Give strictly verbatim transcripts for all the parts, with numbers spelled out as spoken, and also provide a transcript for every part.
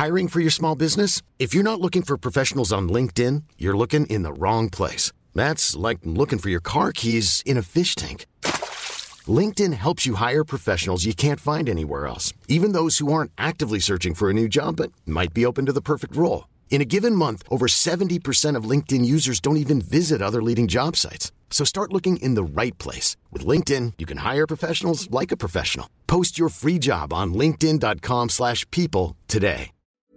Hiring for your small business? If you're not looking for professionals on LinkedIn, you're looking in the wrong place. That's like looking for your car keys in a fish tank. LinkedIn helps you hire professionals you can't find anywhere else, even those who aren't actively searching for a new job but might be open to the perfect role. In a given month, over seventy percent of LinkedIn users don't even visit other leading job sites. So start looking in the right place. With LinkedIn, you can hire professionals like a professional. Post your free job on linkedin dot com slash people today.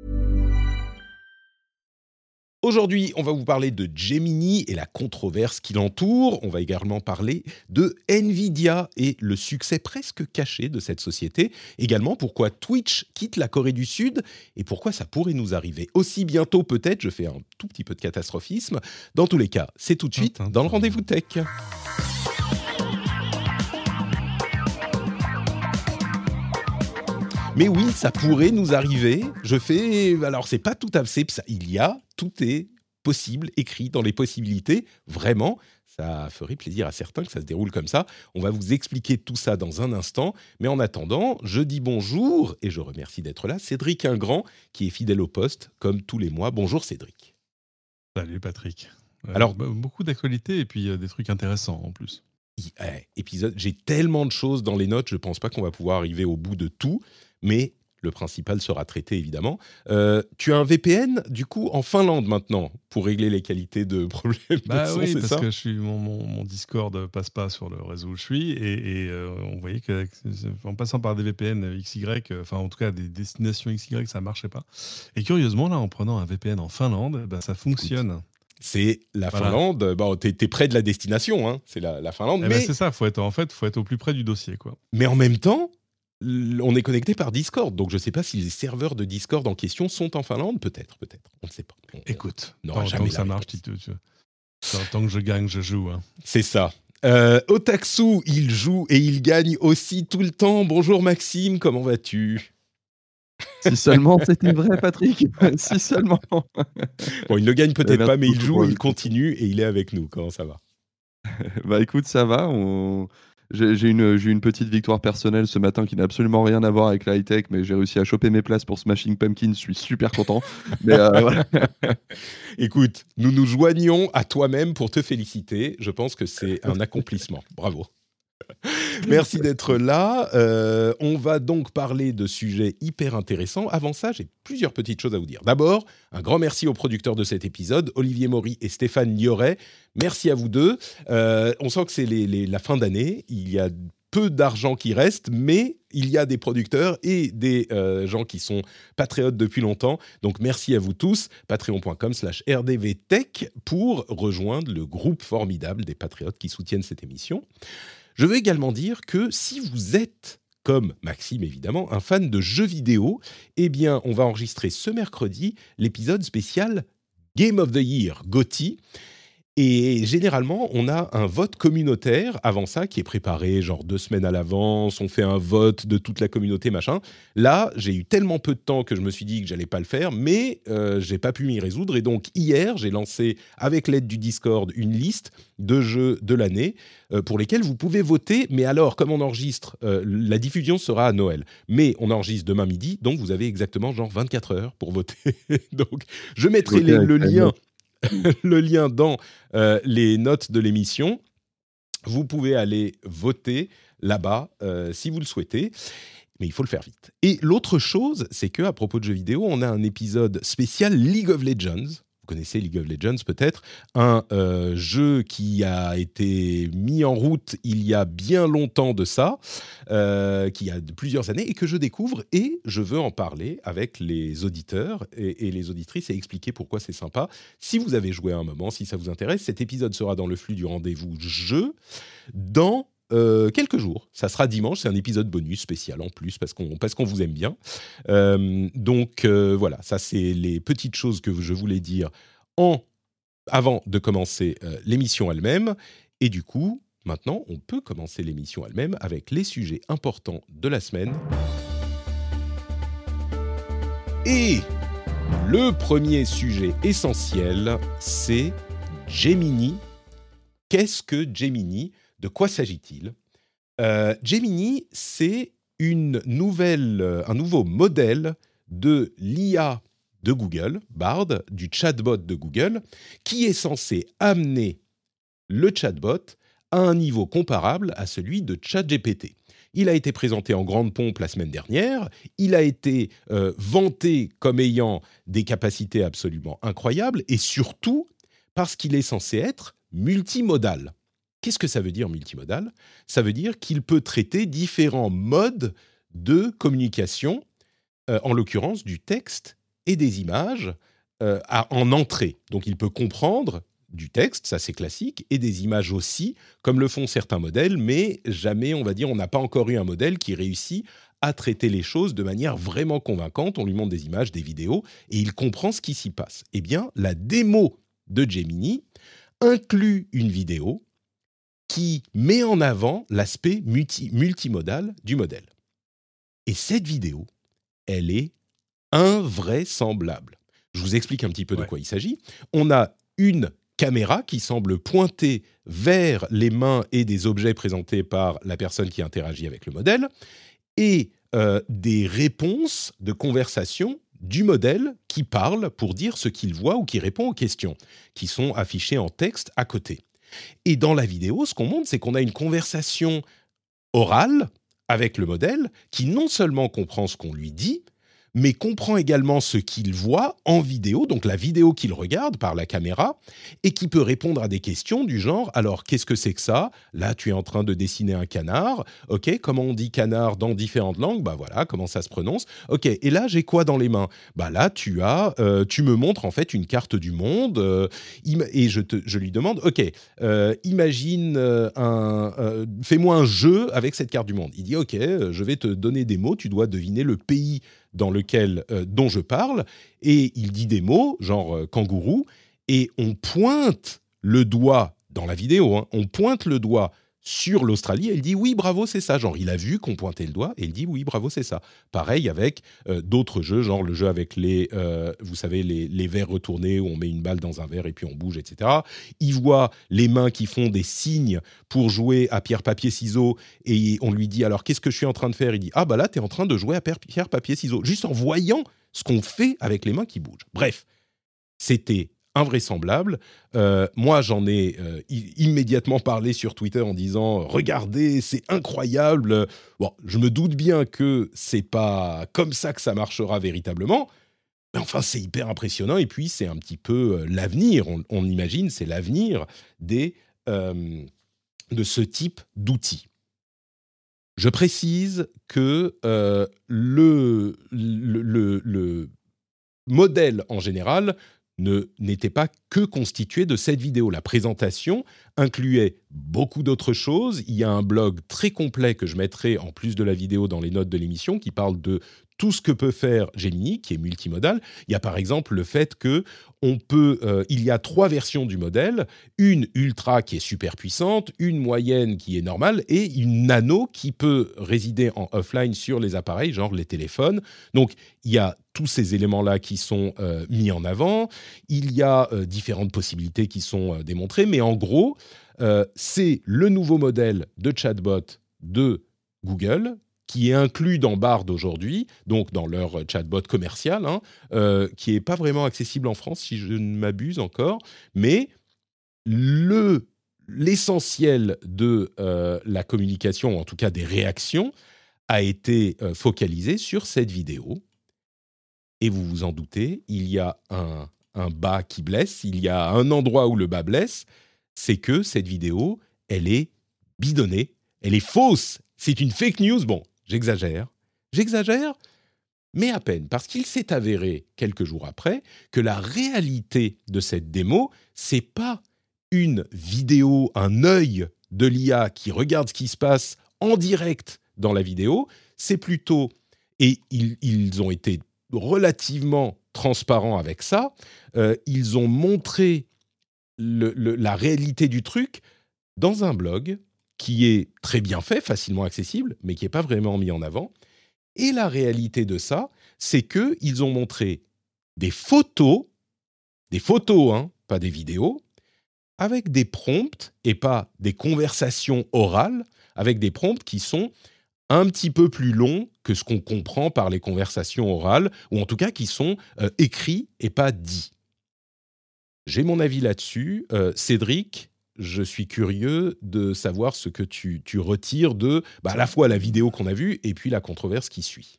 Aujourd'hui, on va vous parler de Gemini et la controverse qui l'entoure. On va également parler de Nvidia et le succès presque caché de cette société. Également, pourquoi Twitch quitte la Corée du Sud et pourquoi ça pourrait nous arriver aussi bientôt peut-être. Je fais un tout petit peu de catastrophisme. Dans tous les cas, c'est tout de suite dans le Rendez-vous Tech. Mais oui, ça pourrait nous arriver. Je fais... Alors, c'est pas tout à fait... Ça, il y a... Tout est possible, écrit dans les possibilités. Vraiment, ça ferait plaisir à certains que ça se déroule comme ça. On va vous expliquer tout ça dans un instant. Mais en attendant, je dis bonjour, et je remercie d'être là, Cédric Ingrand, qui est fidèle au poste, comme tous les mois. Bonjour Cédric. Salut Patrick. Euh, Alors, beaucoup d'actualités et puis euh, des trucs intéressants en plus. Épisode, j'ai tellement de choses dans les notes, je ne pense pas qu'on va pouvoir arriver au bout de tout. Mais le principal sera traité, évidemment. Euh, tu as un V P N, du coup, en Finlande, maintenant, pour régler les qualités de problèmes bah de son, oui, c'est parce ça que je suis, mon, mon, mon Discord ne passe pas sur le réseau où je suis. Et, et euh, on voyait qu'en passant par des V P N X Y, enfin, en tout cas, des destinations X Y, ça ne marchait pas. Et curieusement, là, en prenant un V P N en Finlande, bah, ça fonctionne. Écoute, c'est la voilà. Finlande. Bon, t'es, t'es près de la destination, hein. C'est la, la Finlande. Eh mais... ben, c'est ça, faut être, en fait, il faut être au plus près du dossier, quoi. Mais en même temps... On est connecté par Discord, donc je ne sais pas si les serveurs de Discord en question sont en Finlande, peut-être, peut-être, on ne sait pas. On, Écoute, on tant, tant que ça marche, tu, tu, tu, tant que je gagne, je joue. Hein. C'est ça. Euh, Otaksu, il joue et il gagne aussi tout le temps. Bonjour Maxime, comment vas-tu ? Si seulement c'était vrai, Patrick. Si seulement. Bon, il ne gagne peut-être Merci pas, mais il beaucoup joue, pour il le- continue et il est avec nous. Comment ça va ? Bah écoute, ça va. On... J'ai, j'ai, une, j'ai eu une petite victoire personnelle ce matin qui n'a absolument rien à voir avec la high-tech, mais j'ai réussi à choper mes places pour Smashing Pumpkins. Je suis super content. Mais euh, voilà. Écoute, nous nous joignons à toi-même pour te féliciter. Je pense que c'est un accomplissement. Bravo. Merci d'être là. Euh, on va donc parler de sujets hyper intéressants. Avant ça, j'ai plusieurs petites choses à vous dire. D'abord, un grand merci aux producteurs de cet épisode, Olivier Maury et Stéphane Lioret. Merci à vous deux. Euh, on sent que c'est les, les, la fin d'année. Il y a peu d'argent qui reste, mais il y a des producteurs et des euh, gens qui sont patriotes depuis longtemps. Donc, merci à vous tous. patreon.com slash rdvtech pour rejoindre le groupe formidable des patriotes qui soutiennent cette émission. Je veux également dire que si vous êtes, comme Maxime évidemment, un fan de jeux vidéo, eh bien, on va enregistrer ce mercredi l'épisode spécial Game of the Year, G O T Y. Et généralement, on a un vote communautaire avant ça qui est préparé genre deux semaines à l'avance. On fait un vote de toute la communauté, machin. Là, j'ai eu tellement peu de temps que je me suis dit que j'allais pas le faire, mais euh, j'ai pas pu m'y résoudre. Et donc hier, j'ai lancé avec l'aide du Discord une liste de jeux de l'année euh, pour lesquels vous pouvez voter. Mais alors, comme on enregistre, euh, la diffusion sera à Noël. Mais on enregistre demain midi, donc vous avez exactement genre vingt-quatre heures pour voter. Donc, je mettrai les, le lien. le lien dans euh, les notes de l'émission. Vous pouvez aller voter là-bas euh, si vous le souhaitez, mais il faut le faire vite. Et l'autre chose, c'est qu'à propos de jeux vidéo, on a un épisode spécial League of Legends. Vous connaissez League of Legends peut-être, un euh, jeu qui a été mis en route il y a bien longtemps de ça, euh, qui a de plusieurs années et que je découvre et je veux en parler avec les auditeurs et, et les auditrices et expliquer pourquoi c'est sympa. Si vous avez joué à un moment, si ça vous intéresse, cet épisode sera dans le flux du rendez-vous jeu dans Euh, quelques jours. Ça sera dimanche, c'est un épisode bonus spécial en plus parce qu'on, parce qu'on vous aime bien. Euh, donc euh, voilà, ça c'est les petites choses que je voulais dire en, avant de commencer euh, l'émission elle-même. Et du coup, maintenant, on peut commencer l'émission elle-même avec les sujets importants de la semaine. Et le premier sujet essentiel, c'est Gemini. Qu'est-ce que Gemini ? De quoi s'agit-il ? euh, Gemini, c'est une nouvelle, un nouveau modèle de l'I A de Google, Bard, du chatbot de Google, qui est censé amener le chatbot à un niveau comparable à celui de ChatGPT. Il a été présenté en grande pompe la semaine dernière, il a été euh, vanté comme ayant des capacités absolument incroyables, et surtout parce qu'il est censé être multimodal. Qu'est-ce que ça veut dire multimodal ? Ça veut dire qu'il peut traiter différents modes de communication, euh, en l'occurrence du texte et des images euh, à, en entrée. Donc il peut comprendre du texte, ça c'est classique, et des images aussi, comme le font certains modèles, mais jamais, on va dire, on n'a pas encore eu un modèle qui réussit à traiter les choses de manière vraiment convaincante. On lui montre des images, des vidéos, et il comprend ce qui s'y passe. Eh bien, la démo de Gemini inclut une vidéo qui met en avant l'aspect multi- multimodal du modèle. Et cette vidéo, elle est invraisemblable. Je vous explique un petit peu ouais. de quoi il s'agit. On a une caméra qui semble pointer vers les mains et des objets présentés par la personne qui interagit avec le modèle et euh, des réponses de conversation du modèle qui parle pour dire ce qu'il voit ou qui répond aux questions qui sont affichées en texte à côté. Et dans la vidéo, ce qu'on montre, c'est qu'on a une conversation orale avec le modèle qui non seulement comprend ce qu'on lui dit, mais comprend également ce qu'il voit en vidéo, donc la vidéo qu'il regarde par la caméra, et qui peut répondre à des questions du genre « Alors, qu'est-ce que c'est que ça ? Là, tu es en train de dessiner un canard. Ok, comment on dit canard dans différentes langues ? Bah voilà, comment ça se prononce ? Ok, et là, j'ai quoi dans les mains ? Bah là, tu as, euh, tu me montres en fait une carte du monde, euh, im- et je, te, je lui demande « Ok, euh, imagine euh, un, euh, fais-moi un jeu avec cette carte du monde. » Il dit « Ok, euh, je vais te donner des mots, tu dois deviner le pays dans lequel, euh, dont je parle, et il dit des mots, genre euh, kangourou, et on pointe le doigt, dans la vidéo, hein, on pointe le doigt sur l'Australie, et il dit oui, bravo, c'est ça. Genre, il a vu qu'on pointait le doigt, et il dit oui, bravo, c'est ça. Pareil avec euh, d'autres jeux, genre le jeu avec les, euh, vous savez, les, les verres retournés, où on met une balle dans un verre et puis on bouge, et cetera. Il voit les mains qui font des signes pour jouer à pierre, papier, ciseaux, et on lui dit, alors, qu'est-ce que je suis en train de faire ? Il dit, ah bah là, t'es en train de jouer à pierre, papier, ciseaux, juste en voyant ce qu'on fait avec les mains qui bougent. Bref, c'était invraisemblable. Euh, moi, j'en ai euh, i- immédiatement parlé sur Twitter en disant « Regardez, c'est incroyable !» Bon, je me doute bien que c'est pas comme ça que ça marchera véritablement, mais enfin, c'est hyper impressionnant. Et puis, c'est un petit peu euh, l'avenir. On, on imagine, c'est l'avenir des, euh, de ce type d'outils. Je précise que euh, le, le, le, le modèle en général ne, n'était pas que constitué de cette vidéo. La présentation incluait beaucoup d'autres choses. Il y a un blog très complet que je mettrai en plus de la vidéo dans les notes de l'émission qui parle de tout ce que peut faire Gemini, qui est multimodal. Il y a par exemple le fait que on peut, euh, il y a trois versions du modèle, une ultra qui est super puissante, une moyenne qui est normale et une nano qui peut résider en offline sur les appareils, genre les téléphones. Donc il y a tous ces éléments-là qui sont euh, mis en avant. Il y a euh, différentes possibilités qui sont euh, démontrées, mais en gros, euh, c'est le nouveau modèle de chatbot de Google qui est inclus dans Bard aujourd'hui, donc dans leur chatbot commercial, hein, euh, qui n'est pas vraiment accessible en France, si je ne m'abuse encore, mais le, l'essentiel de euh, la communication, ou en tout cas des réactions, a été euh, focalisé sur cette vidéo. Et vous vous en doutez, il y a un, un bas qui blesse, il y a un endroit où le bas blesse, c'est que cette vidéo, elle est bidonnée, elle est fausse, c'est une fake news, bon, j'exagère, j'exagère, mais à peine, parce qu'il s'est avéré, quelques jours après, que la réalité de cette démo, c'est pas une vidéo, un œil de l'I A qui regarde ce qui se passe en direct dans la vidéo, c'est plutôt, et ils, ils ont été relativement transparents avec ça, euh, ils ont montré le, le, la réalité du truc dans un blog qui est très bien fait, facilement accessible, mais qui n'est pas vraiment mis en avant. Et la réalité de ça, c'est qu'ils ont montré des photos, des photos, hein, pas des vidéos, avec des prompts, et pas des conversations orales, avec des prompts qui sont un petit peu plus longs que ce qu'on comprend par les conversations orales, ou en tout cas qui sont euh, écrits et pas dits. J'ai mon avis là-dessus. Euh, Cédric, je suis curieux de savoir ce que tu, tu retires de bah, à la fois la vidéo qu'on a vue et puis la controverse qui suit.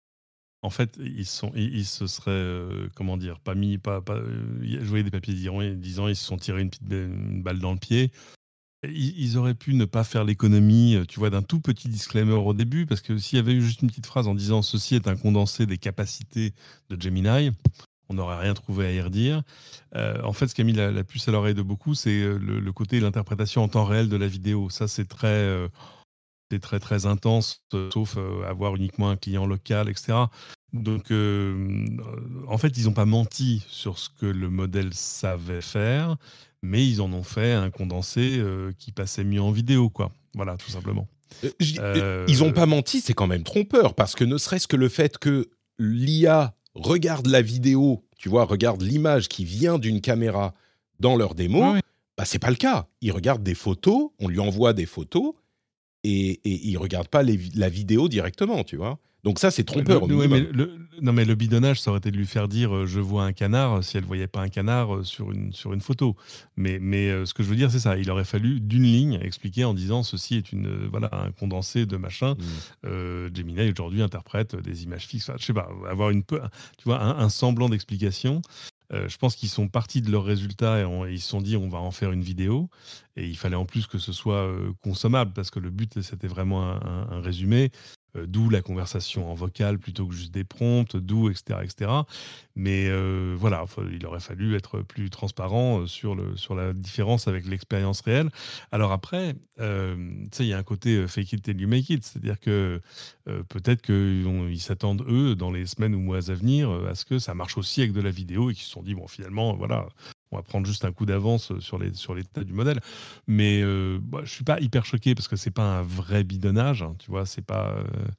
En fait, ils sont, ils, ils se seraient, euh, comment dire, pas mis, pas, pas. Euh, je voyais des papiers disant, disant, ils se sont tirés une petite ba- une balle dans le pied. Ils, ils auraient pu ne pas faire l'économie, euh, tu vois, d'un tout petit disclaimer au début, parce que s'il y avait eu juste une petite phrase en disant ceci est un condensé des capacités de Gemini, on n'aurait rien trouvé à y redire. Euh, en fait, ce qui a mis la, la puce à l'oreille de beaucoup, c'est euh, le, le côté l'interprétation en temps réel de la vidéo. Ça, c'est très. euh, c'est très très intense, euh, sauf euh, avoir uniquement un client local, et cetera. Donc, euh, en fait, ils n'ont pas menti sur ce que le modèle savait faire, mais ils en ont fait un condensé euh, qui passait mieux en vidéo, quoi. Voilà, tout simplement. Euh, je- Euh, Ils n'ont pas menti, c'est quand même trompeur, parce que ne serait-ce que le fait que l'I A regarde la vidéo, tu vois, regarde l'image qui vient d'une caméra dans leur démo, ouais, ouais. bah, c'est pas le cas. Ils regardent des photos, on lui envoie des photos, et, et ils ne regardent pas les vi- la vidéo directement, tu vois. Donc ça, c'est trompeur au Le- ouais, minimum. mais le, non, mais le bidonnage, ça aurait été de lui faire dire euh, je vois un canard euh, si elle ne voyait pas un canard euh, sur, une, sur une photo. Mais, mais euh, ce que je veux dire, c'est ça. Il aurait fallu d'une ligne expliquer en disant ceci est une, euh, voilà, un condensé de machin. Mm. Euh, Gemini aujourd'hui interprète des images fixes. Enfin, je sais pas, avoir une peu, tu vois, un, un semblant d'explication. Euh, je pense qu'ils sont partis de leurs résultats et, on- et ils se sont dit on va en faire une vidéo. Et il fallait en plus que ce soit euh, consommable parce que le but c'était vraiment un, un- un résumé. Euh, d'où la conversation en vocal plutôt que juste des prompts, d'où et cetera et cetera. Mais euh, voilà, faut- il aurait fallu être plus transparent euh, sur, le, sur la différence avec l'expérience réelle. Alors après, euh, tu sais, il y a un côté euh, fake it till you make it, c'est-à-dire que euh, peut-être qu'ils s'attendent, eux, dans les semaines ou mois à venir, euh, à ce que ça marche aussi avec de la vidéo et qu'ils se sont dit, bon, finalement, voilà, on va prendre juste un coup d'avance sur les sur l'état du modèle. Mais euh, bah, je suis pas hyper choqué parce que c'est pas un vrai bidonnage, hein, tu vois, c'est pas euh,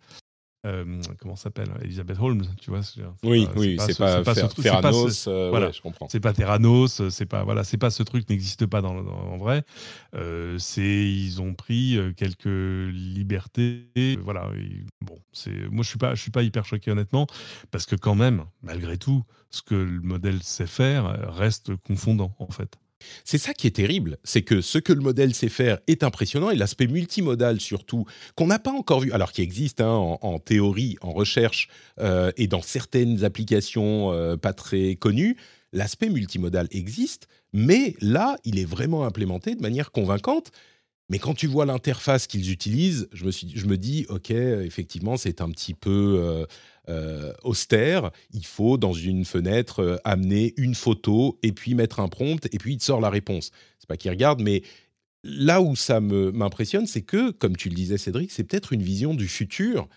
euh, comment ça s'appelle Elizabeth Holmes, tu vois, c'est c'est Oui, pas c'est oui, pas c'est ce, pas, c'est pas ce Fer- truc, c'est pas ce, Ferranos, euh, voilà, ouais, je comprends. c'est pas Terranos, c'est pas voilà, c'est pas ce truc n'existe pas dans, dans- en vrai. Euh, c'est ils ont pris euh, quelques libertés, euh, voilà. Et bon, c'est moi je suis pas je suis pas hyper choqué honnêtement parce que quand même, malgré tout, ce que le modèle sait faire euh, reste confondant en fait. C'est ça qui est terrible, c'est que ce que le modèle sait faire est impressionnant et l'aspect multimodal surtout, qu'on n'a pas encore vu, alors qui existe hein, en, en théorie, en recherche euh, et dans certaines applications euh, pas très connues, l'aspect multimodal existe, mais là, il est vraiment implémenté de manière convaincante. Mais quand tu vois l'interface qu'ils utilisent, je me, suis, je me dis, OK, effectivement, c'est un petit peu euh, euh, austère. Il faut, dans une fenêtre, euh, amener une photo et puis mettre un prompt et puis il te sort la réponse. C'est pas qu'ils regardent, mais là où ça me, m'impressionne, c'est que, comme tu le disais, Cédric, c'est peut-être une vision du futur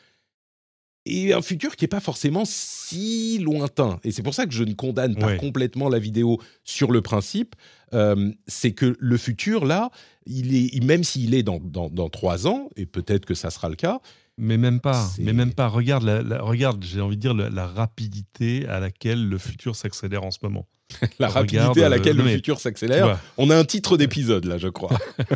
et un futur qui n'est pas forcément si lointain. Et c'est pour ça que je ne condamne pas Ouais. complètement la vidéo sur le principe. Euh, c'est que le futur, là, il est, même s'il est dans, dans, dans trois ans, et peut-être que ça sera le cas, Mais même pas, c'est... mais même pas. Regarde, la, la- regarde, j'ai envie de dire la, la rapidité à laquelle le futur s'accélère en ce moment. la Regarde, rapidité à laquelle euh, non le mais, futur tu s'accélère. vois. On a un titre d'épisode, là, je crois.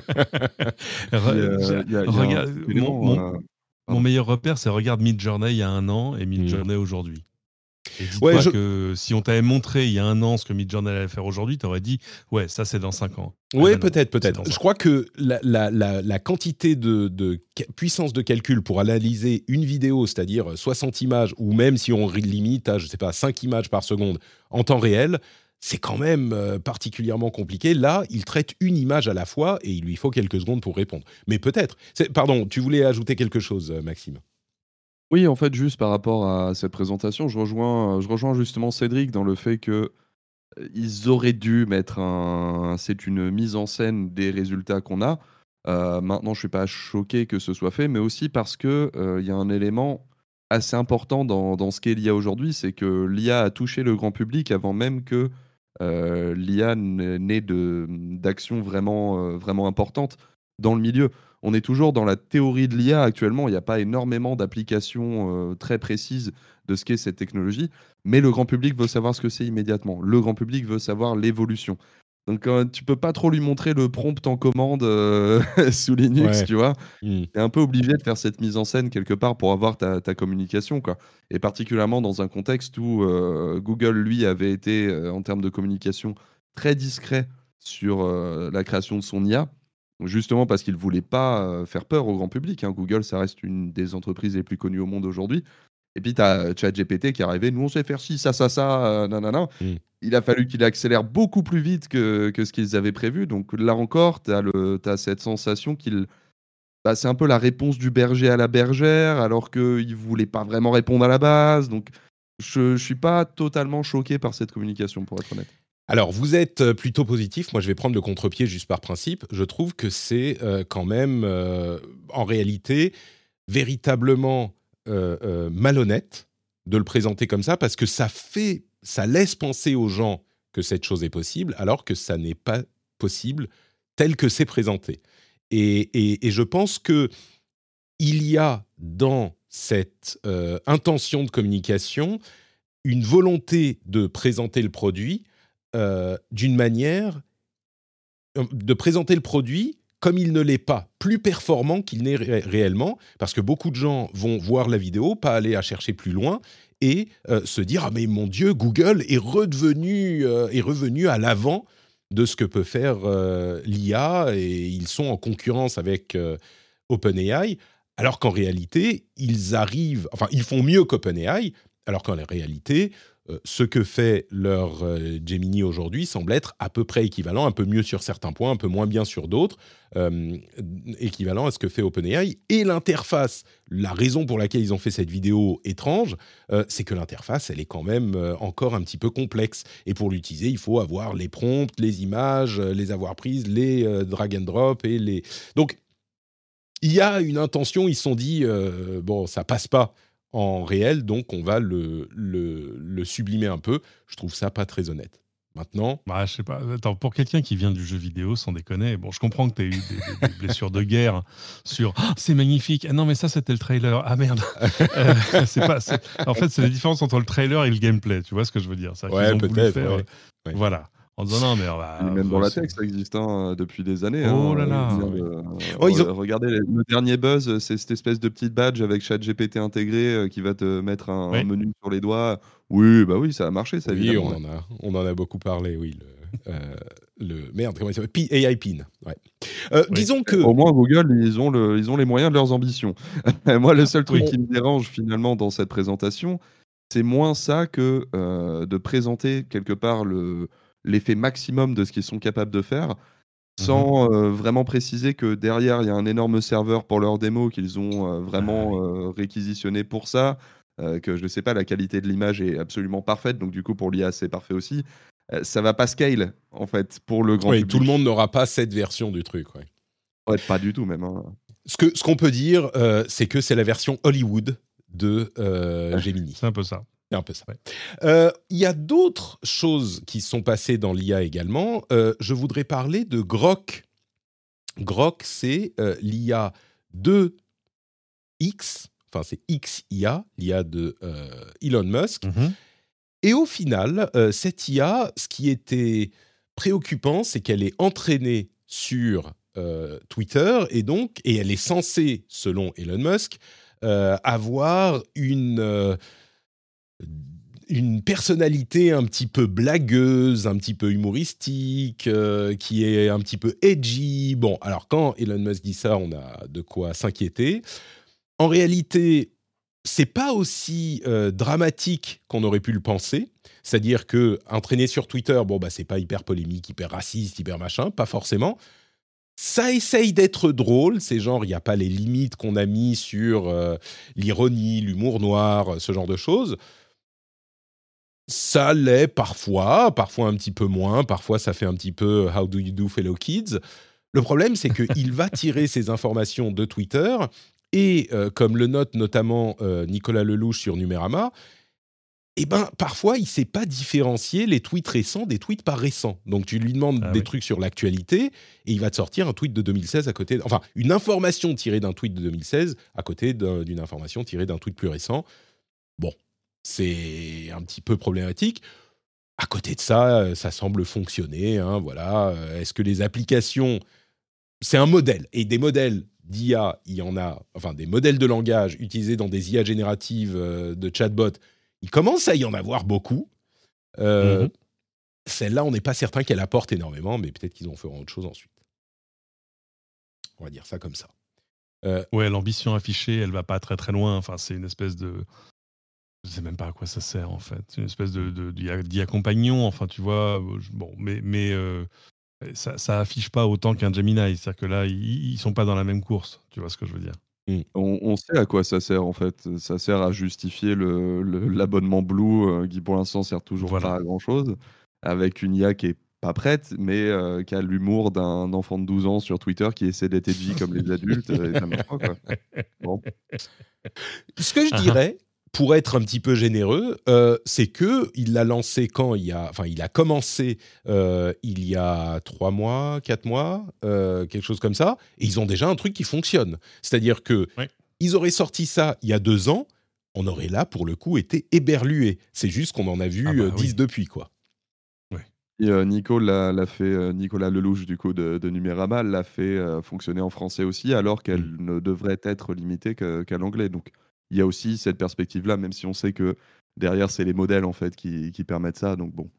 Puis, Re- euh, j'ai- il y a, il y a un regarde, autre mon, élément. mon, euh, mon pardon. meilleur repère, c'est regarde Midjourney il y a un an et Hmm. Midjourney aujourd'hui. Et Ouais, dis-toi je... que si on t'avait montré il y a un an ce que Midjourney allait faire aujourd'hui, t'aurais dit ouais, ça c'est dans cinq ans. Ah Oui, ben non, peut-être, c'est peut-être. dans Je cinq ans. crois que la, la, la, la quantité de, de ca- puissance de calcul pour analyser une vidéo, c'est-à-dire soixante images, ou même si on limite à, je sais pas, cinq images par seconde en temps réel, c'est quand même euh, particulièrement compliqué. Là, il traite une image à la fois et il lui faut quelques secondes pour répondre. Mais peut-être. C'est- Pardon, tu voulais ajouter quelque chose, euh, Maxime? Oui, en fait, juste par rapport à cette présentation, je rejoins, je rejoins justement Cédric dans le fait que euh, ils auraient dû mettre un. C'est une mise en scène des résultats qu'on a. Euh, maintenant, je suis pas choqué que ce soit fait, mais aussi parce que euh, il y a un élément assez important dans, dans ce qu'est l'I A aujourd'hui, c'est que l'I A a touché le grand public avant même que euh, l'I A n- n'ait de d'actions vraiment, euh, vraiment importantes dans le milieu. On est toujours dans la théorie de l'I A actuellement. Il n'y a pas énormément d'applications euh, très précises de ce qu'est cette technologie, mais le grand public veut savoir ce que c'est immédiatement. Le grand public veut savoir l'évolution. Donc euh, tu peux pas trop lui montrer le prompt en commande euh, sous Linux, Ouais. tu vois. Mm. Tu es un peu obligé de faire cette mise en scène quelque part pour avoir ta, ta communication, quoi. Et particulièrement dans un contexte où euh, Google, lui, avait été, euh, en termes de communication, très discret sur euh, la création de son I A, justement parce qu'il voulait pas euh, faire peur au grand public, hein. Google, ça reste une des entreprises les plus connues au monde aujourd'hui. Et puis, tu as ChatGPT qui est arrivé, nous, on sait faire ci, ça, ça, ça, euh, nanana. Mm. Il a fallu qu'il accélère beaucoup plus vite que, que ce qu'ils avaient prévu. Donc là encore, tu as cette sensation qu'il... Bah, c'est un peu la réponse du berger à la bergère, alors qu'il ne voulait pas vraiment répondre à la base. Donc je ne suis pas totalement choqué par cette communication, pour être honnête. Alors, vous êtes euh, plutôt positif. Moi, je vais prendre le contre-pied juste par principe. Je trouve que c'est euh, quand même, euh, en réalité, véritablement euh, euh, malhonnête de le présenter comme ça, parce que ça fait, ça laisse penser aux gens que cette chose est possible, alors que ça n'est pas possible tel que c'est présenté. Et, et, et je pense que il y a dans cette euh, intention de communication une volonté de présenter le produit euh, d'une manière, euh, de présenter le produit comme il ne l'est pas, plus performant qu'il n'est ré- réellement, parce que beaucoup de gens vont voir la vidéo, pas aller à chercher plus loin, et euh, se dire « Ah mais mon Dieu, Google est redevenu, euh, est revenu à l'avant de ce que peut faire euh, l'I A, et ils sont en concurrence avec euh, OpenAI », alors qu'en réalité, ils arrivent, enfin, ils font mieux qu'OpenAI, alors qu'en réalité, euh, ce que fait leur euh, Gemini aujourd'hui semble être à peu près équivalent, un peu mieux sur certains points, un peu moins bien sur d'autres, euh, équivalent à ce que fait OpenAI. Et l'interface, la raison pour laquelle ils ont fait cette vidéo étrange, euh, c'est que l'interface, elle est quand même euh, encore un petit peu complexe. Et pour l'utiliser, il faut avoir les prompts, les images, euh, les avoir prises, les euh, drag and drop et les... Donc, il y a une intention, ils se sont dit, euh, bon, ça passe pas en réel, donc on va le, le, le sublimer un peu. Je trouve ça pas très honnête. Maintenant... Bah, je sais pas. Attends, pour quelqu'un qui vient du jeu vidéo, sans déconner, bon, je comprends que tu as eu des, des- des blessures de guerre sur Ah, c'est magnifique. Ah non, mais ça, c'était le trailer. Ah merde. Euh, c'est pas, c'est- En fait, c'est la différence entre le trailer et le gameplay. Tu vois ce que je veux dire? C'est-à-dire Ouais, qu'ils ont voulu peut-être, faire. ouais. euh, Ouais. Voilà. En disant non, mais. on Et va- même dans euh, la c'est- tech, ça existe hein, depuis des années. Oh Hein. là Je là. veux dire, oui. euh, Oh, ils ont... re- regardez, le le dernier buzz, c'est cette espèce de petit badge avec ChatGPT intégré euh, qui va te mettre un, un Oui. menu sur les doigts. Oui, bah oui, ça a marché, ça, Oui, évidemment. on Ouais. en a, on en a beaucoup parlé, oui. Le, euh, le... Merde, comment il s'appelle? P- A I Pin, ouais. Euh, Oui. disons que... Au moins, Google, ils ont, le, ils ont les moyens de leurs ambitions. Moi, le seul truc Oui. qui me dérange finalement dans cette présentation, c'est moins ça que euh, de présenter quelque part le, l'effet maximum de ce qu'ils sont capables de faire, Mhm. sans euh, vraiment préciser que derrière, il y a un énorme serveur pour leur démo qu'ils ont euh, Ah vraiment oui. euh, réquisitionné pour ça, euh, que je ne sais pas, la qualité de l'image est absolument parfaite, donc du coup, pour l'I A, c'est parfait aussi. Euh, ça va pas scale, en fait, pour le grand Oui, public. tout le monde n'aura pas cette version du truc, ouais. Ouais, pas du tout, même. Hein. Ce que, ce qu'on peut dire, euh, c'est que c'est la version Hollywood de euh, Gemini. C'est un peu ça. C'est un peu ça. Ouais. Euh, Il y a d'autres choses qui sont passées dans l'I A également. Euh, je voudrais parler de Grok. Grok, c'est euh, l'I A de X, enfin c'est X I A, l'I A de euh, Elon Musk. Mhm. Et au final, euh, cette I A, ce qui était préoccupant, c'est qu'elle est entraînée sur euh, Twitter et donc, et elle est censée, selon Elon Musk, euh, avoir une euh, une personnalité un petit peu blagueuse, un petit peu humoristique, euh, qui est un petit peu edgy. Bon, alors quand Elon Musk dit ça, on a de quoi s'inquiéter. En réalité, c'est pas aussi euh, dramatique qu'on aurait pu le penser. C'est-à-dire que entraîné sur Twitter, bon bah c'est pas hyper polémique, hyper raciste, hyper machin, pas forcément. Ça essaye d'être drôle, c'est genre il y a pas les limites qu'on a mis sur euh, l'ironie, l'humour noir, ce genre de choses. Ça l'est parfois, parfois un petit peu moins, parfois ça fait un petit peu How do you do fellow kids. Le problème, c'est qu'il va tirer ces informations de Twitter et, euh, comme le note notamment euh, Nicolas Lelouch sur Numérama, eh ben, parfois, il ne sait pas différencier les tweets récents des tweets pas récents. Donc, tu lui demandes Ah des oui. trucs sur l'actualité et il va te sortir un tweet de deux mille seize à côté... Enfin, une information tirée d'un tweet de deux mille seize à côté d'un, d'une information tirée d'un tweet plus récent. Bon, c'est un petit peu problématique. à côté de ça, ça semble fonctionner. Hein, voilà. Est-ce que les applications... C'est un modèle. Et des modèles d'I A, il y en a... Enfin, des modèles de langage utilisés dans des I A génératives euh, de chatbot, il commence à y en avoir beaucoup. Euh, Mhm. Celle-là, on n'est pas certain qu'elle apporte énormément, mais peut-être qu'ils en feront autre chose ensuite. On va dire ça comme ça. Euh, Ouais, l'ambition affichée, elle va pas très très loin. Enfin, c'est une espèce de... Je sais même pas à quoi ça sert, en fait. C'est une espèce de, de, d'I A d'I A compagnon, enfin, tu vois. euh, je- Bon, mais, mais euh, ça, ça affiche pas autant qu'un Gemini. C'est-à-dire que là, ils, ils sont pas dans la même course. Tu vois ce que je veux dire? hmm. On, on sait à quoi ça sert en fait. Ça sert à justifier le, le- l'abonnement Blue euh, qui pour l'instant sert toujours Voilà. pas à grand chose, avec une I A qui est pas prête, mais euh, qui a l'humour d'un enfant de douze ans sur Twitter qui essaie d'être edgy comme les adultes euh, et ça marche pas quoi. Bon. Ce que je Ah, ah. dirais, pour être un petit peu généreux, euh, c'est que il l'a lancé quand il y a, enfin, il a commencé euh, il y a trois mois, quatre mois, euh, quelque chose comme ça, et ils ont déjà un truc qui fonctionne. C'est-à-dire que Ouais. ils auraient sorti ça il y a deux ans, on aurait là pour le coup été éberlué. C'est juste qu'on en a vu Ah bah euh, dix oui. depuis quoi. Ouais. Et euh, Nico l'a, l'a fait, euh, Nicolas Lelouch du coup de, de Numérama l'a fait euh, fonctionner en français aussi, alors qu'elle Mm. ne devrait être limitée que- qu'à l'anglais. Donc il y a aussi cette perspective-là, même si on sait que derrière c'est les modèles en fait qui, qui permettent ça. Donc bon.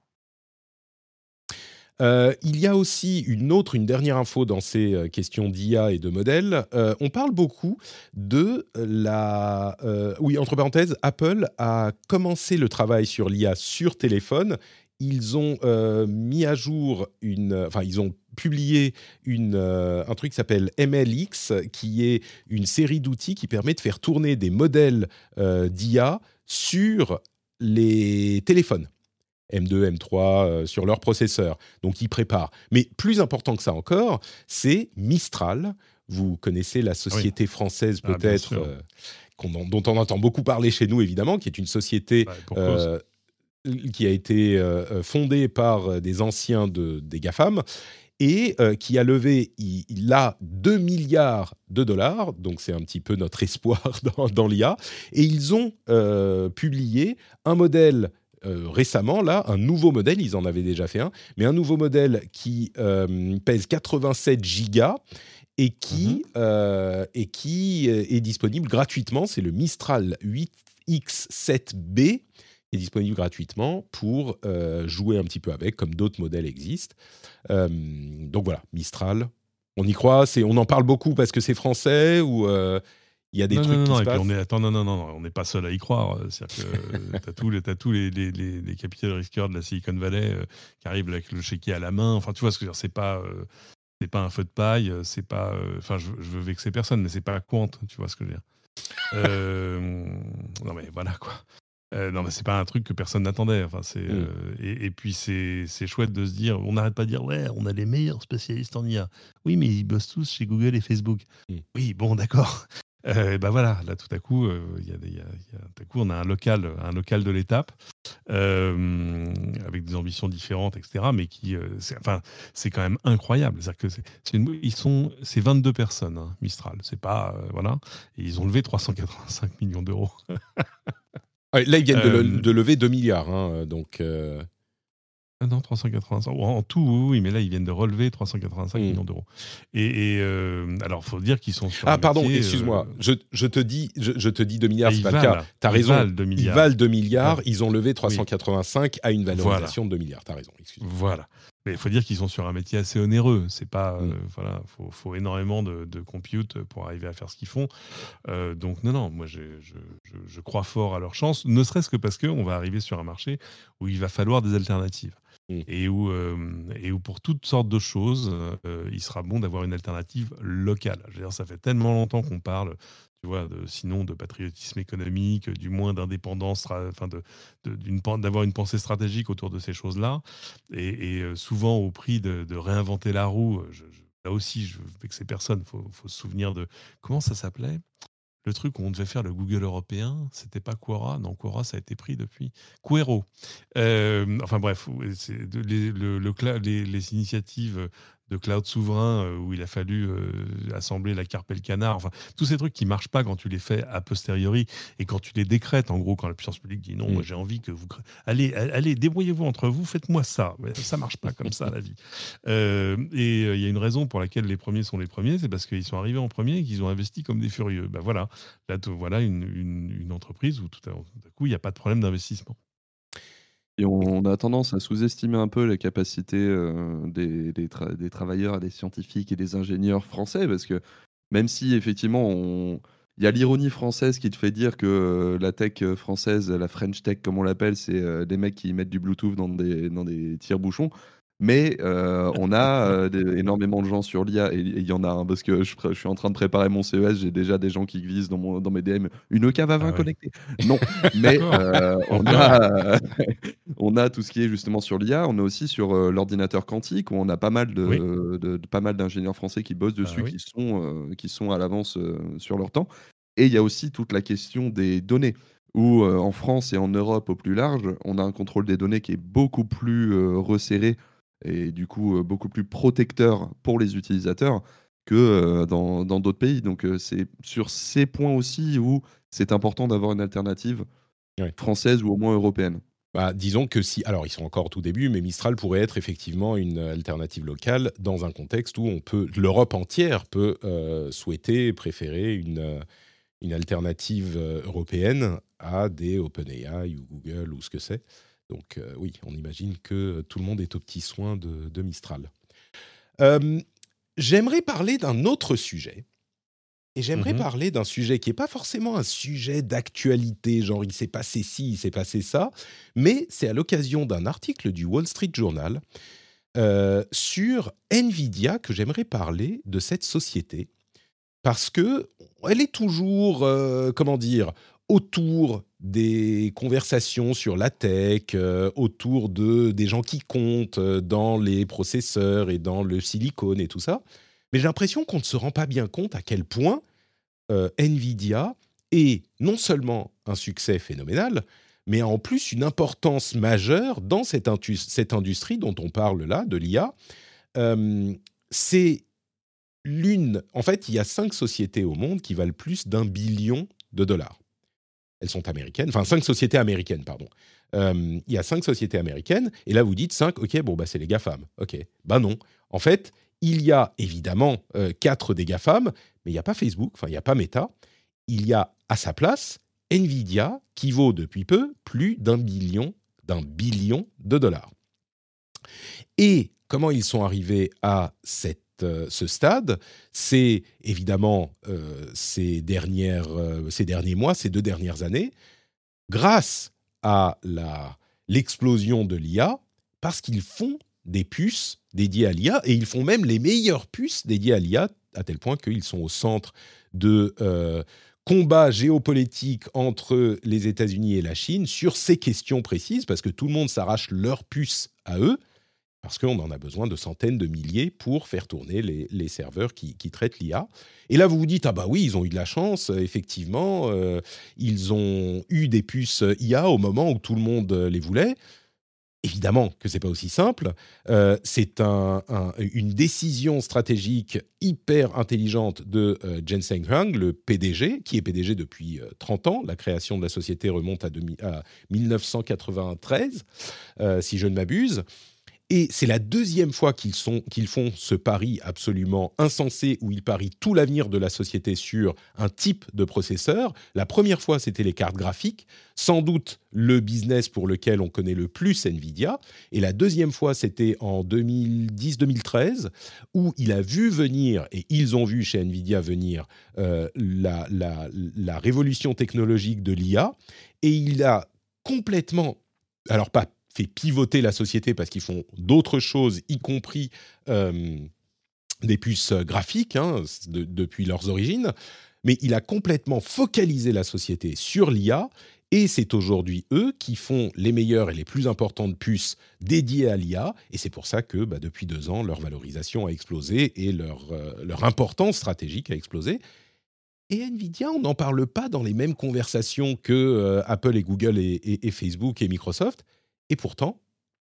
Euh, il y a aussi une autre, une dernière info dans ces euh, questions d'I A et de modèles. Euh, on parle beaucoup de la... euh, oui, entre parenthèses, Apple a commencé le travail sur l'I A sur téléphone. Ils ont euh, mis à jour une... Enfin, ils ont publié une, euh, un truc qui s'appelle M L X, qui est une série d'outils qui permet de faire tourner des modèles euh, d'I A sur les téléphones. M deux, M trois, euh, sur leur processeur. Donc, ils préparent. Mais plus important que ça encore, c'est Mistral. Vous connaissez la Ah oui. société française Ah, bien peut-être, sûr. euh, qu'on en- dont on entend beaucoup parler chez nous, évidemment, qui est une société Bah, pour cause. euh, qui a été euh, euh, fondée par euh, des anciens de, des GAFAM et euh, qui a levé, il, il a deux milliards de dollars, donc c'est un petit peu notre espoir dans, dans l'I A, et ils ont euh, publié un modèle euh, récemment, là, un nouveau modèle, ils en avaient déjà fait un, mais un nouveau modèle qui euh, pèse quatre-vingt-sept gigas et Mhm. qui, euh, et qui euh, est disponible gratuitement, c'est le Mistral huit X sept B, est disponible gratuitement pour euh, jouer un petit peu avec, comme d'autres modèles existent. Euh, donc voilà, Mistral. On y croit, c'est, on en parle beaucoup parce que c'est français ou euh, il y a des Non, non, trucs non, qui non, se et puis on passent. est, attends, non, non, non, non, on n'est pas seul à y croire. euh, C'est-à-dire que t'as tous les, t'as tous les, les, les, les capitals risqueurs de la Silicon Valley euh, qui arrivent avec le chéquier à la main. Enfin, tu vois ce que je veux dire, c'est pas, euh, c'est pas un feu de paille, euh, c'est pas, euh, enfin, je, je veux vexer personne, mais c'est pas Quant, tu vois ce que je veux dire. Euh, non, mais voilà, quoi. Euh, non, mais c'est pas un truc que personne n'attendait. Enfin, c'est, Mm. euh, et, et puis, c'est, c'est chouette de se dire, on n'arrête pas de dire, ouais, on a les meilleurs spécialistes en I A. Oui, mais ils bossent tous chez Google et Facebook. Mm. Oui, bon, d'accord. Euh, et ben voilà, là, tout à coup, euh, il y a des- il y a- il y a- tout à coup, on a un local, un local de l'étape, euh, avec des ambitions différentes, et cetera. Mais qui, euh, c'est, enfin, c'est quand même incroyable. C'est-à-dire que c'est, c'est une- ils sont, c'est vingt-deux personnes, hein, Mistral. C'est pas, euh, voilà. Et ils ont levé trois cent quatre-vingt-cinq millions d'euros. Ah, là, ils viennent de, le- Euh, de lever deux milliards, hein, donc. euh, Ah non, trois cent quatre-vingt-cinq. En en tout, oui, oui, mais là, ils viennent de relever trois cent quatre-vingt-cinq mm. millions d'euros. Et, et, euh, alors, faut dire qu'ils sont sur Ah, un pardon, métier. excuse-moi. euh, Je, je te dis, je, je te dis deux et milliards, c'est ils pas le cas. valent, T'as ils raison. valent deux Ils milliards. valent deux milliards. valent. Ils ont levé Oui, trois cent quatre-vingt-cinq à une voilà, valorisation de deux milliards. T'as raison. Excuse-moi. voilà. Mais il faut dire qu'ils sont sur un métier assez onéreux. C'est pas, Mm. euh, voilà, faut, faut énormément de, de compute pour arriver à faire ce qu'ils font. Euh, donc non, non, moi, je, je, je, je crois fort à leur chance, ne serait-ce que parce qu'on va arriver sur un marché où il va falloir des alternatives. Mm. Et où, euh, et où pour toutes sortes de choses, euh, il sera bon d'avoir une alternative locale. Je veux dire, ça fait tellement longtemps qu'on parle, tu vois, de, sinon de patriotisme économique, du moins d'indépendance, stra- enfin de, de- d'une, pen- d'avoir une pensée stratégique autour de ces choses-là, et, et, euh, souvent au prix de, de réinventer la roue. Je- je- là aussi, je veux que ces personnes, il faut, faut se souvenir de comment ça s'appelait. Le truc où on devait faire le Google européen, c'était pas Quora. Non, Quora, ça a été pris depuis. Quero. Euh, enfin bref, c'est de- les, le- le cla- les, les initiatives de cloud souverain euh, où il a fallu euh, assembler la carpe et le canard. Enfin, tous ces trucs qui marchent pas quand tu les fais a posteriori et quand tu les décrètes, en gros, quand la puissance publique dit non, Mm. moi j'ai envie que vous... cré- Allez, a- allez, débrouillez-vous entre vous, faites-moi ça. Mais ça marche pas comme ça, la vie. Euh, et il euh, y a une raison pour laquelle les premiers sont les premiers, c'est parce qu'ils sont arrivés en premier et qu'ils ont investi comme des furieux. Ben voilà, là, t- voilà une, une, une entreprise où tout à, tout à coup, il n'y a pas de problème d'investissement. Et on a tendance à sous-estimer un peu les capacités euh, des, des, tra- des travailleurs, des scientifiques et des ingénieurs français, parce que même si effectivement on... il y a l'ironie française qui te fait dire que euh, la tech euh, française, la French tech comme on l'appelle, c'est euh, des mecs qui mettent du Bluetooth dans des, dans des tire-bouchons. Mais euh, on a euh, des- énormément de gens sur l'I A, et et il y en a un, parce que je, pr- je suis en train de préparer mon C E S, j'ai déjà des gens qui glissent dans, mon, dans mes D M, une cave à vingt Ah oui. connectée. Non, mais Encore. euh, on Encore. a, on a tout ce qui est justement sur l'I A, on est aussi sur euh, l'ordinateur quantique, où on a pas mal de, Oui. de- de- pas mal d'ingénieurs français qui bossent Ah dessus, oui. qui sont, euh, qui sont à l'avance euh, sur leur temps. Et il y a aussi toute la question des données, où euh, en France et en Europe au plus large, on a un contrôle des données qui est beaucoup plus euh, resserré et du coup euh, beaucoup plus protecteur pour les utilisateurs que euh, dans dans d'autres pays. Donc euh, c'est sur ces points aussi où c'est important d'avoir une alternative Ouais. française ou au moins européenne. Bah, disons que si, alors ils sont encore au tout début, mais Mistral pourrait être effectivement une alternative locale dans un contexte où on peut, l'Europe entière peut euh, souhaiter, préférer une, euh, une alternative euh, européenne à des OpenAI ou Google ou ce que c'est. Donc euh, oui, on imagine que tout le monde est aux petits soins de, de Mistral. Euh, j'aimerais parler d'un autre sujet. Et j'aimerais Mhm. parler d'un sujet qui n'est pas forcément un sujet d'actualité, genre il s'est passé ci, il s'est passé ça, mais c'est à l'occasion d'un article du Wall Street Journal euh, sur Nvidia que j'aimerais parler de cette société, parce que elle est toujours, euh, comment dire, autour des conversations sur la tech, euh, autour de, des gens qui comptent euh, dans les processeurs et dans le silicone et tout ça. Mais j'ai l'impression qu'on ne se rend pas bien compte à quel point euh, Nvidia est non seulement un succès phénoménal, mais a en plus une importance majeure dans cette, intu- cette industrie dont on parle là, de l'I A. Euh, c'est l'une... En fait, il y a cinq sociétés au monde qui valent plus d'un billion de dollars. Elles sont américaines, enfin cinq sociétés américaines, pardon. Euh, il y a cinq sociétés américaines, et là vous dites cinq, ok, bon, bah, c'est les GAFAM. Ok, bah non. En fait, il y a évidemment euh, quatre des GAFAM, mais il n'y a pas Facebook, enfin, il n'y a pas Meta. Il y a à sa place Nvidia, qui vaut depuis peu plus d'un billion, d'un billion de dollars. Et comment ils sont arrivés à cette euh, ce stade, c'est évidemment euh, ces, dernières, euh, ces derniers mois, ces deux dernières années, grâce à la, l'explosion de l'I A, parce qu'ils font des puces dédiées à l'I A, et ils font même les meilleures puces dédiées à l'I A, à tel point qu'ils sont au centre de euh, combats géopolitiques entre les États-Unis et la Chine sur ces questions précises, parce que tout le monde s'arrache leurs puces à eux, parce qu'on en a besoin de centaines de milliers pour faire tourner les, les serveurs qui, qui traitent l'I A. Et là, vous vous dites, ah bah oui, ils ont eu de la chance, effectivement, euh, ils ont eu des puces I A au moment où tout le monde les voulait. Évidemment que ce n'est pas aussi simple. Euh, c'est un, un, une décision stratégique hyper intelligente de euh, Jensen Huang, le P D G, qui est P D G depuis euh, trente ans. La création de la société remonte à, demi, à dix-neuf cent quatre-vingt-treize, euh, si je ne m'abuse. Et c'est la deuxième fois qu'ils, sont, qu'ils font ce pari absolument insensé où ils parient tout l'avenir de la société sur un type de processeur. La première fois, c'était les cartes graphiques, sans doute le business pour lequel on connaît le plus Nvidia. Et la deuxième fois, c'était en deux mille dix deux mille treize, où il a vu venir, et ils ont vu chez Nvidia venir, euh, la, la, la révolution technologique de l'I A. Et il a complètement, alors pas fait pivoter la société parce qu'ils font d'autres choses, y compris euh, des puces graphiques hein, de, depuis leurs origines, mais il a complètement focalisé la société sur l'I A et c'est aujourd'hui eux qui font les meilleures et les plus importantes puces dédiées à l'I A et c'est pour ça que bah, depuis deux ans, leur valorisation a explosé et leur, euh, leur importance stratégique a explosé. Et Nvidia, on n'en parle pas dans les mêmes conversations que euh, Apple et Google et, et, et Facebook et Microsoft. Et pourtant,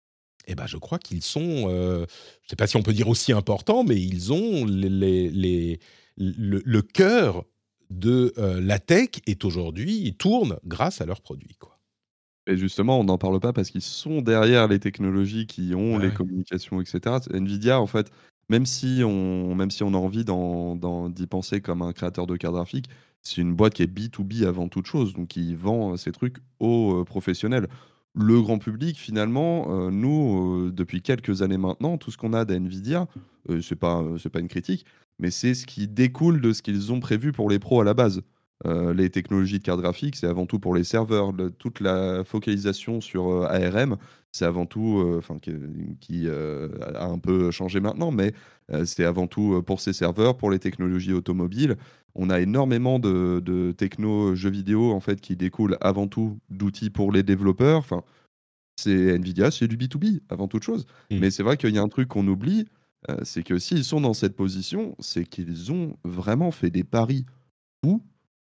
eh ben, je crois qu'ils sont, euh, je ne sais pas si on peut dire aussi importants, mais ils ont les, les, les, le, le cœur de euh, la tech est aujourd'hui, ils tournent grâce à leurs produits, quoi. Et justement, on n'en parle pas parce qu'ils sont derrière les technologies qui ont Ah les ouais. communications, et cetera. Nvidia, en fait, même si on, même si on a envie d'en- d'en- d'y penser comme un créateur de cartes graphiques, c'est une boîte qui est B to B avant toute chose, donc qui vend euh, ses trucs aux euh, professionnels. Le grand public, finalement, euh, nous, euh, depuis quelques années maintenant, tout ce qu'on a d'Nvidia, euh, c'est pas, euh, c'est pas une critique, mais c'est ce qui découle de ce qu'ils ont prévu pour les pros à la base. Euh, les technologies de cartes graphiques, c'est avant tout pour les serveurs. Le- toute la focalisation sur euh, A R M, c'est avant tout, euh, enfin, qui, qui, euh, a un peu changé maintenant, mais euh, c'est avant tout euh, pour ces serveurs, pour les technologies automobiles. On a énormément de, de techno jeux vidéo en fait qui découlent avant tout d'outils pour les développeurs. Enfin, c'est Nvidia, c'est du B to B avant toute chose. Mm. Mais c'est vrai qu'il y a un truc qu'on oublie, euh, c'est que s'ils sont dans cette position, c'est qu'ils ont vraiment fait des paris fous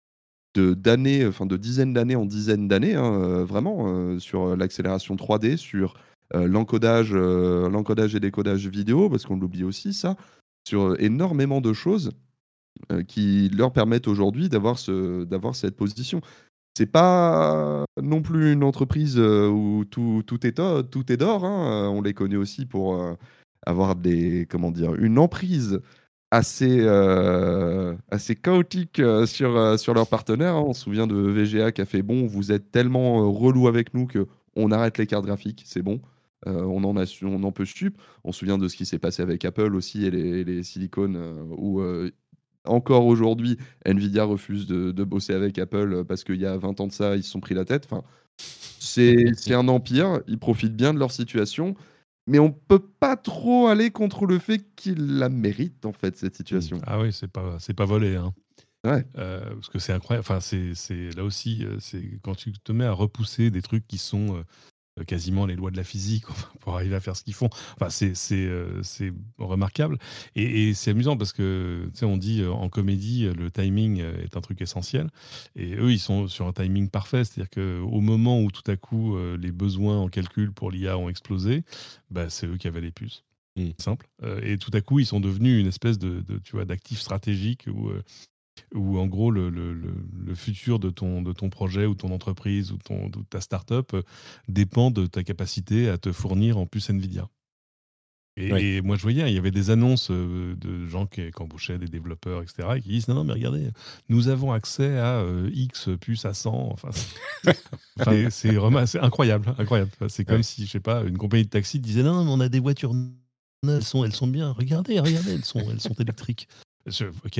de d'années, enfin de dizaines d'années en dizaines d'années, hein, euh, vraiment, euh, sur euh, l'accélération trois D, sur euh, l'encodage, euh, l'encodage et décodage vidéo, parce qu'on l'oublie aussi, ça, sur euh, énormément de choses euh, qui leur permettent aujourd'hui d'avoir ce, d'avoir cette position. C'est pas non plus une entreprise euh, où tout, tout est, o- tout est d'or, hein. Euh, On les connaît aussi pour euh, avoir des, comment dire, une emprise assez, euh, assez chaotique euh, sur, euh, sur leurs partenaires, hein. On se souvient de V G A qui a fait bon, vous êtes tellement euh, relou avec nous que on arrête les cartes graphiques, c'est bon. Euh, on en a su- on en peut sup. On se souvient de ce qui s'est passé avec Apple aussi et les, les silicones euh, où euh, encore aujourd'hui Nvidia refuse de, de bosser avec Apple euh, parce qu'il y a vingt ans de ça, ils se sont pris la tête. Enfin, c'est c'est un empire, ils profitent bien de leur situation, mais on peut pas trop aller contre le fait qu'ils la méritent, en fait, cette Mm. situation. Ah oui, c'est pas, c'est pas volé, hein. Ouais. Euh, parce que c'est incroyable. Enfin, c'est, c'est là aussi, euh, c'est quand tu te mets à repousser des trucs qui sont euh, euh, quasiment les lois de la physique enfin, pour arriver à faire ce qu'ils font. Enfin, c'est, c'est, euh, c'est remarquable. Et, et c'est amusant parce que, tu sais, on dit euh, en comédie, euh, le timing euh, est un truc essentiel. Et eux, ils sont sur un timing parfait. C'est-à-dire qu'au moment où tout à coup, euh, les besoins en calcul pour l'I A ont explosé, bah, c'est eux qui avaient les puces. Mm. Simple. Euh, et tout à coup, ils sont devenus une espèce de, de tu vois, d'actif stratégique où, euh, où en gros le, le, le, le futur de ton, de ton projet ou ton entreprise ou, ton, de ta start-up euh, dépend de ta capacité à te fournir en puce Nvidia. Oui. Et, et moi, je voyais, il y avait des annonces euh, de gens qui, qui embauchaient des développeurs, et cetera, et qui disent non, non, mais regardez, nous avons accès à euh, X puces à cent. Enfin, c'est, enfin, c'est, rema- c'est incroyable, incroyable. Enfin, c'est comme Ouais. si, je sais pas, une compagnie de taxi disait non, non, mais on a des voitures neuves, elles sont, elles sont bien. Regardez, regardez, elles sont, elles sont électriques. Je- ok.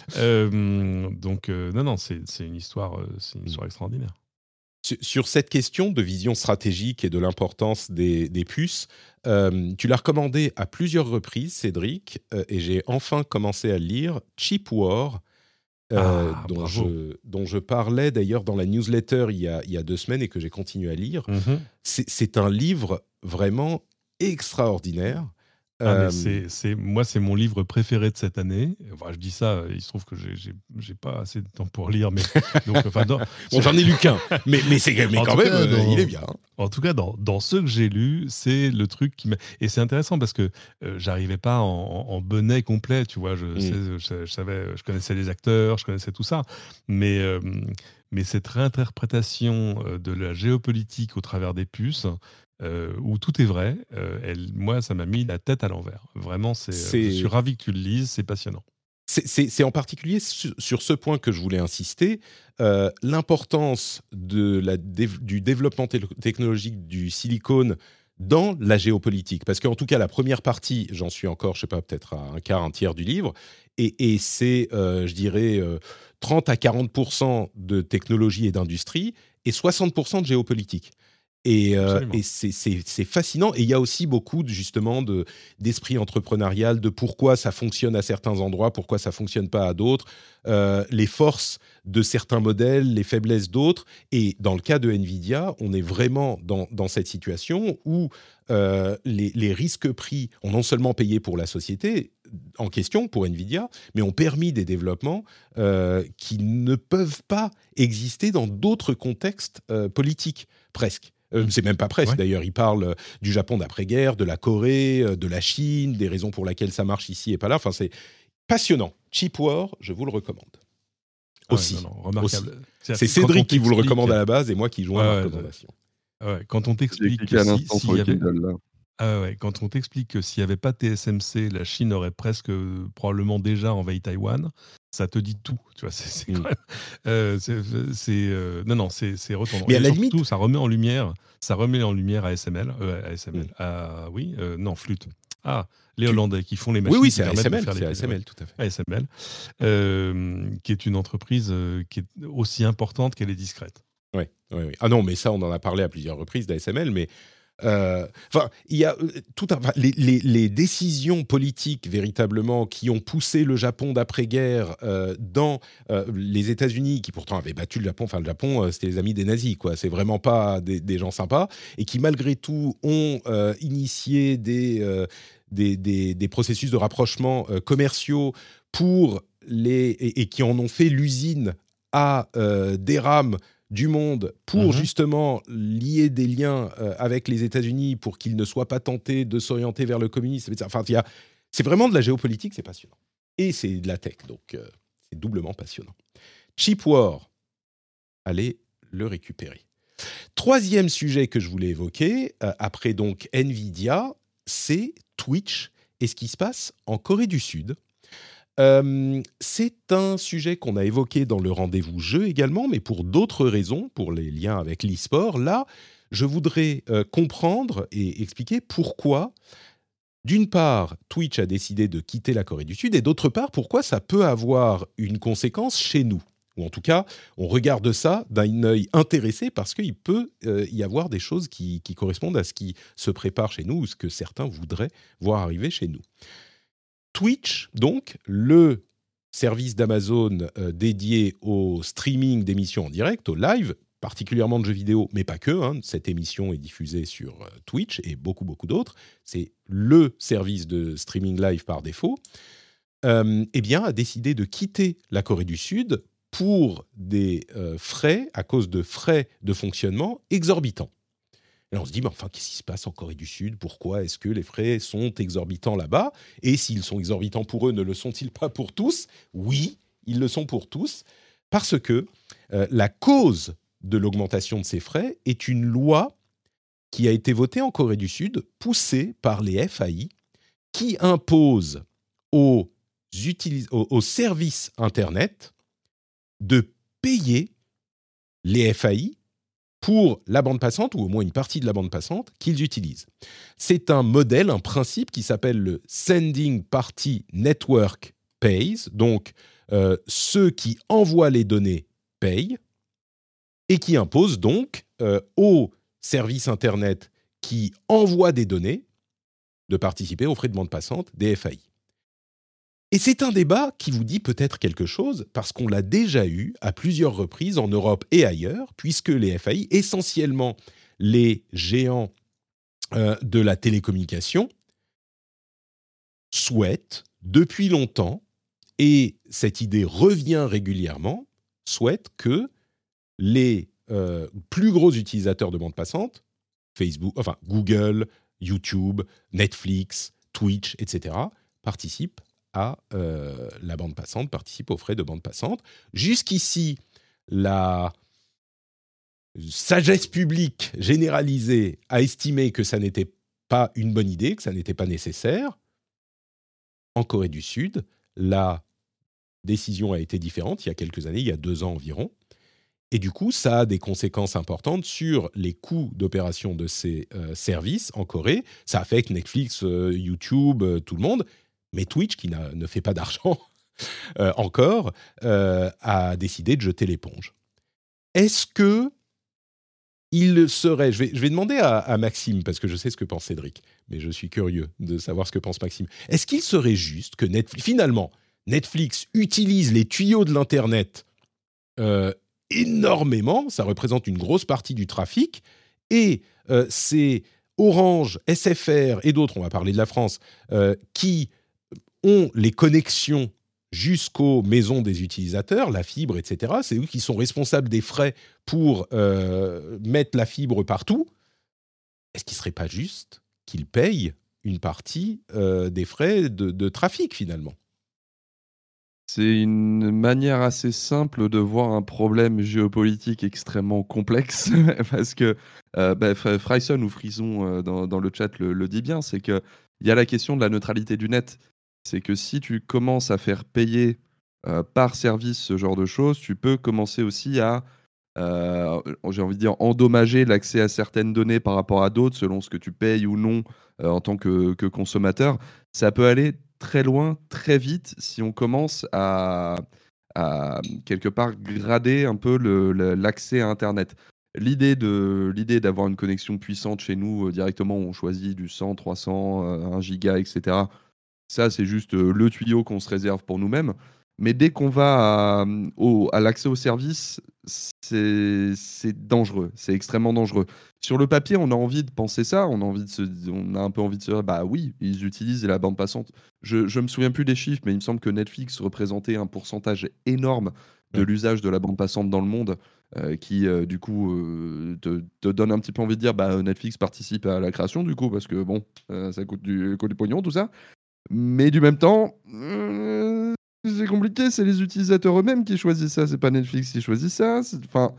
Euh, donc, euh, non, non, c'est, c'est une histoire, euh, c'est une histoire extraordinaire. Sur, sur cette question de vision stratégique et de l'importance des, des puces, euh, tu l'as recommandé à plusieurs reprises, Cédric, euh, et j'ai enfin commencé à le lire, Chip War, euh, Ah, dont, bravo. je, dont je parlais d'ailleurs dans la newsletter il y a, il y a deux semaines et que j'ai continué à lire. Mhm. C'est, c'est un livre vraiment extraordinaire. Ah, mais Euh, c'est, c'est, moi, c'est mon livre préféré de cette année. Enfin, je dis ça, il se trouve que j'ai, j'ai, j'ai pas assez de temps pour lire, mais donc, enfin, dans- bon, j'en ai lu qu'un, mais, mais, c'est, mais En quand tout même, cas, euh, dans- il est bien. Hein. En tout cas, dans, dans ceux que j'ai lus, c'est le truc qui m'a. Et c'est intéressant parce que euh, j'arrivais pas en, en, en bonnet complet, tu vois. Je, Mm. sais, je, je savais, je connaissais les acteurs, je connaissais tout ça, mais euh, mais cette réinterprétation euh, de la géopolitique au travers des puces, euh, où tout est vrai, euh, elle, moi, ça m'a mis la tête à l'envers. Vraiment, c'est. euh, Je suis C'est, ravi que tu le lises, c'est passionnant. C'est, c'est- c'est en particulier sur, sur ce point que je voulais insister, euh, l'importance de la dév- du développement té- technologique du silicone dans la géopolitique. Parce qu'en tout cas, la première partie, j'en suis encore, je sais pas, peut-être à un quart, un tiers du livre, et, et c'est, euh, je dirais, euh, trente à quarante pour cent de technologie et d'industrie, et soixante pour cent de géopolitique. Et, euh, Absolument. et c'est, c'est- c'est fascinant. Et il y a aussi beaucoup de, justement de, d'esprit entrepreneurial, de pourquoi ça fonctionne à certains endroits, pourquoi ça fonctionne pas à d'autres, euh, les forces de certains modèles, les faiblesses d'autres. Et dans le cas de Nvidia, on est vraiment dans, dans cette situation où euh, les, les risques pris ont non seulement payé pour la société en question, pour Nvidia, mais ont permis des développements euh, qui ne peuvent pas exister dans d'autres contextes euh, politiques, presque. Euh, c'est même pas presque, Ouais. d'ailleurs. Il parle euh, du Japon d'après-guerre, de la Corée, euh, de la Chine, des raisons pour lesquelles ça marche ici et pas là. Enfin, c'est passionnant. Cheap War, je vous le recommande. Ah ouais, Aussi. non, non, remarquable. C'est C'est-à-dire que Cédric quand qui on vous le t'explique- recommande à la base et moi qui joins Ouais, la ouais, recommandation. Ouais, quand on J'ai t'explique cliqué que à si- l'instant s'il sur y le avait, Kindle là. ah ouais, quand on t'explique que s'il n'y avait pas T S M C, la Chine aurait presque euh, probablement déjà envahi Taïwan, ça te dit tout. Tu vois, c'est, c'est Mm. quand même, euh, c'est, c'est, euh, non, non, c'est, c'est retournant. Mais à Et la surtout, limite- ça remet en lumière, ça remet en lumière A S M L, euh, A S M L, Mm. ah oui, euh, non, flûte. Ah, les Tu- Hollandais qui font les Oui, machines oui, qui c'est permettent de A S M L, faire c'est les A S M L, tout à fait. A S M L, euh, qui est une entreprise euh, qui est aussi importante qu'elle est discrète. Oui, oui, oui. Ah non, mais ça, on en a parlé à plusieurs reprises d'A S M L, mais euh, enfin, il y a euh, tout un, enfin, les, les, les décisions politiques véritablement qui ont poussé le Japon d'après-guerre euh, dans euh, les États-Unis, qui pourtant avaient battu le Japon. Enfin, le Japon, euh, c'était les amis des nazis, quoi. C'est vraiment pas des, des gens sympas, et qui malgré tout ont euh, initié des, euh, des, des, des processus de rapprochement euh, commerciaux pour les et, et qui en ont fait l'usine à euh, des rames du monde pour Mhm. justement lier des liens euh, avec les États-Unis pour qu'ils ne soient pas tentés de s'orienter vers le communisme. Enfin, il y a, c'est vraiment de la géopolitique, c'est passionnant. Et c'est de la tech, donc euh, c'est doublement passionnant. Cheap War, allez le récupérer. Troisième sujet que je voulais évoquer, euh, après donc Nvidia, c'est Twitch et ce qui se passe en Corée du Sud. Euh, c'est un sujet qu'on a évoqué dans le rendez-vous jeu également, mais pour d'autres raisons, pour les liens avec l'e-sport. Là, je voudrais euh, comprendre et expliquer pourquoi, d'une part, Twitch a décidé de quitter la Corée du Sud, et d'autre part, pourquoi ça peut avoir une conséquence chez nous. Ou en tout cas, on regarde ça d'un œil intéressé parce qu'il peut euh, y avoir des choses qui, qui correspondent à ce qui se prépare chez nous ou ce que certains voudraient voir arriver chez nous. Twitch, donc, le service d'Amazon euh, dédié au streaming d'émissions en direct, au live, particulièrement de jeux vidéo, mais pas que. Hein, cette émission est diffusée sur euh, Twitch et beaucoup, beaucoup d'autres. C'est le service de streaming live par défaut. Euh, eh bien, a décidé de quitter la Corée du Sud pour des euh, frais, à cause de frais de fonctionnement exorbitants. Et on se dit, mais enfin, qu'est-ce qui se passe en Corée du Sud ? Pourquoi est-ce que les frais sont exorbitants là-bas ? Et s'ils sont exorbitants pour eux, ne le sont-ils pas pour tous ? Oui, ils le sont pour tous, parce que euh, la cause de l'augmentation de ces frais est une loi qui a été votée en Corée du Sud, poussée par les F A I, qui impose aux, utilis- aux, aux services Internet de payer les F A I pour la bande passante, ou au moins une partie de la bande passante, qu'ils utilisent. C'est un modèle, un principe qui s'appelle le Sending Party Network Pays, donc euh, ceux qui envoient les données payent, et qui impose donc euh, aux services Internet qui envoient des données de participer aux frais de bande passante des F A I. Et c'est un débat qui vous dit peut-être quelque chose, parce qu'on l'a déjà eu à plusieurs reprises en Europe et ailleurs, puisque les F A I, essentiellement les géants euh, de la télécommunication, souhaitent depuis longtemps, et cette idée revient régulièrement, souhaitent que les euh, plus gros utilisateurs de bande passante, Facebook, enfin Google, YouTube, Netflix, Twitch, et cetera, participent à euh, la bande passante, participe aux frais de bande passante. Jusqu'ici, la sagesse publique généralisée a estimé que ça n'était pas une bonne idée, que ça n'était pas nécessaire. En Corée du Sud, la décision a été différente il y a quelques années, il y a deux ans environ. Et du coup, ça a des conséquences importantes sur les coûts d'opération de ces euh, services en Corée. Ça affecte Netflix, euh, YouTube, euh, tout le monde. Mais Twitch, qui n'a, ne fait pas d'argent euh, encore, euh, a décidé de jeter l'éponge. Est-ce que il serait... Je vais, je vais demander à, à Maxime, parce que je sais ce que pense Cédric, mais je suis curieux de savoir ce que pense Maxime. Est-ce qu'il serait juste que Netflix, finalement, Netflix utilise les tuyaux de l'Internet euh, énormément, ça représente une grosse partie du trafic, et euh, c'est Orange, S F R et d'autres, on va parler de la France, euh, qui ont les connexions jusqu'aux maisons des utilisateurs, la fibre, et cetera. C'est eux qui sont responsables des frais pour euh, mettre la fibre partout. est-ce qu'il ne serait pas juste qu'ils payent une partie euh, des frais de, de trafic, finalement? C'est une manière assez simple de voir un problème géopolitique extrêmement complexe parce que euh, bah, Fr- Fryson ou Frison euh, dans, dans le chat le, le dit bien, c'est que il y a la question de la neutralité du net. C'est que si tu commences à faire payer euh, par service ce genre de choses, tu peux commencer aussi à, euh, j'ai envie de dire, endommager l'accès à certaines données par rapport à d'autres selon ce que tu payes ou non euh, en tant que, que consommateur. Ça peut aller très loin, très vite, si on commence à, à quelque part grader un peu le- le- l'accès à Internet. L'idée de l'idée d'avoir une connexion puissante chez nous euh, directement, où on choisit du cent, trois cents, euh, un giga, et cetera. Ça, c'est juste euh, le tuyau qu'on se réserve pour nous-mêmes. Mais dès qu'on va à, au- à l'accès au service, c'est c'est dangereux, c'est extrêmement dangereux. Sur le papier, on a envie de penser ça, on a envie de se, on a un peu envie de se dire, bah oui, ils utilisent la bande passante. Je, je me souviens plus des chiffres, mais il me semble que Netflix représentait un pourcentage énorme de Ouais. l'usage de la bande passante dans le monde, euh, qui euh, du coup euh, te, te donne un petit peu envie de dire, bah Netflix participe à la création du coup, parce que bon, euh, ça coûte du, coûte du pognon tout ça. Mais du même temps, euh, c'est compliqué, c'est les utilisateurs eux-mêmes qui choisissent ça, c'est pas Netflix qui choisit ça. c'est- Enfin,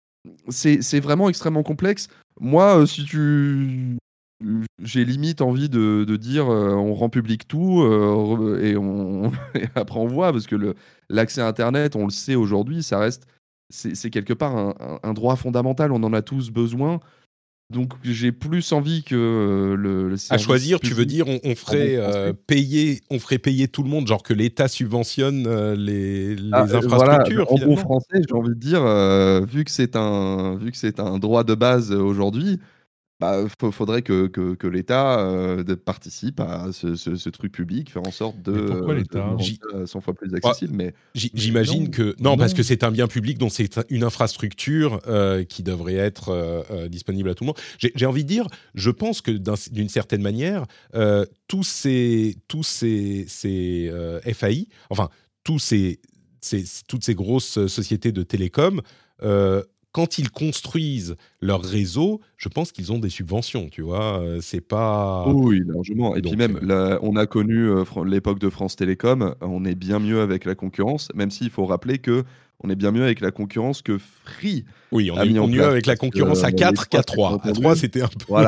c'est c'est vraiment extrêmement complexe. Moi, euh, si tu. J'ai limite envie de, de dire euh, on rend public tout euh, et, on... et après on voit, parce que le- l'accès à Internet, on le sait aujourd'hui, ça reste. C'est c'est quelque part un, un- un droit fondamental, on en a tous besoin. Donc j'ai plus envie que euh, le, le À service choisir, tu veux public dire, on, on en bon ferait euh, français. payer, on ferait payer tout le monde, genre que l'État subventionne euh, les, Ah, les heu, voilà, infrastructures, en bon finalement? français, j'ai envie de dire, heu, vu que c'est un vu que c'est un droit de base, heu, aujourd'hui, bah, faut faudrait que que que l'État, heu, de participe à ce ce ce truc public, faire en sorte de, Mais pourquoi heu, de l'État? rendre J'y- ça cent fois plus ouais, accessible. Mais J- Mais J'imagine non, que non, parce que non. c'est un bien public, donc c'est une infrastructure euh, qui devrait être euh, euh, disponible à tout le monde. J'ai j'ai envie de dire, je pense que d'un- d'une certaine manière, euh, tous ces tous ces, ces euh, F A I, enfin tous ces, ces- toutes ces grosses sociétés de télécom, euh, quand ils construisent leur réseau, je pense qu'ils ont des subventions. Tu vois, Euh, c'est pas oui, largement. Et puis donc. même, euh, la on a connu, heu, Fran l'époque de France Télécom, on est bien mieux avec la concurrence, même s'il faut rappeler que on est bien mieux avec la concurrence que Free Oui, on a est mis en on est mieux place. avec la Parce que, concurrence heu, à les quatre trois qu'à s'étaient trois. À trois, entendus. c'était un peu. Voilà.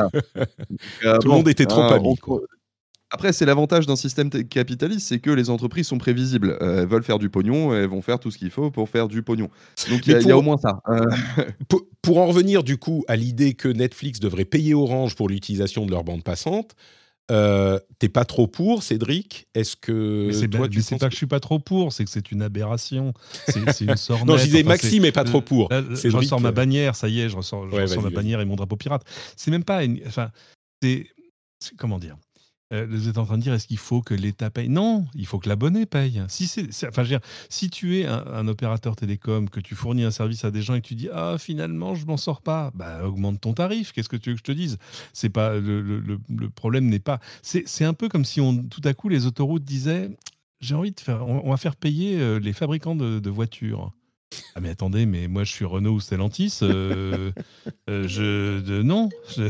Heu, Tout le bon, monde était trop hein, on amis, quoi. après, c'est l'avantage d'un système t capitaliste, c'est que les entreprises sont prévisibles. Heu, elles veulent faire du pognon, elles vont faire tout ce qu'il faut pour faire du pognon. Donc il y Mais a il y a au pour, moins ça. Heu, pour, pour en revenir du coup à l'idée que Netflix devrait payer Orange pour l'utilisation de leur bande passante, euh, t'es pas trop pour, Cédric? Est-ce Mais que c'est ba- toi, mais tu c'est penses pas que... que je suis pas trop pour, c'est que c'est une aberration. C'est c'est une Non, je sornette. disais Enfin, c'est Maxime est pas trop euh, pour. là, je ressors Cédric... ma euh, bannière. Ça y est, je ressors, je Ouais, ressors vas-y, ma vas-y. bannière et mon drapeau pirate. C'est même pas. Une, enfin, c'est c'est- comment dire. Euh, vous êtes en train de dire, est-ce qu'il faut que l'État paye? Non, il faut que l'abonné paye. Si, c'est, c'est- enfin, je veux dire, si tu es un, un opérateur télécom, que tu fournis un service à des gens et que tu dis, ah, finalement, je m'en sors pas, bah, augmente ton tarif. Qu'est-ce que tu veux que je te dise? C'est pas, le, le- le- le problème n'est pas. C'est, c'est un peu comme si on, tout à coup, les autoroutes disaient, j'ai envie de faire, on, on va faire payer euh, les fabricants de, de voitures. Ah mais attendez, mais moi je suis Renault ou Stellantis, euh, euh, je de- non, je,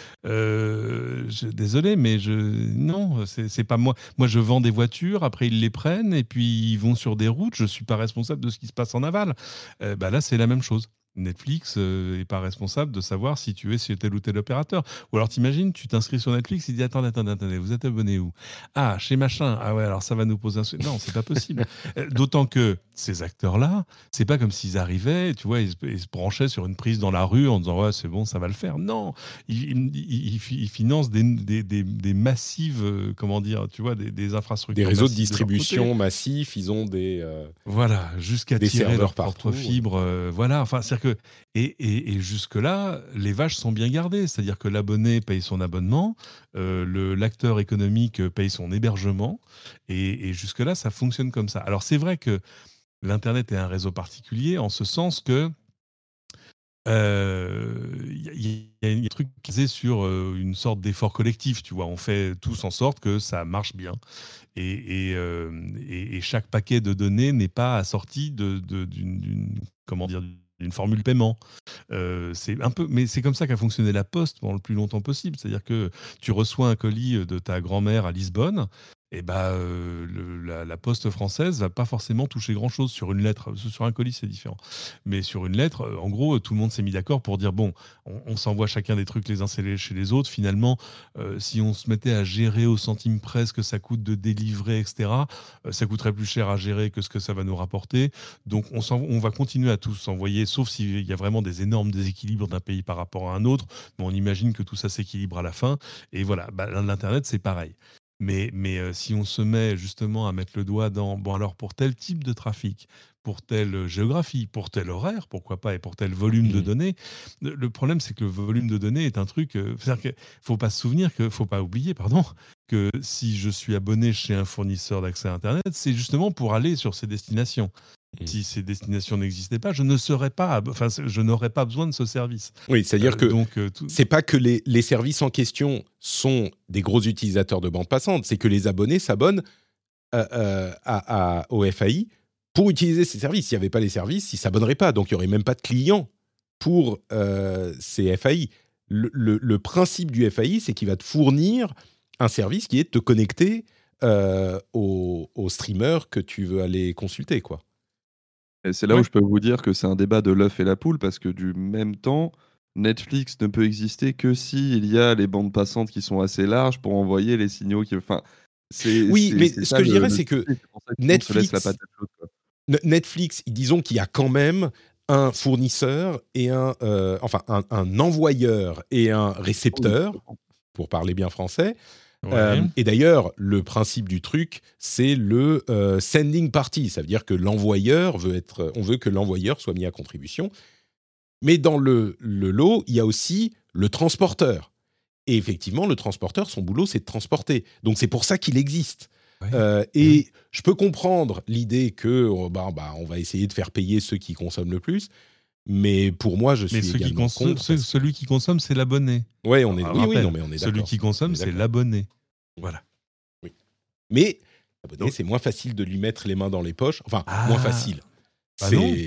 euh, je- désolé, mais je non, c'est c'est pas moi. Moi je vends des voitures, après ils les prennent et puis ils vont sur des routes. Je suis pas responsable de ce qui se passe en aval. Euh, bah là c'est la même chose. Netflix euh, est pas responsable de savoir si tu es chez tel ou tel opérateur. Ou alors t'imagines, tu t'inscris sur Netflix, il dit attendez, attendez, attendez, vous êtes abonné où? Ah, chez machin. Ah ouais, alors ça va nous poser un. sou- Non, c'est pas possible. Euh, D'autant que ces acteurs-là, c'est pas comme s'ils arrivaient, tu vois, ils, se ils se branchaient sur une prise dans la rue en disant ouais c'est bon, ça va le faire. Non, ils, ils- ils- ils financent des, des, des- des massives, euh, comment dire, tu vois, des, des Des infrastructures réseaux de massives de leur côté. distribution massifs, ils ont des, euh, Voilà, jusqu'à des tirer serveurs leur propre partout. Ouais. fibre. euh, voilà, enfin, c'est-à-dire que et, et, et jusque-là, les vaches sont bien gardées. C'est-à-dire que l'abonné paye son abonnement, euh, le l'acteur économique paye son hébergement, et, et jusque-là, ça fonctionne comme ça. Alors c'est vrai que l'Internet est un réseau particulier en ce sens que euh, il y, a- il y a un truc basé sur euh, une sorte d'effort collectif, tu vois. On fait tous en sorte que ça marche bien. Et, et, euh, et- et chaque paquet de données n'est pas assorti de, de- d'une, d'une- comment dire, une formule paiement. Euh, c'est un peu, mais c'est comme ça qu'a fonctionné la Poste pendant le plus longtemps possible. C'est-à-dire que tu reçois un colis de ta grand-mère à Lisbonne, et bah, euh, le, la, la Poste française va pas forcément toucher grand-chose sur une lettre. Sur un colis, c'est différent. Mais sur une lettre, en gros, tout le monde s'est mis d'accord pour dire bon, on, on s'envoie chacun des trucs les uns chez les autres. Finalement, euh, si on se mettait à gérer au centime près ce que ça coûte de délivrer, et cetera, euh, ça coûterait plus cher à gérer que ce que ça va nous rapporter. Donc, on, on va continuer à tous s'envoyer, sauf s'il y a vraiment des énormes déséquilibres d'un pays par rapport à un autre. Mais on imagine que tout ça s'équilibre à la fin. Et voilà, bah, l'Internet, c'est pareil. Mais, mais euh, si on se met justement à mettre le doigt dans, bon alors pour tel type de trafic, pour telle géographie, pour tel horaire, pourquoi pas, et pour tel volume mmh. de données, le, le problème c'est que le volume de données est un truc, euh, c'est-à-dire qu'il ne faut pas se souvenir, qu'il ne faut pas oublier, pardon, que si je suis abonné chez un fournisseur d'accès à Internet, c'est justement pour aller sur ces destinations. Mmh. Si ces destinations n'existaient pas, je ne serais pas, enfin, je n'aurais pas besoin de ce service. Oui, c'est-à-dire euh, que donc, euh, tout... c'est pas que les, les services en question sont des gros utilisateurs de bande passante, c'est que les abonnés s'abonnent euh, euh, à, à, au F A I pour utiliser ces services. S'il n'y avait pas les services, ils ne s'abonneraient pas. Donc, il n'y aurait même pas de clients pour euh, ces F A I. Le, le, le principe du F A I, c'est qu'il va te fournir un service qui est de te connecter euh, au, au streamer que tu veux aller consulter, quoi. Et c'est là ouais. où je peux vous dire que c'est un débat de l'œuf et la poule, parce que du même temps, Netflix ne peut exister que s'il y a les bandes passantes qui sont assez larges pour envoyer les signaux qui... Enfin, c'est, oui, c'est, mais c'est ce que le, je dirais, c'est que, c'est que Netflix, la chaude, Netflix, disons qu'il y a quand même un fournisseur et un, euh, enfin, un, un envoyeur et un récepteur, oui. pour parler bien français. Ouais. Euh, et d'ailleurs, le principe du truc, c'est le euh, sending party. Ça veut dire que l'envoyeur veut être, on veut que l'envoyeur soit mis à contribution. Mais dans le, le lot, il y a aussi le transporteur. Et effectivement, le transporteur, son boulot, c'est de transporter. Donc, c'est pour ça qu'il existe. Ouais. Euh, et oui. je peux comprendre l'idée que oh, bah, bah, on va essayer de faire payer ceux qui consomment le plus. Mais pour moi, je suis mais également qui consom- contre. Ceux, celui qui consomme, c'est l'abonné. Ouais, on est, Alors, oui, rappelle, oui, non, mais on est celui d'accord. qui consomme, c'est l'abonné. Voilà. Oui. Mais l'abonné, c'est moins facile de lui mettre les mains dans les poches. Enfin, ah, moins facile. Bah c'est, non.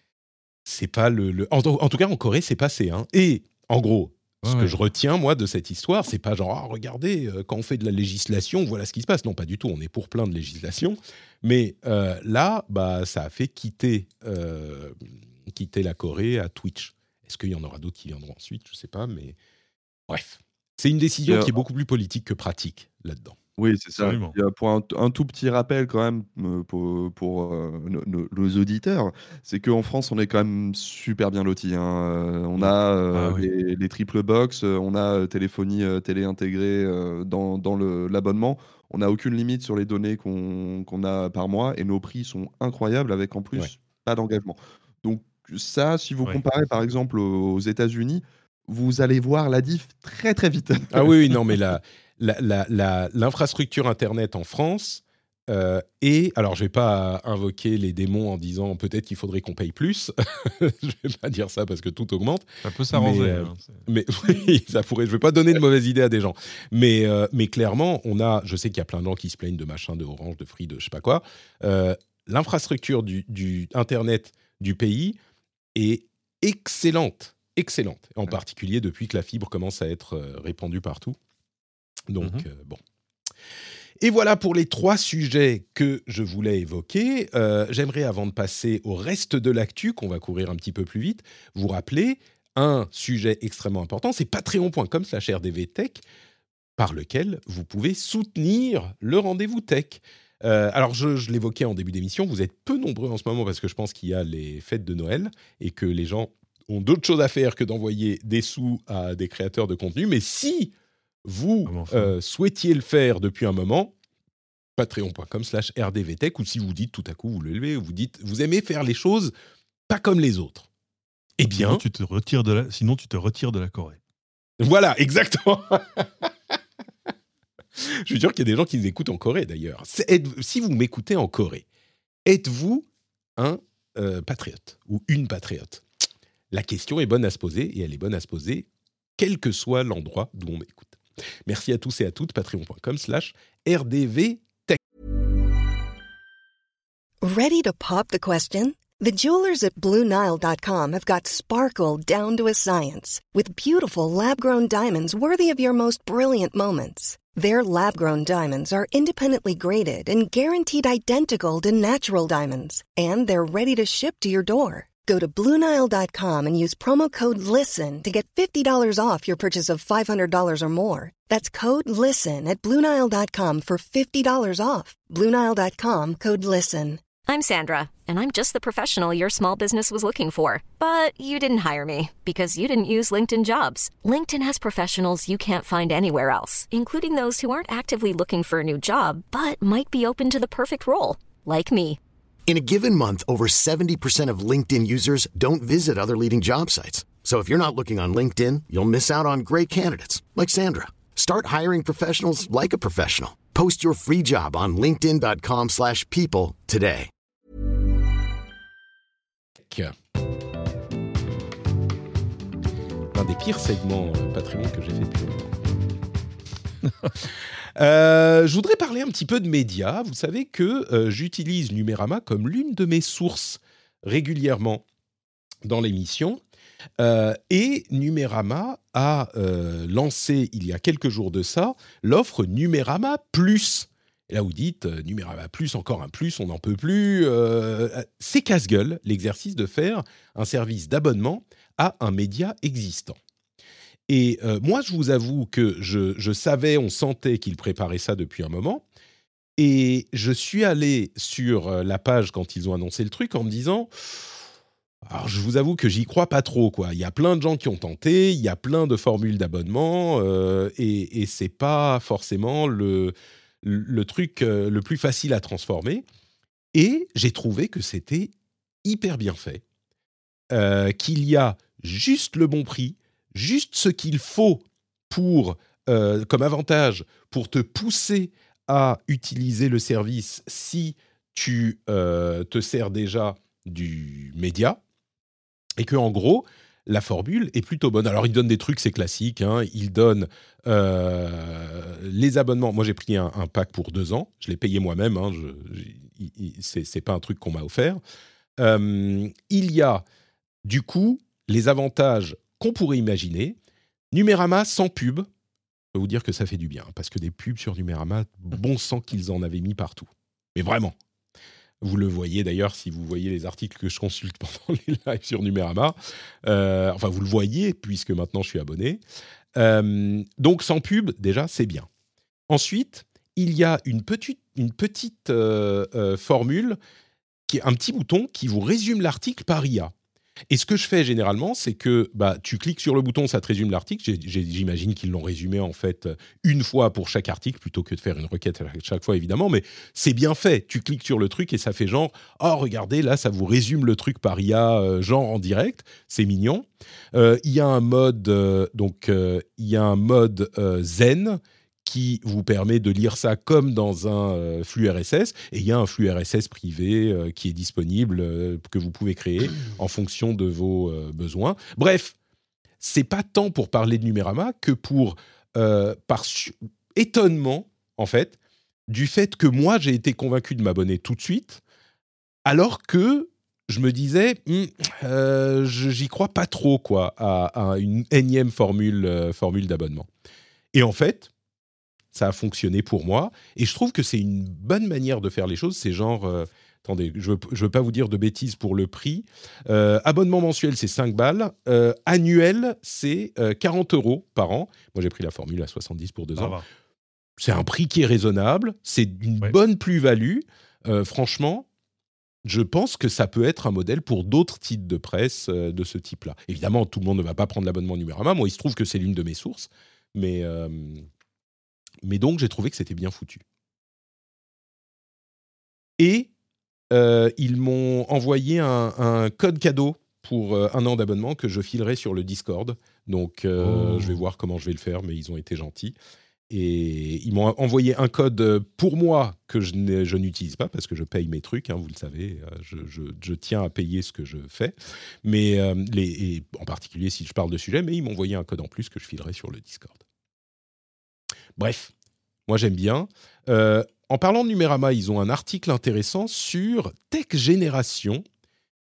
c'est pas le. le... En, en tout cas, en Corée, c'est passé. Hein. Et en gros, ce ouais, que ouais. je retiens moi de cette histoire, c'est pas genre ah, regardez, euh, quand on fait de la législation, voilà ce qui se passe. Non, pas du tout. On est pour plein de législation. Mais euh, là, bah, ça a fait quitter. Euh, quitter la Corée à Twitch. Est-ce qu'il y en aura d'autres qui viendront ensuite ? Je ne sais pas, mais bref. C'est une décision euh, qui est beaucoup plus politique que pratique là-dedans. Oui, c'est ça. Absolument. Il y a pour un, un tout petit rappel quand même euh, pour, pour euh, nos, nos, nos auditeurs, c'est qu'en France, on est quand même super bien lotis. Hein. Euh, on a euh, ah, oui. les, les triple box, euh, on a euh, téléphonie euh, télé intégrée euh, dans, dans le, l'abonnement. On n'a aucune limite sur les données qu'on, qu'on a par mois et nos prix sont incroyables avec en plus ouais. pas d'engagement. Donc ça, si vous ouais. comparez par exemple aux États-Unis, vous allez voir la diff très très vite. Ah oui, oui non, mais la, la, la, la, l'infrastructure Internet en France euh, est... Alors, je ne vais pas invoquer les démons en disant peut-être qu'il faudrait qu'on paye plus. Je ne vais pas dire ça parce que tout augmente. Ça peut s'arranger. Mais, euh, hein, mais oui, ça pourrait. Je ne vais pas donner de mauvaises idées à des gens. Mais, euh, mais clairement, on a... Je sais qu'il y a plein de gens qui se plaignent de machin, de Orange, de Free, de je ne sais pas quoi. Euh, l'infrastructure du, du Internet du pays est excellente, excellente, en ouais. particulier depuis que la fibre commence à être euh, répandue partout. Donc, mm-hmm. euh, bon. Et voilà pour les trois sujets que je voulais évoquer. Euh, j'aimerais, avant de passer au reste de l'actu, qu'on va courir un petit peu plus vite, vous rappeler un sujet extrêmement important, c'est patreon point com slash R D V Tech, par lequel vous pouvez soutenir le rendez-vous tech. Euh, alors, je, je l'évoquais en début d'émission, vous êtes peu nombreux en ce moment parce que je pense qu'il y a les fêtes de Noël et que les gens ont d'autres choses à faire que d'envoyer des sous à des créateurs de contenu. Mais si vous euh, souhaitiez le faire depuis un moment, patreon point com slash R D V Tech, ou si vous dites tout à coup, vous le levez, vous dites, vous aimez faire les choses pas comme les autres. Eh bien... Sinon, tu te retires de la, sinon, tu te retires de la Corée. Voilà, exactement. Je suis sûr qu'il y a des gens qui nous écoutent en Corée, d'ailleurs. C'est, si vous m'écoutez en Corée, êtes-vous un euh, patriote ou une patriote ? La question est bonne à se poser, et elle est bonne à se poser quel que soit l'endroit d'où on m'écoute. Merci à tous et à toutes, patreon point com slash R D V Tech. Ready to pop the question? The jewelers at Blue Nile dot com have got sparkle down to a science with beautiful lab-grown diamonds worthy of your most brilliant moments. Their lab-grown diamonds are independently graded and guaranteed identical to natural diamonds, and they're ready to ship to your door. Go to Blue Nile dot com and use promo code LISTEN to get fifty dollars off your purchase of five hundred dollars or more. That's code LISTEN at Blue Nile dot com for fifty dollars off. Blue Nile dot com, code LISTEN. I'm Sandra, and I'm just the professional your small business was looking for. But you didn't hire me because you didn't use LinkedIn Jobs. LinkedIn has professionals you can't find anywhere else, including those who aren't actively looking for a new job, but might be open to the perfect role, like me. In a given month, over seventy percent of LinkedIn users don't visit other leading job sites. So if you're not looking on LinkedIn, you'll miss out on great candidates like Sandra. Start hiring professionals like a professional. Post your free job on linkedin dot com slash people today. Un des pires segments euh, Patreon que j'ai fait depuis longtemps. euh, je voudrais parler un petit peu de médias. Vous savez que euh, j'utilise Numérama comme l'une de mes sources régulièrement dans l'émission. Euh, et Numérama a euh, lancé, il y a quelques jours de ça, l'offre Numérama Plus. Et là, vous dites, euh, Numérama Plus, encore un plus, on n'en peut plus. Euh, c'est casse-gueule, l'exercice de faire un service d'abonnement à un média existant. Et euh, moi, je vous avoue que je, je savais, on sentait qu'il préparait ça depuis un moment. Et je suis allé sur la page quand ils ont annoncé le truc en me disant... Alors, je vous avoue que j'y crois pas trop, quoi. Il y a plein de gens qui ont tenté, il y a plein de formules d'abonnement, euh, et, et c'est pas forcément le, le truc euh, le plus facile à transformer. Et j'ai trouvé que c'était hyper bien fait, euh, qu'il y a juste le bon prix, juste ce qu'il faut pour, euh, comme avantage pour te pousser à utiliser le service si tu euh, te sers déjà du média. Et que en gros, la formule est plutôt bonne. Alors, il donne des trucs, c'est classique. Hein. Il donne euh, les abonnements. Moi, j'ai pris un, un pack pour deux ans. Je l'ai payé moi-même. Hein. Je, il, il, c'est, c'est pas un truc qu'on m'a offert. Euh, il y a, du coup, les avantages qu'on pourrait imaginer. Numérama sans pub. Je peux vous dire que ça fait du bien. Parce que des pubs sur Numérama, bon sang qu'ils en avaient mis partout. Mais vraiment. Vous le voyez d'ailleurs si vous voyez les articles que je consulte pendant les lives sur Numérama. Euh, enfin, vous le voyez puisque maintenant je suis abonné. Euh, donc, sans pub, déjà, c'est bien. Ensuite, il y a une petite, une petite euh, euh, formule, qui est un petit bouton qui vous résume l'article par I A. Et ce que je fais généralement, c'est que bah, tu cliques sur le bouton, ça te résume l'article. J'ai, j'ai, j'imagine qu'ils l'ont résumé en fait une fois pour chaque article, plutôt que de faire une requête à chaque fois, évidemment. Mais c'est bien fait. Tu cliques sur le truc et ça fait genre « Oh, regardez, là, ça vous résume le truc par I A, euh, genre en direct. » C'est mignon. Euh, il y a un mode, euh, donc, euh, il y a un mode euh, Zen qui vous permet de lire ça comme dans un euh, flux R S S. Et il y a un flux R S S privé euh, qui est disponible, euh, que vous pouvez créer en fonction de vos euh, besoins. Bref, c'est pas tant pour parler de Numérama que pour, euh, par su- étonnement, en fait, du fait que moi, j'ai été convaincu de m'abonner tout de suite, alors que je me disais, hm, euh, j'y crois pas trop, quoi, à, à une énième formule, euh, formule d'abonnement. Et en fait... ça a fonctionné pour moi. Et je trouve que c'est une bonne manière de faire les choses. C'est genre... Euh, attendez, je ne veux, veux pas vous dire de bêtises pour le prix. Euh, abonnement mensuel, c'est cinq balles. Euh, annuel, c'est euh, quarante euros par an. Moi, j'ai pris la formule à soixante-dix pour deux Ah ans. bah. C'est un prix qui est raisonnable. C'est une Ouais. bonne plus-value. Euh, franchement, je pense que ça peut être un modèle pour d'autres titres de presse euh, de ce type-là. Évidemment, tout le monde ne va pas prendre l'abonnement Numérama. Moi, il se trouve que c'est l'une de mes sources. Mais... Euh, Mais donc, j'ai trouvé que c'était bien foutu. Et euh, ils m'ont envoyé un, un code cadeau pour euh, un an d'abonnement que je filerai sur le Discord. Donc, euh, Oh. je vais voir comment je vais le faire, mais ils ont été gentils. Et ils m'ont envoyé un code pour moi que je, n'ai- je n'utilise pas parce que je paye mes trucs, hein, vous le savez. euh, Je, je, je tiens à payer ce que je fais. Mais euh, les, et en particulier si je parle de sujet, mais ils m'ont envoyé un code en plus que je filerai sur le Discord. Bref, moi j'aime bien. Euh, en parlant de Numérama, ils ont un article intéressant sur Tech Génération,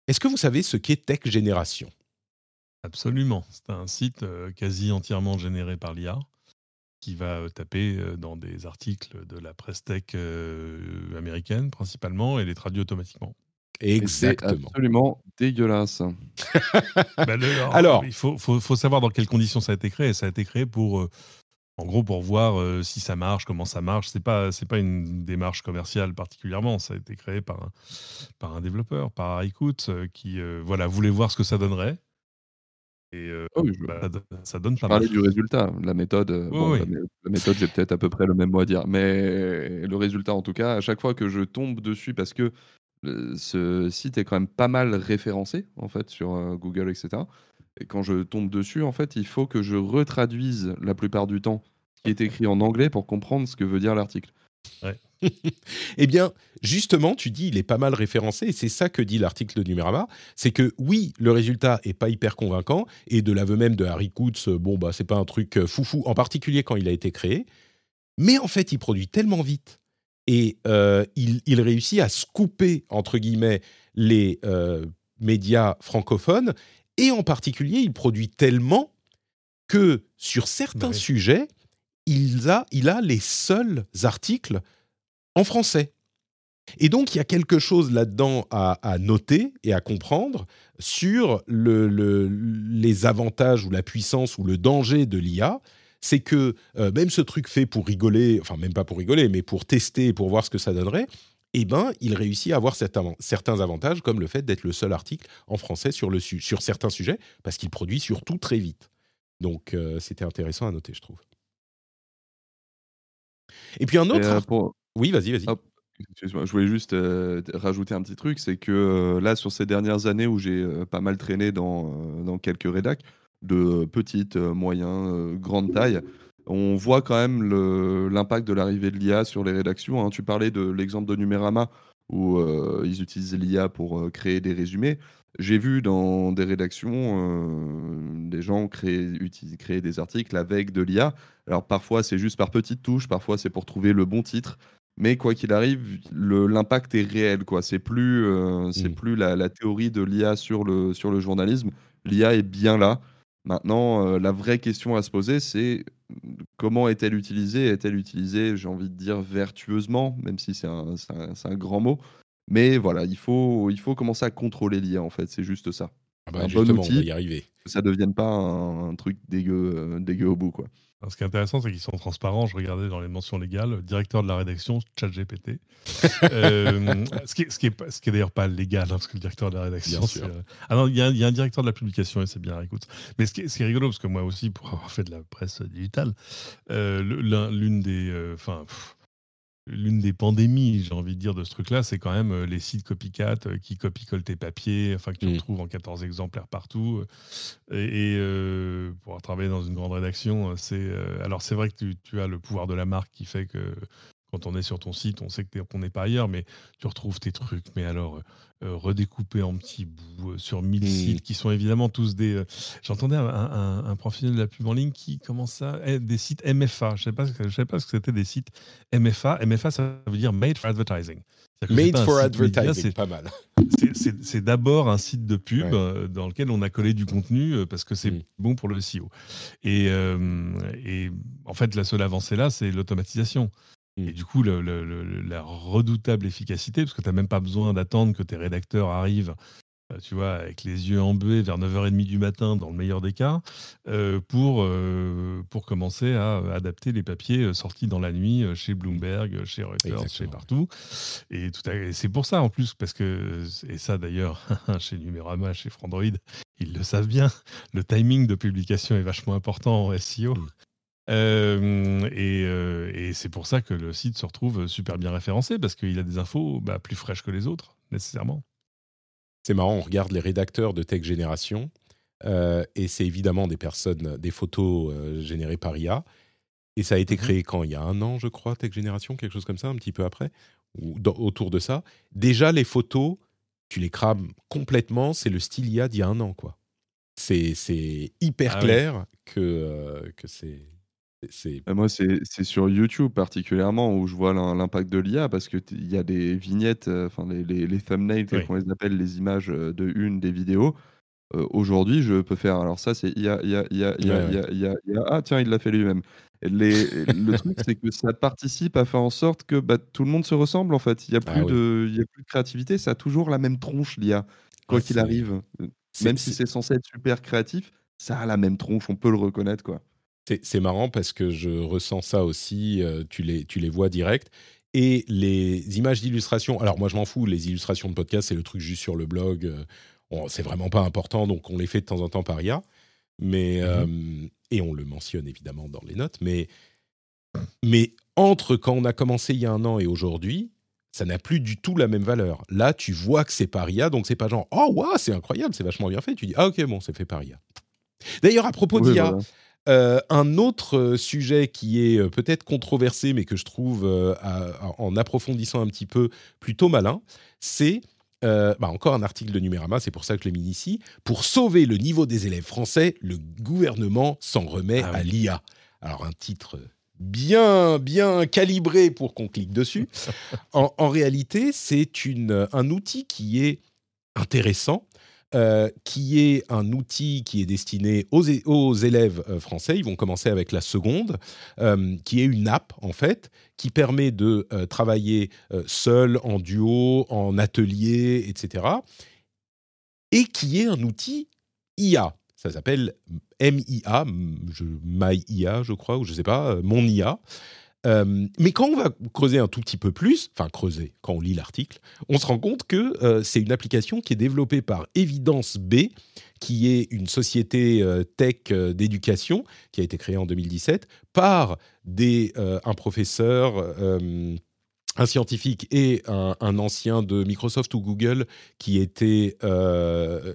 Est-ce que vous savez ce qu'est Tech Génération ? Absolument. C'est un site euh, quasi entièrement généré par l'I A qui va euh, taper euh, dans des articles de la presse tech euh, américaine principalement et les traduit automatiquement. Exactement. Et c'est absolument dégueulasse. Bah, le- alors, Alors, il faut, faut, faut savoir dans quelles conditions ça a été créé. Ça a été créé pour, euh, en gros, pour voir euh, si ça marche, comment ça marche. C'est pas, c'est pas une démarche commerciale particulièrement. Ça a été créé par un, par un développeur, par Harikut, euh, qui euh, voilà, voulait voir ce que ça donnerait. Et euh, Ah oui, je, bah, ça donne- ça donne je pas mal. parlais du résultat. La méthode, euh, Oui, bon, oui. la, mé- la méthode, j'ai peut-être à peu près le même mot à dire. Mais le résultat, en tout cas, à chaque fois que je tombe dessus, parce que euh, ce site est quand même pas mal référencé, en fait, sur euh, Google, et cetera. Et quand je tombe dessus, en fait, il faut que je retraduise la plupart du temps ce qui est écrit en anglais pour comprendre ce que veut dire l'article. eh bien, justement, tu dis il est pas mal référencé, et c'est ça que dit l'article de Numérama, c'est que oui, le résultat est pas hyper convaincant, et de l'aveu même de Harry Coutts, bon bah c'est pas un truc euh, foufou, en particulier quand il a été créé, mais en fait il produit tellement vite, et euh, il, il réussit à scooper entre guillemets les euh, médias francophones, et en particulier il produit tellement que sur certains Bah oui. sujets, il a, il a les seuls articles en français. Et donc, il y a quelque chose là-dedans à, à noter et à comprendre sur le, le, les avantages ou la puissance ou le danger de l'I A. C'est que euh, même ce truc fait pour rigoler, enfin même pas pour rigoler, mais pour tester et pour voir ce que ça donnerait, eh ben, il réussit à avoir certains, certains avantages, comme le fait d'être le seul article en français sur, le, sur certains sujets, parce qu'il produit surtout très vite. Donc, euh, c'était intéressant à noter, je trouve. Et puis un Et, autre... euh, art- pour, Oui, vas-y, vas-y. hop, excuse-moi, je voulais juste euh, t- rajouter un petit truc, c'est que euh, là, sur ces dernières années où j'ai euh, pas mal traîné dans, euh, dans quelques rédacs, de petites, euh, moyennes, euh, grandes tailles, on voit quand même le- l'impact de l'arrivée de l'I A sur les rédactions, hein. Tu parlais de l'exemple de Numérama, où euh, ils utilisent l'I A pour euh, créer des résumés. J'ai vu dans des rédactions euh, des gens créer, uti- créer des articles avec de l'I A. Alors parfois, c'est juste par petites touches, parfois c'est pour trouver le bon titre. Mais quoi qu'il arrive, le l'impact est réel, quoi. C'est plus, heu, c'est Mm. plus la la théorie de l'I A sur le sur le journalisme. L'I A est bien là. Maintenant, heu, la vraie question à se poser, c'est, mmh, comment est-elle utilisée? Est-elle utilisée, j'ai envie de dire, vertueusement? Même si c'est un c'est un c'est un grand mot. Mais voilà, il faut il faut commencer à contrôler l'I A, en fait, c'est juste ça. Ah bah Un bon justement, on va outil, y arriver. que ça devienne pas un un truc dégueu, heu, dégueu au bout, quoi. Alors, ce qui est intéressant, c'est qu'ils sont transparents. Je regardais dans les mentions légales, directeur de la rédaction, ChatGPT. Euh, ce qui est, ce qui est, pas- ce qui est d'ailleurs pas légal, hein, parce que le directeur de la rédaction, Bien c'est... sûr. euh, Ah non, il y, a un- il y a un directeur de la publication et c'est bien, écoute. Mais ce qui, est, ce qui est rigolo, parce que moi aussi, pour avoir fait de la presse digitale, euh, le- l'un- l'une des... euh, Enfin... pff, l'une des pandémies, j'ai envie de dire, de ce truc-là, c'est quand même euh, les sites copycat euh, qui copient-collent tes papiers, enfin que tu Mm. retrouves en quatorze exemplaires partout. euh, Et, et, euh, pour avoir travaillé dans une grande rédaction, euh, c'est euh, alors c'est vrai que tu, tu as le pouvoir de la marque qui fait que quand on est sur ton site, on sait que t'es- qu'on n'est pas ailleurs, mais tu retrouves tes trucs, mais alors euh, euh, redécoupés en petits bouts euh, sur mille Mm. sites qui sont évidemment tous des. euh, J'entendais un, un- un professionnel de la pub en ligne qui commence ça, eh, des sites M F A. Je sais pas, ce que- je sais pas ce que c'était des sites M F A. M F A, ça veut dire Made for Advertising. C'est-à-dire que c'est Made pas un for site média, advertising, c'est- pas mal. c'est- c'est c'est d'abord un site de pub Ouais. euh, dans lequel on a collé du contenu euh, parce que c'est Mm. bon pour le S E O. Et, euh, et en fait, la seule avancée là, c'est l'automatisation. Mm. Et du coup, le- le- le- la redoutable efficacité, parce que tu n'as même pas besoin d'attendre que tes rédacteurs arrivent, euh, tu vois, avec les yeux embués vers neuf heures trente du matin, dans le meilleur des cas, euh, pour, euh, pour commencer à euh, adapter les papiers euh, sortis dans la nuit euh, chez Bloomberg, euh, chez Reuters, chez Exactement. partout. Et, tout à- et c'est pour ça, en plus, parce que, et ça d'ailleurs, chez Numérama, chez Frandroid, ils le savent bien, le timing de publication est vachement important en S E O. Mm. Euh, et, euh, et c'est pour ça que le site se retrouve super bien référencé, parce qu'il a des infos bah, plus fraîches que les autres, nécessairement. C'est marrant, on regarde les rédacteurs de Tech Génération, euh, et c'est évidemment des personnes, des photos euh, générées par I A. Et ça a été Mhm. créé quand? Il y a un an, je crois, Tech Génération, quelque chose comme ça, un petit peu après, ou dans- autour de ça. Déjà, les photos, tu les crames complètement, c'est le style I A d'il y a un an, quoi. C'est, c'est hyper Ah oui. clair que, euh, que c'est... C'est Euh, Moi, c'est c'est sur YouTube particulièrement où je vois l'im- l'impact de l'I A parce que t- il y a des vignettes, euh, enfin les, les, les thumbnails, tels oui. qu'on les appelle, les images euh, de une des vidéos. Euh, aujourd'hui, je peux faire. Alors ça, c'est I A, I A, I A, I A, Ouais, ouais. I A, I A, I A. Ah tiens, il l'a fait lui-même. Et Les, le truc, c'est que ça participe à faire en sorte que bah, tout le monde se ressemble en fait. Il y a Ah plus oui. de, il y a plus de créativité. Ça a toujours la même tronche l'I A, Ouais, quoi qu'il c'est, arrive. Euh, c'est, Même si c'est, c'est censé être super créatif, ça a la même tronche. On peut le reconnaître quoi. c'est- c'est marrant parce que je ressens ça aussi. euh, tu les, tu les vois direct. Et les images d'illustration. Alors moi, je m'en fous. Les illustrations de podcast, c'est le truc juste sur le blog. euh, on- c'est vraiment pas important, donc on les fait de temps en temps par I A. Mais euh, Mhm. et on le mentionne évidemment dans les notes. Mais Mais entre quand on a commencé il y a un an et aujourd'hui, ça n'a plus du tout la même valeur. Là, tu vois que c'est par I A, donc c'est pas genre oh waouh, c'est incroyable, c'est vachement bien fait. Tu dis ah ok bon, c'est fait par I A. D'ailleurs, à propos Oui, d'I A, voilà. euh, un autre euh, sujet qui est euh, peut-être controversé, mais que je trouve euh, à- à- en approfondissant un petit peu plutôt malin, c'est euh, bah, encore un article de Numérama, c'est pour ça que je l'ai mis ici. Pour sauver le niveau des élèves français, le gouvernement s'en remet Ah à oui. l'I A. Alors un titre bien bien calibré pour qu'on clique dessus. En, en réalité, c'est une, un outil qui est intéressant, euh, qui est un outil qui est destiné aux, é- aux élèves euh, français. Ils vont commencer avec la seconde, euh, qui est une app en fait, qui permet de euh, travailler euh, seul, en duo, en atelier, et cetera. Et qui est un outil I A. Ça s'appelle M I A, je, My I A, je crois, ou je sais pas, euh, mon I A. Euh, mais quand on va creuser un tout petit peu plus, enfin creuser, quand on lit l'article, on se rend compte que euh, c'est une application qui est développée par Evidence B, qui est une société euh, tech euh, d'éducation qui a été créée en deux mille dix-sept par des, euh, un professeur, euh, un scientifique et un, un ancien de Microsoft ou Google qui était euh,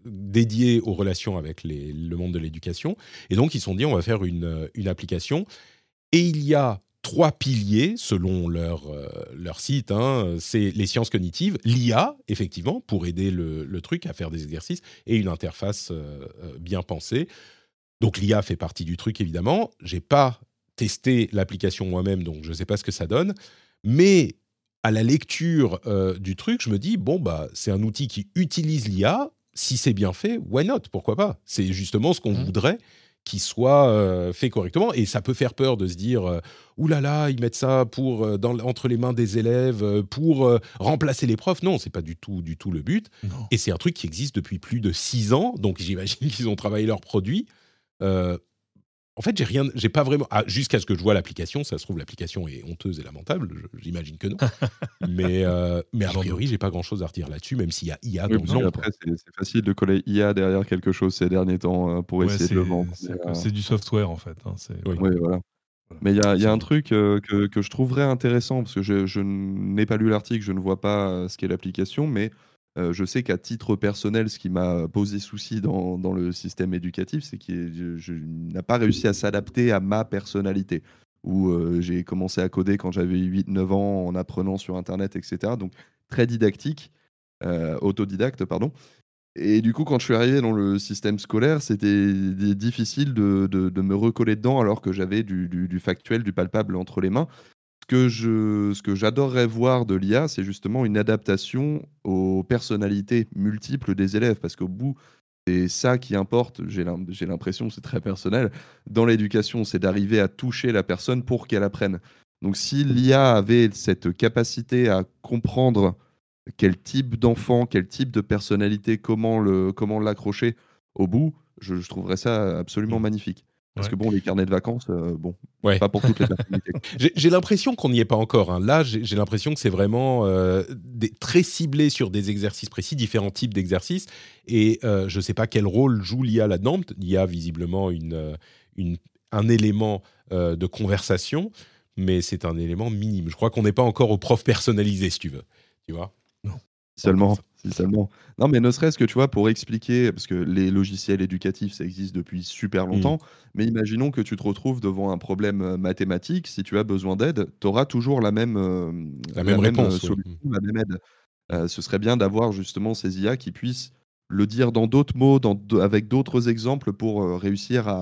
dédié aux relations avec les- le monde de l'éducation. Et donc ils se sont dit on va faire une, une application et il y a trois piliers, selon leur, euh, leur site. Hein. C'est les sciences cognitives, l'I A, effectivement, pour aider le, le truc à faire des exercices, et une interface euh, euh, bien pensée. Donc l'I A fait partie du truc, évidemment. Je n'ai pas testé l'application moi-même, donc je ne sais pas ce que ça donne. Mais à la lecture euh, du truc, je me dis, bon, bah, c'est un outil qui utilise l'I A. Si c'est bien fait, why not? Pourquoi pas? C'est justement ce qu'on Mhm. voudrait qu'il soit euh, fait correctement. Et ça peut faire peur de se dire, euh, ouh là là, ils mettent ça pour, euh, dans, entre les mains des élèves euh, pour euh, remplacer les profs. Non, c'est pas du tout, du tout le but. Non. Et c'est un truc qui existe depuis plus de six ans. Donc j'imagine qu'ils ont travaillé leur produit. Euh, en fait, j'ai rien, j'ai pas vraiment, ah, jusqu'à ce que je vois l'application. Ça se trouve, l'application est honteuse et lamentable. je- J'imagine que non. Mais, euh, mais a J'en priori, doute. j'ai pas grand-chose à redire là-dessus, même s'il y a I A Oui, dans le parce nom. qu'après, Quoi. c'est c'est facile de coller I A derrière quelque chose ces derniers temps euh, pour Ouais, essayer de c'est le vendre. Mais, c'est à euh, cause- c'est du software en fait. Hein, c'est Oui, voilà, oui, voilà. voilà. Mais il y a, il y a sans un doute. truc euh, que, que je trouverais intéressant, parce que je, je n'ai pas lu l'article, je ne vois pas euh, ce qu'est l'application, mais euh, je sais qu'à titre personnel, ce qui m'a posé souci dans, dans le système éducatif, c'est qu'il je, je n'a pas réussi à s'adapter à ma personnalité. Où euh, j'ai commencé à coder quand j'avais huit neuf ans en apprenant sur Internet, et cetera. Donc très didactique, euh, autodidacte, pardon. Et du coup, quand je suis arrivé dans le système scolaire, c'était di- difficile de, de- de me recoller dedans alors que j'avais du, du- du factuel, du palpable entre les mains. Ce que je, ce que j'adorerais voir de l'I A, c'est justement une adaptation aux personnalités multiples des élèves. Parce qu'au bout, c'est ça qui importe, j'ai l'im- j'ai l'impression, c'est très personnel, dans l'éducation, c'est d'arriver à toucher la personne pour qu'elle apprenne. Donc si l'I A avait cette capacité à comprendre quel type d'enfant, quel type de personnalité, comment le, comment l'accrocher au bout, je, je trouverais ça absolument Mm. magnifique. Parce Ouais. que bon, les carnets de vacances, euh, bon, Ouais. pas pour toutes les personnalités. J'ai j'ai l'impression qu'on n'y est pas encore. Hein. Là, j'ai j'ai l'impression que c'est vraiment euh, des, très ciblé sur des exercices précis, différents types d'exercices. Et euh, je ne sais pas quel rôle joue l'I A là-dedans. Il y a visiblement une, euh, une, un élément euh, de conversation, mais c'est un élément minime. Je crois qu'on n'est pas encore au prof personnalisé, si tu veux. Tu vois? Non. Seulement, si seulement. Non, mais ne serait-ce que, tu vois, pour expliquer, parce que les logiciels éducatifs, ça existe depuis super Mm. longtemps, mais imaginons que tu te retrouves devant un problème euh, mathématique, si tu as besoin d'aide, tu auras toujours la même, euh, La la même même euh, réponse, oui. solution, la même aide. Euh, ce serait bien d'avoir justement ces I A qui puissent le dire dans d'autres mots, dans d- avec d'autres exemples pour euh, réussir à,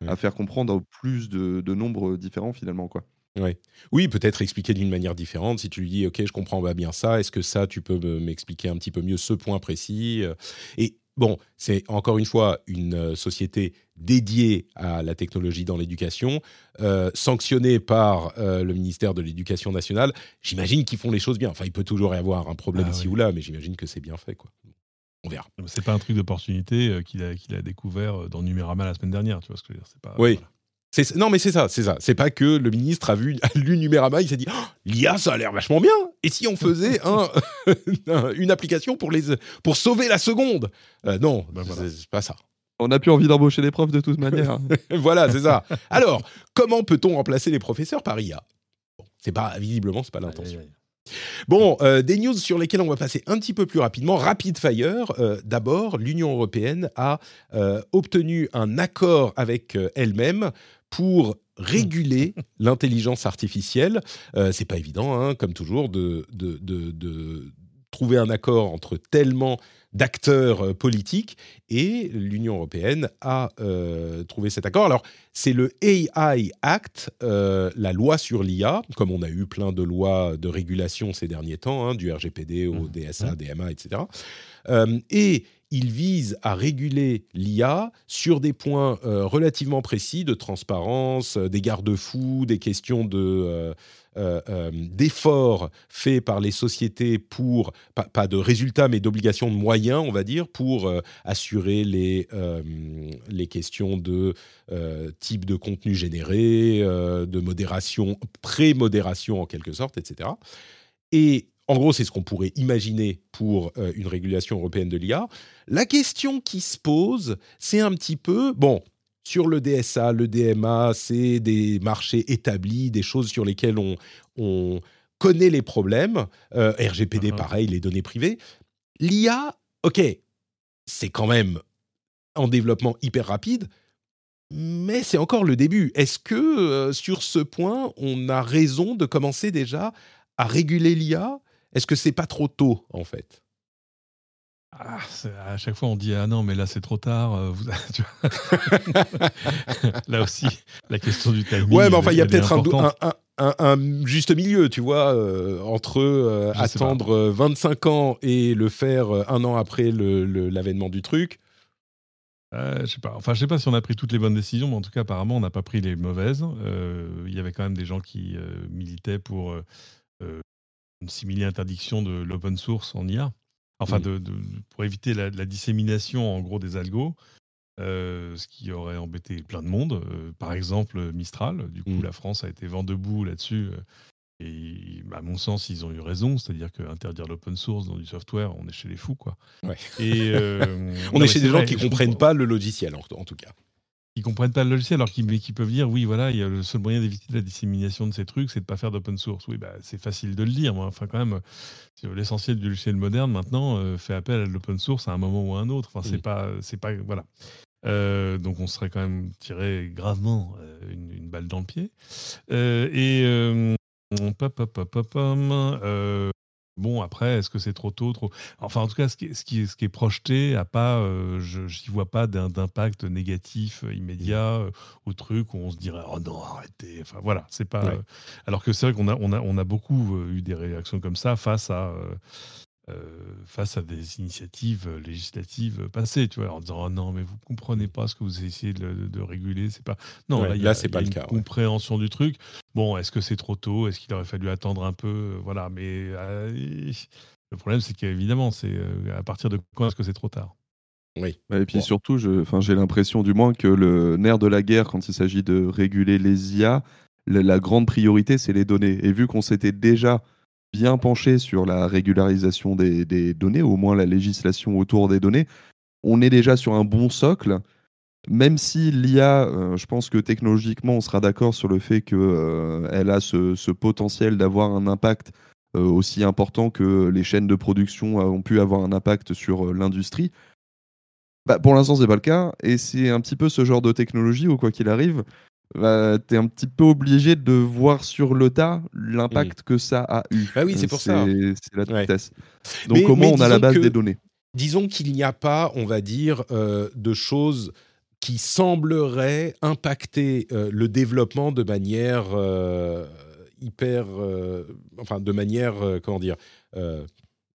à, à faire comprendre plus de, de nombres différents finalement, quoi. Ouais. Oui, peut-être expliquer d'une manière différente. Si tu lui dis, OK, je comprends pas bien ça, est-ce que ça, tu peux me- m'expliquer un petit peu mieux ce point précis euh, Et bon, c'est encore une fois une euh, société dédiée à la technologie dans l'éducation, euh, sanctionnée par euh, le ministère de l'Éducation nationale. J'imagine qu'ils font les choses bien. Enfin, il peut toujours y avoir un problème Ah ici oui. ou là, mais j'imagine que c'est bien fait, quoi. On verra. C'est pas un truc d'opportunité euh, qu'il a, qu'il a découvert euh, dans Numérama la semaine dernière, tu vois ce que je veux dire. C'est pas, Oui. voilà. C'est, non, mais c'est ça, c'est ça. C'est pas que le ministre a vu, a lu Numérama, il s'est dit, oh, l'I A, ça a l'air vachement bien. Et si on faisait un, une application pour, les, pour sauver la seconde euh, Non, Ben voilà. c'est, c'est pas ça. On n'a plus envie d'embaucher des profs de toute manière. Voilà, c'est ça. Alors, comment peut-on remplacer les professeurs par I A? Bon, c'est pas, visiblement, c'est pas l'intention. Aïe, aïe, aïe. Bon, euh, des news sur lesquelles on va passer un petit peu plus rapidement. Rapid fire. Euh, d'abord, l'Union européenne a euh, obtenu un accord avec euh, elle-même pour réguler l'intelligence artificielle. Euh, c'est pas évident, hein, comme toujours, de, de, de, de trouver un accord entre tellement d'acteurs euh, politiques, et l'Union européenne a euh, trouvé cet accord. Alors, c'est le A I Act, euh, la loi sur l'I A, comme on a eu plein de lois de régulation ces derniers temps, hein, du R G P D au D S A, D M A, et cetera. Euh, et il vise à réguler l'I A sur des points euh, relativement précis de transparence, euh, des garde-fous, des questions de... Euh, Euh, euh, d'efforts faits par les sociétés pour, pas, pas de résultats, mais d'obligations de moyens, on va dire, pour euh, assurer les, euh, les questions de euh, type de contenu généré, euh, de modération, pré-modération en quelque sorte, et cetera. Et en gros, c'est ce qu'on pourrait imaginer pour euh, une régulation européenne de l'I A. La question qui se pose, c'est un petit peu... bon. Sur le D S A, le D M A, c'est des marchés établis, des choses sur lesquelles on, on connaît les problèmes. Euh, R G P D, uh-huh. Pareil, les données privées. L'I A, OK, c'est quand même en développement hyper rapide, mais c'est encore le début. Est-ce que euh, sur ce point, on a raison de commencer déjà à réguler l'I A? Est-ce que c'est pas trop tôt, en fait? Ah, à chaque fois, on dit ah non, mais là c'est trop tard. Euh, vous... tu vois là aussi, la question du timing. Ouais, mais enfin, il y a elle peut-être un, un, un, un juste milieu, tu vois, euh, entre euh, attendre vingt-cinq ans et le faire un an après le, le, l'avènement du truc. Euh, je sais pas. Enfin, je sais pas si on a pris toutes les bonnes décisions, mais en tout cas, apparemment, on n'a pas pris les mauvaises. Il euh, y avait quand même des gens qui euh, militaient pour euh, une simili interdiction de l'open source en I A. Enfin, de, de, pour éviter la, la dissémination, en gros, des algos, euh, ce qui aurait embêté plein de monde. Euh, par exemple, Mistral. Du coup, mmh. la France a été vent debout là-dessus. Euh, et à mon sens, ils ont eu raison. C'est-à-dire qu'interdire l'open source dans du software, on est chez les fous, quoi. Ouais. Et, euh, on non, est chez des vrai, gens qui ne comprennent comprends. pas le logiciel, en, en tout cas. Ils ne comprennent pas le logiciel, alors qu'ils, qu'ils peuvent dire, oui, voilà, il y a le seul moyen d'éviter la dissémination de ces trucs, c'est de ne pas faire d'open source. Oui, bah, c'est facile de le dire. Moi. Enfin, quand même, l'essentiel du logiciel moderne, maintenant, euh, fait appel à l'open source à un moment ou à un autre. Enfin, c'est mmh. pas... C'est pas voilà. Euh, donc, on serait quand même tiré gravement euh, une, une balle dans le pied. Euh, et... Euh, pop, pop, pop, pop, euh, bon, après, est-ce que c'est trop tôt trop... Enfin, en tout cas, ce qui est, ce qui est, ce qui est projeté, a pas, euh, je n'y vois pas d'un, d'impact négatif euh, immédiat euh, au truc où on se dirait « Oh non, arrêtez !» Enfin, voilà, c'est pas... Ouais. Euh, alors que c'est vrai qu'on a, on a, on a beaucoup euh, eu des réactions comme ça face à... Euh, Euh, face à des initiatives législatives passées, tu vois, en disant oh non mais vous comprenez pas ce que vous essayez de, de, de réguler, c'est pas non ouais, là il y a, a, c'est y pas a le une cas, compréhension ouais. du truc. Bon, est-ce que c'est trop tôt, est-ce qu'il aurait fallu attendre un peu, voilà, mais euh, le problème c'est qu'évidemment c'est euh, à partir de quand est-ce que c'est trop tard. Oui. Et puis bon. surtout, je, enfin, j'ai l'impression du moins que le nerf de la guerre quand il s'agit de réguler les I A, la, la grande priorité c'est les données. Et vu qu'on s'était déjà bien penché sur la régularisation des, des données, au moins la législation autour des données, on est déjà sur un bon socle, même si l'I A, euh, je pense que technologiquement, on sera d'accord sur le fait qu'elle euh, a ce, ce potentiel d'avoir un impact euh, aussi important que les chaînes de production ont pu avoir un impact sur euh, l'industrie. Bah, pour l'instant, c'est pas le cas, et c'est un petit peu ce genre de technologie où, quoi qu'il arrive, bah, tu es un petit peu obligé de voir sur le tas l'impact mmh. que ça a eu. Ah oui, c'est pour c'est, ça. C'est la vitesse. Ouais. Donc, mais, comment mais on a la base que, des données? Disons qu'il n'y a pas, on va dire, euh, de choses qui semblerait impacter euh, le développement de manière euh, hyper, euh, enfin de manière euh, comment dire. Euh,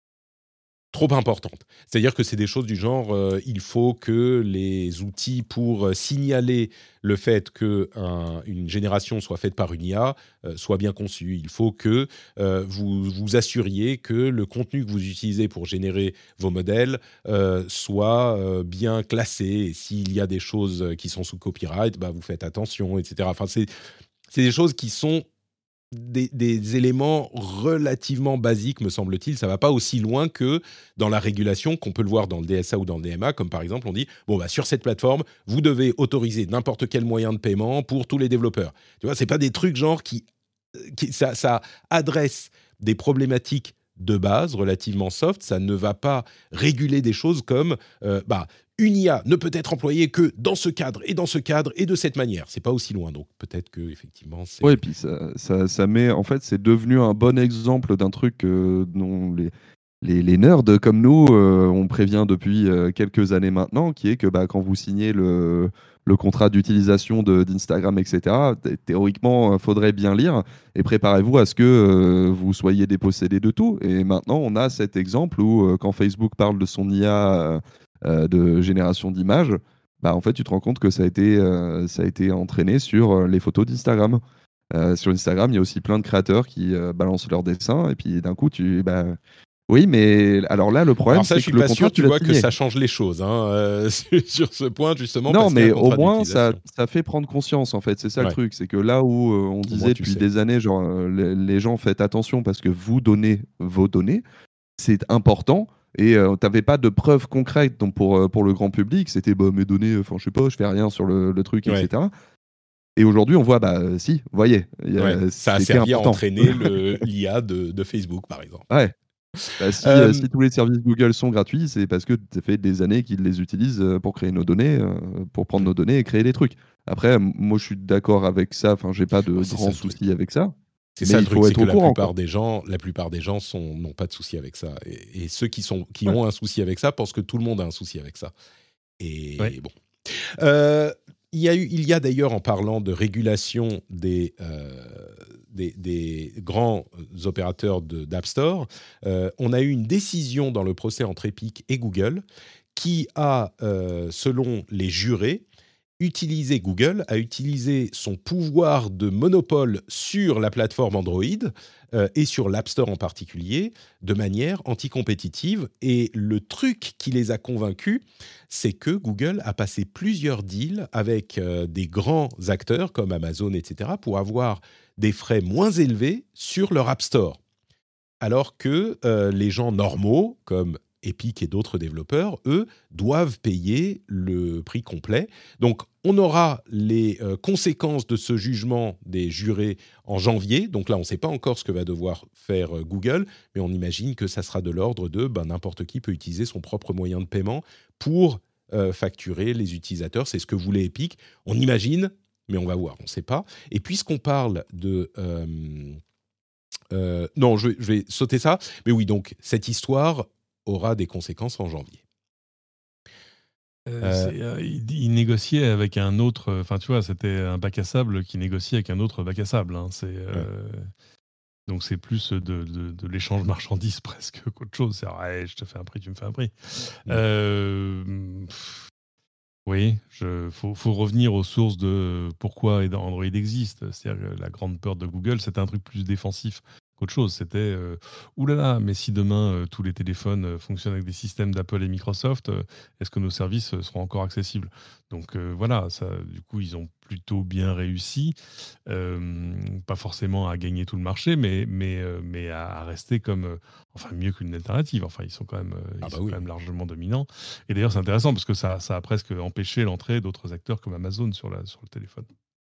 trop importante. C'est-à-dire que c'est des choses du genre, euh, il faut que les outils pour euh, signaler le fait qu'une génération soit faite par une I A euh, soient bien conçus. Il faut que euh, vous vous assuriez que le contenu que vous utilisez pour générer vos modèles euh, soit euh, bien classé. Et s'il y a des choses qui sont sous copyright, bah, vous faites attention, et cetera. Enfin, c'est, c'est des choses qui sont Des, des éléments relativement basiques, me semble-t-il. Ça ne va pas aussi loin que dans la régulation, qu'on peut le voir dans le D S A ou dans le D M A, comme par exemple, on dit, bon, bah, sur cette plateforme, vous devez autoriser n'importe quel moyen de paiement pour tous les développeurs. Tu vois, ce n'est pas des trucs genre qui... qui ça, ça adresse des problématiques de base relativement soft. Ça ne va pas réguler des choses comme... Euh, bah, une I A ne peut être employée que dans ce cadre et dans ce cadre et de cette manière. C'est pas aussi loin, donc peut-être que effectivement. C'est... Ouais, et puis ça, ça, ça met, en fait, c'est devenu un bon exemple d'un truc euh, dont les, les, les nerds comme nous, euh, on prévient depuis euh, quelques années maintenant, qui est que bah, quand vous signez le, le contrat d'utilisation de, d'Instagram, et cetera, thé- théoriquement, il faudrait bien lire et préparez-vous à ce que euh, vous soyez dépossédé de tout. Et maintenant, on a cet exemple où euh, quand Facebook parle de son I A euh, euh, de génération d'images, bah, en fait, tu te rends compte que ça a été, euh, ça a été entraîné sur euh, les photos d'Instagram. Euh, sur Instagram, il y a aussi plein de créateurs qui euh, balancent leurs dessins et puis d'un coup, tu... Bah, oui, mais alors là, le problème, Alors ça, c'est je suis que le pas contrat, sûr, tu tu l'as vois, que signé. ça change les choses hein, euh, sur ce point, justement, Non, parce qu'il y a mais un au contrat moins, ça, d'utilisation. ça fait prendre conscience, en fait. C'est ça le Ouais. truc. C'est que là où euh, on Au moins, disait tu depuis sais. des années, genre, euh, les, les gens, faites attention parce que vous donnez vos données, c'est important. Et euh, tu n'avais pas de preuves concrètes donc pour, euh, pour le grand public. C'était bah, mes données, enfin, je sais pas, je fais rien sur le, le truc, Ouais. et cetera. Et aujourd'hui, on voit, bah, euh, si, vous voyez, il y a- Ouais. Ça a c'était servi à important. entraîner le, l'I A de, de Facebook, par exemple. Ouais. Bah, si, Euh, euh, si tous les services Google sont gratuits, c'est parce que ça fait des années qu'ils les utilisent euh, pour créer nos données, euh, pour prendre nos données et créer des trucs. Après, m- moi, je suis d'accord avec ça. Enfin, j'ai pas de Bon, c'est ça grands le truc. soucis avec ça. C'est Mais ça le il truc, faut c'est être que au la courant, plupart quoi. des gens, la plupart des gens sont, n'ont pas de souci avec ça. Et, et ceux qui, sont, qui Ouais. ont un souci avec ça pensent que tout le monde a un souci avec ça. Et Ouais. bon. Euh, il, y a eu, il y a d'ailleurs, en parlant de régulation des, euh, des, des grands opérateurs de, d'App Store, euh, on a eu une décision dans le procès entre Epic et Google qui a, euh, selon les jurés, utilisé, Google a utilisé son pouvoir de monopole sur la plateforme Android euh, et sur l'App Store en particulier, de manière anticompétitive. Et le truc qui les a convaincus, c'est que Google a passé plusieurs deals avec euh, des grands acteurs comme Amazon, et cetera, pour avoir des frais moins élevés sur leur App Store. Alors que euh, les gens normaux, comme Epic et d'autres développeurs, eux, doivent payer le prix complet. Donc, on aura les euh, conséquences de ce jugement des jurés en janvier. Donc là, on ne sait pas encore ce que va devoir faire euh, Google, mais on imagine que ça sera de l'ordre de ben, n'importe qui peut utiliser son propre moyen de paiement pour euh, facturer les utilisateurs. C'est ce que voulait Epic. On imagine, mais on va voir, on ne sait pas. Et puisqu'on parle de... Euh, euh, non, je, je vais sauter ça. Mais oui, donc, cette histoire aura des conséquences en janvier. Euh, Euh, c'est, euh, il, il négociait avec un autre. Enfin, tu vois, c'était un bac à sable qui négociait avec un autre bac à sable. hein. C'est, euh, donc, c'est plus de, de, de l'échange marchandises presque qu'autre chose. C'est ouais, je te fais un prix, tu me fais un prix. Mm. Euh, pff, oui, il faut, faut revenir aux sources de pourquoi Android existe. C'est-à-dire que la grande peur de Google, c'était un truc plus défensif qu'autre chose. C'était euh, oulala, mais si demain euh, tous les téléphones euh, fonctionnent avec des systèmes d'Apple et Microsoft, euh, est-ce que nos services euh, seront encore accessibles? Donc euh, voilà, ça, du coup, ils ont plutôt bien réussi, euh, pas forcément à gagner tout le marché, mais, mais, euh, mais à, à rester comme, euh, enfin mieux qu'une alternative. Enfin, ils sont quand même, euh, ils Ah bah sont oui. quand même largement dominants. Et d'ailleurs, c'est intéressant parce que ça, ça a presque empêché l'entrée d'autres acteurs comme Amazon sur, la, sur le téléphone.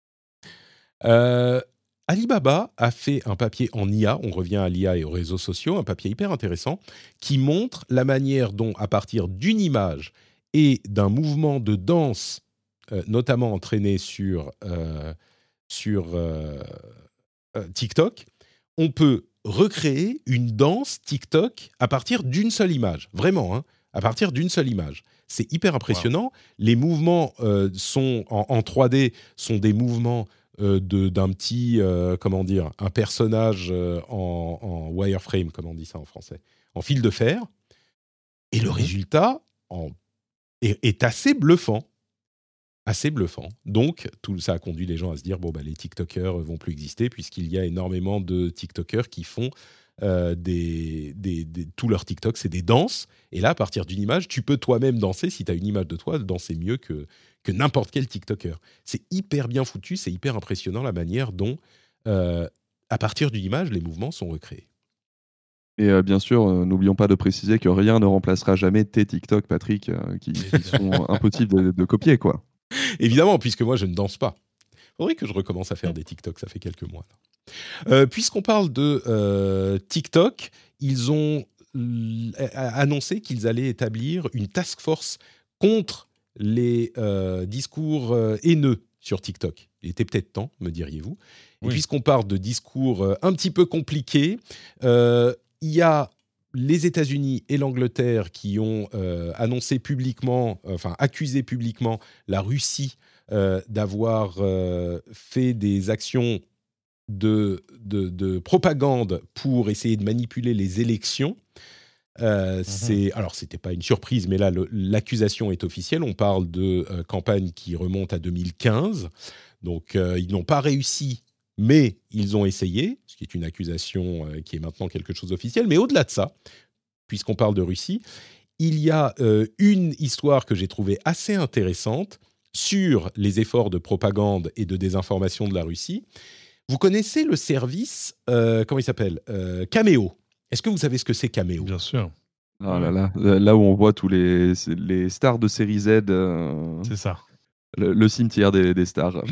Euh, Alibaba a fait un papier en I A, on revient à l'I A et aux réseaux sociaux, un papier hyper intéressant, qui montre la manière dont, à partir d'une image et d'un mouvement de danse, euh, notamment entraîné sur, euh, sur euh, euh, TikTok, on peut recréer une danse TikTok à partir d'une seule image. Vraiment, hein, à partir d'une seule image. C'est hyper impressionnant. Wow. Les mouvements euh, sont en, en trois D sont des mouvements euh, de, d'un petit, euh, comment dire, un personnage euh, en, en wireframe, comme on dit ça en français, en fil de fer. Et le mmh. résultat en, est, est assez bluffant. Assez bluffant. Donc, tout ça a conduit les gens à se dire, bon, bah, les TikTokers vont plus exister puisqu'il y a énormément de TikTokers qui font euh, des, des, des... Tous leurs TikTok, c'est des danses. Et là, à partir d'une image, tu peux toi-même danser. Si tu as une image de toi, danser mieux que, que n'importe quel TikToker. C'est hyper bien foutu, c'est hyper impressionnant la manière dont, euh, à partir d'une image, les mouvements sont recréés. Et euh, bien sûr, euh, n'oublions pas de préciser que rien ne remplacera jamais tes TikTok, Patrick, euh, qui, qui sont impossibles de, de copier, quoi. Évidemment, puisque moi, je ne danse pas. Il faudrait que je recommence à faire des TikTok, ça fait quelques mois. Là. Euh, puisqu'on parle de euh, TikTok, ils ont l- annoncé qu'ils allaient établir une task force contre les euh, discours euh, haineux sur TikTok. Il était peut-être temps, me diriez-vous. Et oui. Puisqu'on parle de discours euh, un petit peu compliqués, euh, il y a les États-Unis et l'Angleterre qui ont euh, annoncé publiquement, enfin accusé publiquement la Russie euh, d'avoir euh, fait des actions de, de, de propagande pour essayer de manipuler les élections. Euh, mm-hmm. c'est, alors, ce n'était pas une surprise, mais là, le, l'accusation est officielle. On parle de euh, campagne qui remonte à deux mille quinze. Donc, euh, ils n'ont pas réussi. Mais ils ont essayé, ce qui est une accusation euh, qui est maintenant quelque chose d'officiel. Mais au-delà de ça, puisqu'on parle de Russie, il y a euh, une histoire que j'ai trouvée assez intéressante sur les efforts de propagande et de désinformation de la Russie. Vous connaissez le service, euh, comment il s'appelle euh, Cameo. Est-ce que vous savez ce que c'est Cameo ? Bien sûr. Oh là là, là où on voit tous les, les stars de série Z. Euh... C'est ça. Le, le cimetière des, des stars.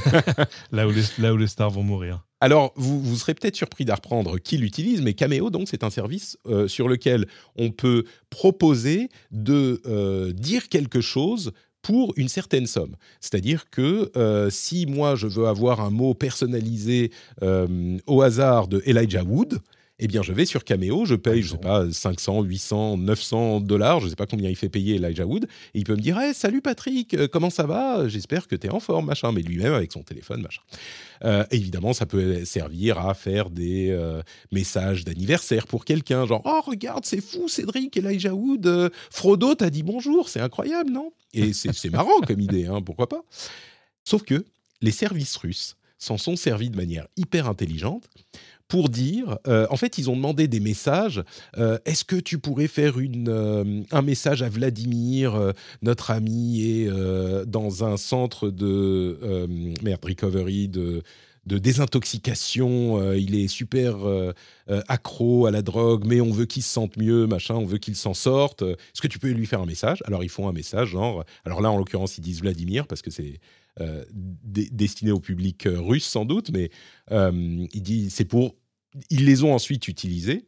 là, où les, là où les stars vont mourir. Alors, vous, vous serez peut-être surpris d'apprendre qui l'utilise, mais Cameo, donc, c'est un service euh, sur lequel on peut proposer de euh, dire quelque chose pour une certaine somme. C'est-à-dire que euh, si moi, je veux avoir un mot personnalisé euh, au hasard de Elijah Wood, eh bien, je vais sur Cameo, je paye, je sais pas, cinq cents, huit cents, neuf cents dollars, je sais pas combien il fait payer Elijah Wood, et il peut me dire hey, « Salut Patrick, euh, comment ça va ? J'espère que tu es en forme, machin. » Mais lui-même avec son téléphone, machin. Euh, évidemment, ça peut servir à faire des euh, messages d'anniversaire pour quelqu'un, genre « Oh, regarde, c'est fou, Cédric, Elijah Wood, euh, Frodo t'a dit bonjour, c'est incroyable, non ?» Et c'est, c'est marrant comme idée, hein, pourquoi pas ? Sauf que les services russes s'en sont servis de manière hyper intelligente pour dire, euh, en fait, ils ont demandé des messages. Euh, est-ce que tu pourrais faire une, euh, un message à Vladimir, euh, notre ami, est euh, dans un centre de euh, merde, recovery, de, de désintoxication. Euh, il est super euh, euh, accro à la drogue, mais on veut qu'il se sente mieux, machin. On veut qu'il s'en sorte. Est-ce que tu peux lui faire un message ? Alors ils font un message, genre. Alors là, en l'occurrence, ils disent Vladimir parce que c'est Euh, d- destiné au public euh, russe sans doute, mais euh, il dit c'est pour. Ils les ont ensuite utilisés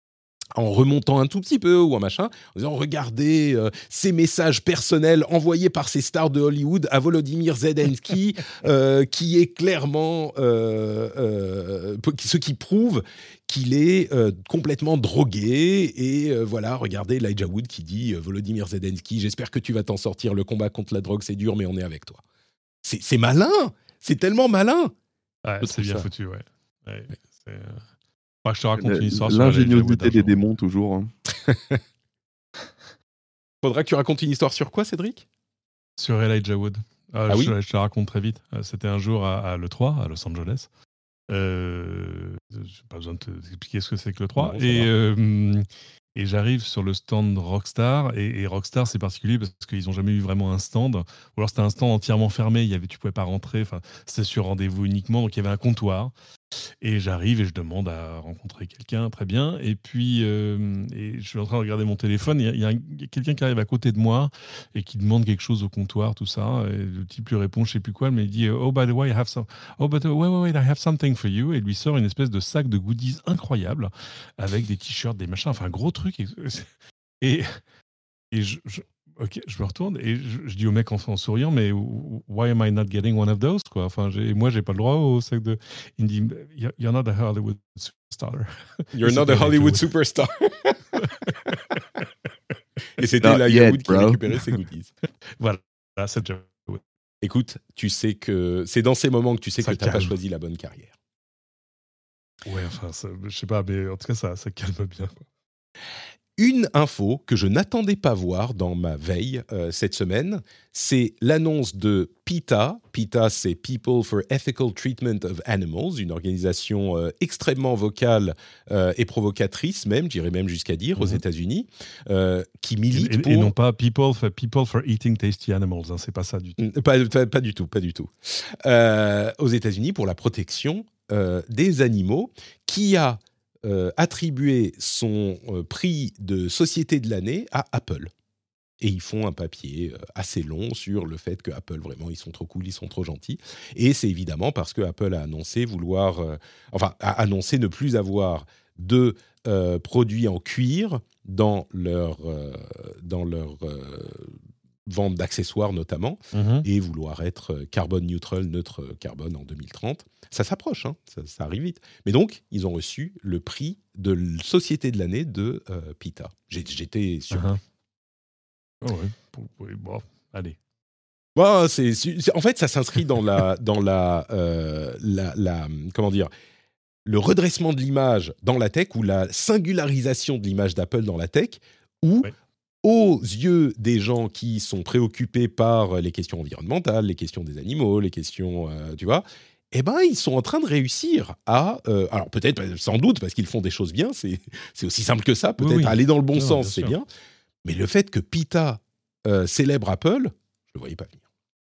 en remontant un tout petit peu ou un machin, en disant regardez euh, ces messages personnels envoyés par ces stars de Hollywood à Volodymyr Zelensky, euh, qui est clairement euh, euh, ce qui prouve qu'il est euh, complètement drogué. Et euh, voilà, regardez Elijah Wood qui dit euh, Volodymyr Zelensky, j'espère que tu vas t'en sortir. Le combat contre la drogue c'est dur, mais on est avec toi. C'est, c'est malin, c'est tellement malin. Ouais, c'est bien ça. foutu, ouais. ouais c'est, euh... enfin, je te raconte une histoire L'ingéniosité sur des démons, toujours. Hein. Faudra que tu racontes une histoire sur quoi, Cédric ? Sur Elijah Wood. Euh, ah je, oui je te la raconte très vite. C'était un jour à, à l'E trois, à Los Angeles. Euh, je n'ai pas besoin de t'expliquer ce que c'est que l'E trois. Non, et, euh, et j'arrive sur le stand Rockstar. Et, et Rockstar, c'est particulier parce qu'ils n'ont jamais eu vraiment un stand. Ou alors c'était un stand entièrement fermé. Il y avait, tu ne pouvais pas rentrer. C'était sur rendez-vous uniquement. Donc il y avait un comptoir. Et j'arrive et je demande à rencontrer quelqu'un, très bien. Et puis, euh, et je suis en train de regarder mon téléphone. Il y, y a quelqu'un qui arrive à côté de moi et qui demande quelque chose au comptoir, tout ça. Et le type lui répond, je ne sais plus quoi, mais il dit Oh, by the way, I have some. Oh, but wait, wait, wait, I have something for you. Et il lui sort une espèce de sac de goodies incroyable avec des t-shirts, des machins, enfin, un gros truc. Et, et, et je. je Ok, je me retourne et je, je dis au mec en, en souriant, mais why am I not getting one of those, quoi. Enfin, j'ai, moi, j'ai pas le droit au sac de. Il me dit, you're not a Hollywood superstar. You're not a Hollywood superstar. Et c'était Not là yet, Yahoud qui bro. récupérait ses goodies. Voilà, c'est déjà. ouais. Écoute, tu sais que c'est dans ces moments que tu sais Ça que tu n'as pas calme. choisi la bonne carrière. Ouais, enfin, ça- je sais pas, mais en tout cas, ça, ça calme bien. Quoi. Une info que je n'attendais pas voir dans ma veille euh, cette semaine, c'est l'annonce de PETA. PETA, c'est People for Ethical Treatment of Animals, une organisation euh, extrêmement vocale euh, et provocatrice même, j'irais même jusqu'à dire, aux Mhm. États-Unis, euh, qui milite Et, et- pour... et non pas people for, people for eating tasty animals, hein, c'est pas ça du tout. Pas, pas, pas du tout, pas du tout. Euh, aux États-Unis, pour la protection euh, des animaux, qui a euh, attribué son euh, prix de société de l'année à Apple. Et ils font un papier euh, assez long sur le fait que Apple, vraiment, ils sont trop cool, ils sont trop gentils. Et c'est évidemment parce que Apple a annoncé vouloir, euh, enfin, a annoncé ne plus avoir de euh, produits en cuir dans leur, euh, dans leur euh, vente d'accessoires notamment, Mhm. et vouloir être euh, carbone neutral, neutre euh, carbone en deux mille trente. Ça s'approche, hein, ça, ça arrive vite. Mais donc, ils ont reçu le prix de l- société de l'année de euh, PETA. J'ai- J'étais surpris. Uh-huh. Oh ouais, pour- oui, bon, allez. Bah, c'est, c'est- en fait, ça s'inscrit dans la, dans la, euh, la, la- comment dire, le redressement de l'image dans la tech ou la singularisation de l'image d'Apple dans la tech, où, Ouais. aux yeux des gens qui sont préoccupés par les questions environnementales, les questions des animaux, les questions, euh, tu vois, eh ben, ils sont en train de réussir à, euh, alors peut-être, sans doute, parce qu'ils font des choses bien, c'est, c'est aussi simple que ça, peut-être Oui, oui. aller dans le bon Non, sens, bien c'est sûr. bien, mais le fait que PETA euh, célèbre Apple, je ne le voyais pas venir.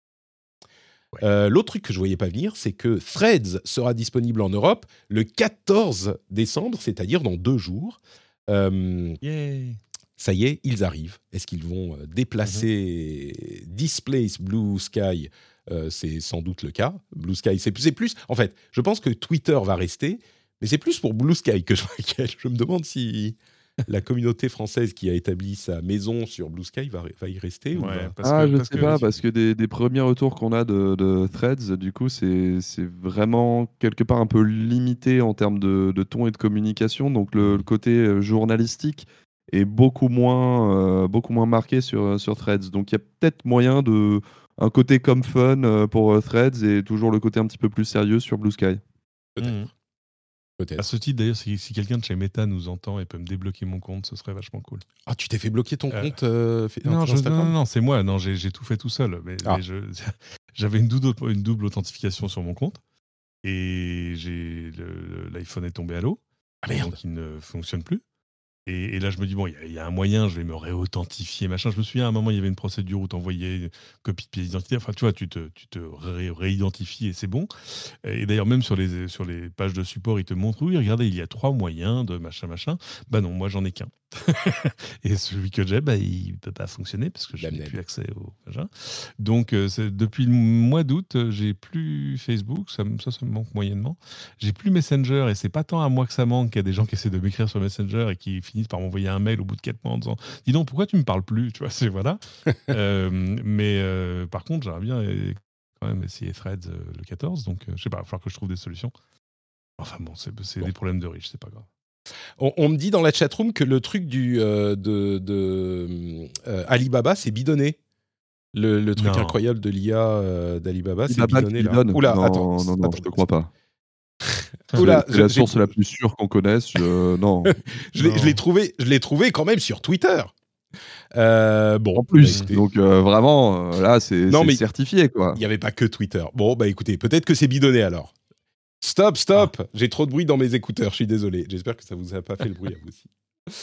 Ouais. Euh, l'autre truc que je ne voyais pas venir, c'est que Threads sera disponible en Europe le quatorze décembre, c'est-à-dire dans deux jours. Euh, Yay. ça y est, ils arrivent. Est-ce qu'ils vont euh, déplacer, Mhm. displace Blue Sky euh, C'est sans doute le cas. Blue Sky, c'est, c'est plus... En fait, je pense que Twitter va rester, mais c'est plus pour Blue Sky que je m'inquiète. Je me demande si la communauté française qui a établi sa maison sur Blue Sky va, va y rester ou Ouais, va... parce Ah, que, je parce sais que- pas, parce que des, des premiers retours qu'on a de, de Threads, du coup, c'est c'est vraiment quelque part un peu limité en termes de, de ton et de communication. Donc, le, le côté euh, journalistique est beaucoup moins, euh, beaucoup moins marqué sur, sur Threads. Donc, il y a peut-être moyen de. Un côté comme fun euh, pour euh, Threads et toujours le côté un petit peu plus sérieux sur Blue Sky. Peut-être. Mhm. Peut-être. À ce titre, d'ailleurs, si, si quelqu'un de chez Meta nous entend et peut me débloquer mon compte, ce serait vachement cool. Ah, tu t'es fait bloquer ton Euh, compte euh, fait- Non, je- non, Instagram non, non, c'est moi. Non, j'ai j'ai tout fait tout seul. Mais, Ah. mais je- j'avais une double, une double authentification sur mon compte et j'ai le- l'iPhone est tombé à l'eau. Ah, merde. Donc il ne fonctionne plus. Et, et là, je me dis, bon, il y a- il y, a un moyen, je vais me réauthentifier, machin. Je me souviens, à un moment, il y avait une procédure où tu envoyais une copie de pièce d'identité. Enfin, tu vois, tu te, tu te ré- réidentifies et c'est bon. Et d'ailleurs, même sur les, sur les pages de support, ils te montrent, oui, regardez, il y a trois moyens de machin, machin. Bah non, moi, j'en ai qu'un. Et celui que j'ai, bah, il ne peut pas fonctionner parce que je n'ai Damned. plus accès au machin. Donc, euh, c'est- depuis le mois d'août, euh, j'ai plus Facebook. Ça, me- ça, ça me manque moyennement. J'ai plus Messenger et c'est pas tant à moi que ça manque qu'il y a des gens qui essaient de m'écrire sur Messenger et qui finissent par m'envoyer un mail au bout de quatre mois en disant dis donc pourquoi tu me parles plus, tu vois, c'est voilà. Euh, mais euh, par contre j'aimerais bien euh, quand même essayer Threads euh, le quatorze, donc euh, je sais pas, il va falloir que je trouve des solutions. Enfin bon, c'est, c'est Bon. des problèmes de riches, c'est pas grave. On, on me dit dans la chatroom que le truc du, euh, de, de euh, Alibaba, c'est bidonné. Le, le truc Non. incroyable de l'I A euh, d'Alibaba, c'est Alibaba bidonné qui là. donne. Oula, non, attends. non, non, attends. je te crois pas. Oula, c'est c'est la j'ai- source la plus sûre qu'on connaisse. Je... Non. Je l'ai, Non. je l'ai trouvé, je l'ai trouvé quand même sur Twitter. Euh, bon, En plus, bah, écoutez, donc euh, vraiment, euh, là, c'est Non, c'est mais- certifié, quoi. il n'y avait pas que Twitter. Bon, bah écoutez, peut-être que c'est bidonné alors. Stop, stop. Ah. J'ai trop de bruit dans mes écouteurs. Je suis désolé. J'espère que ça vous a pas fait le bruit à vous aussi.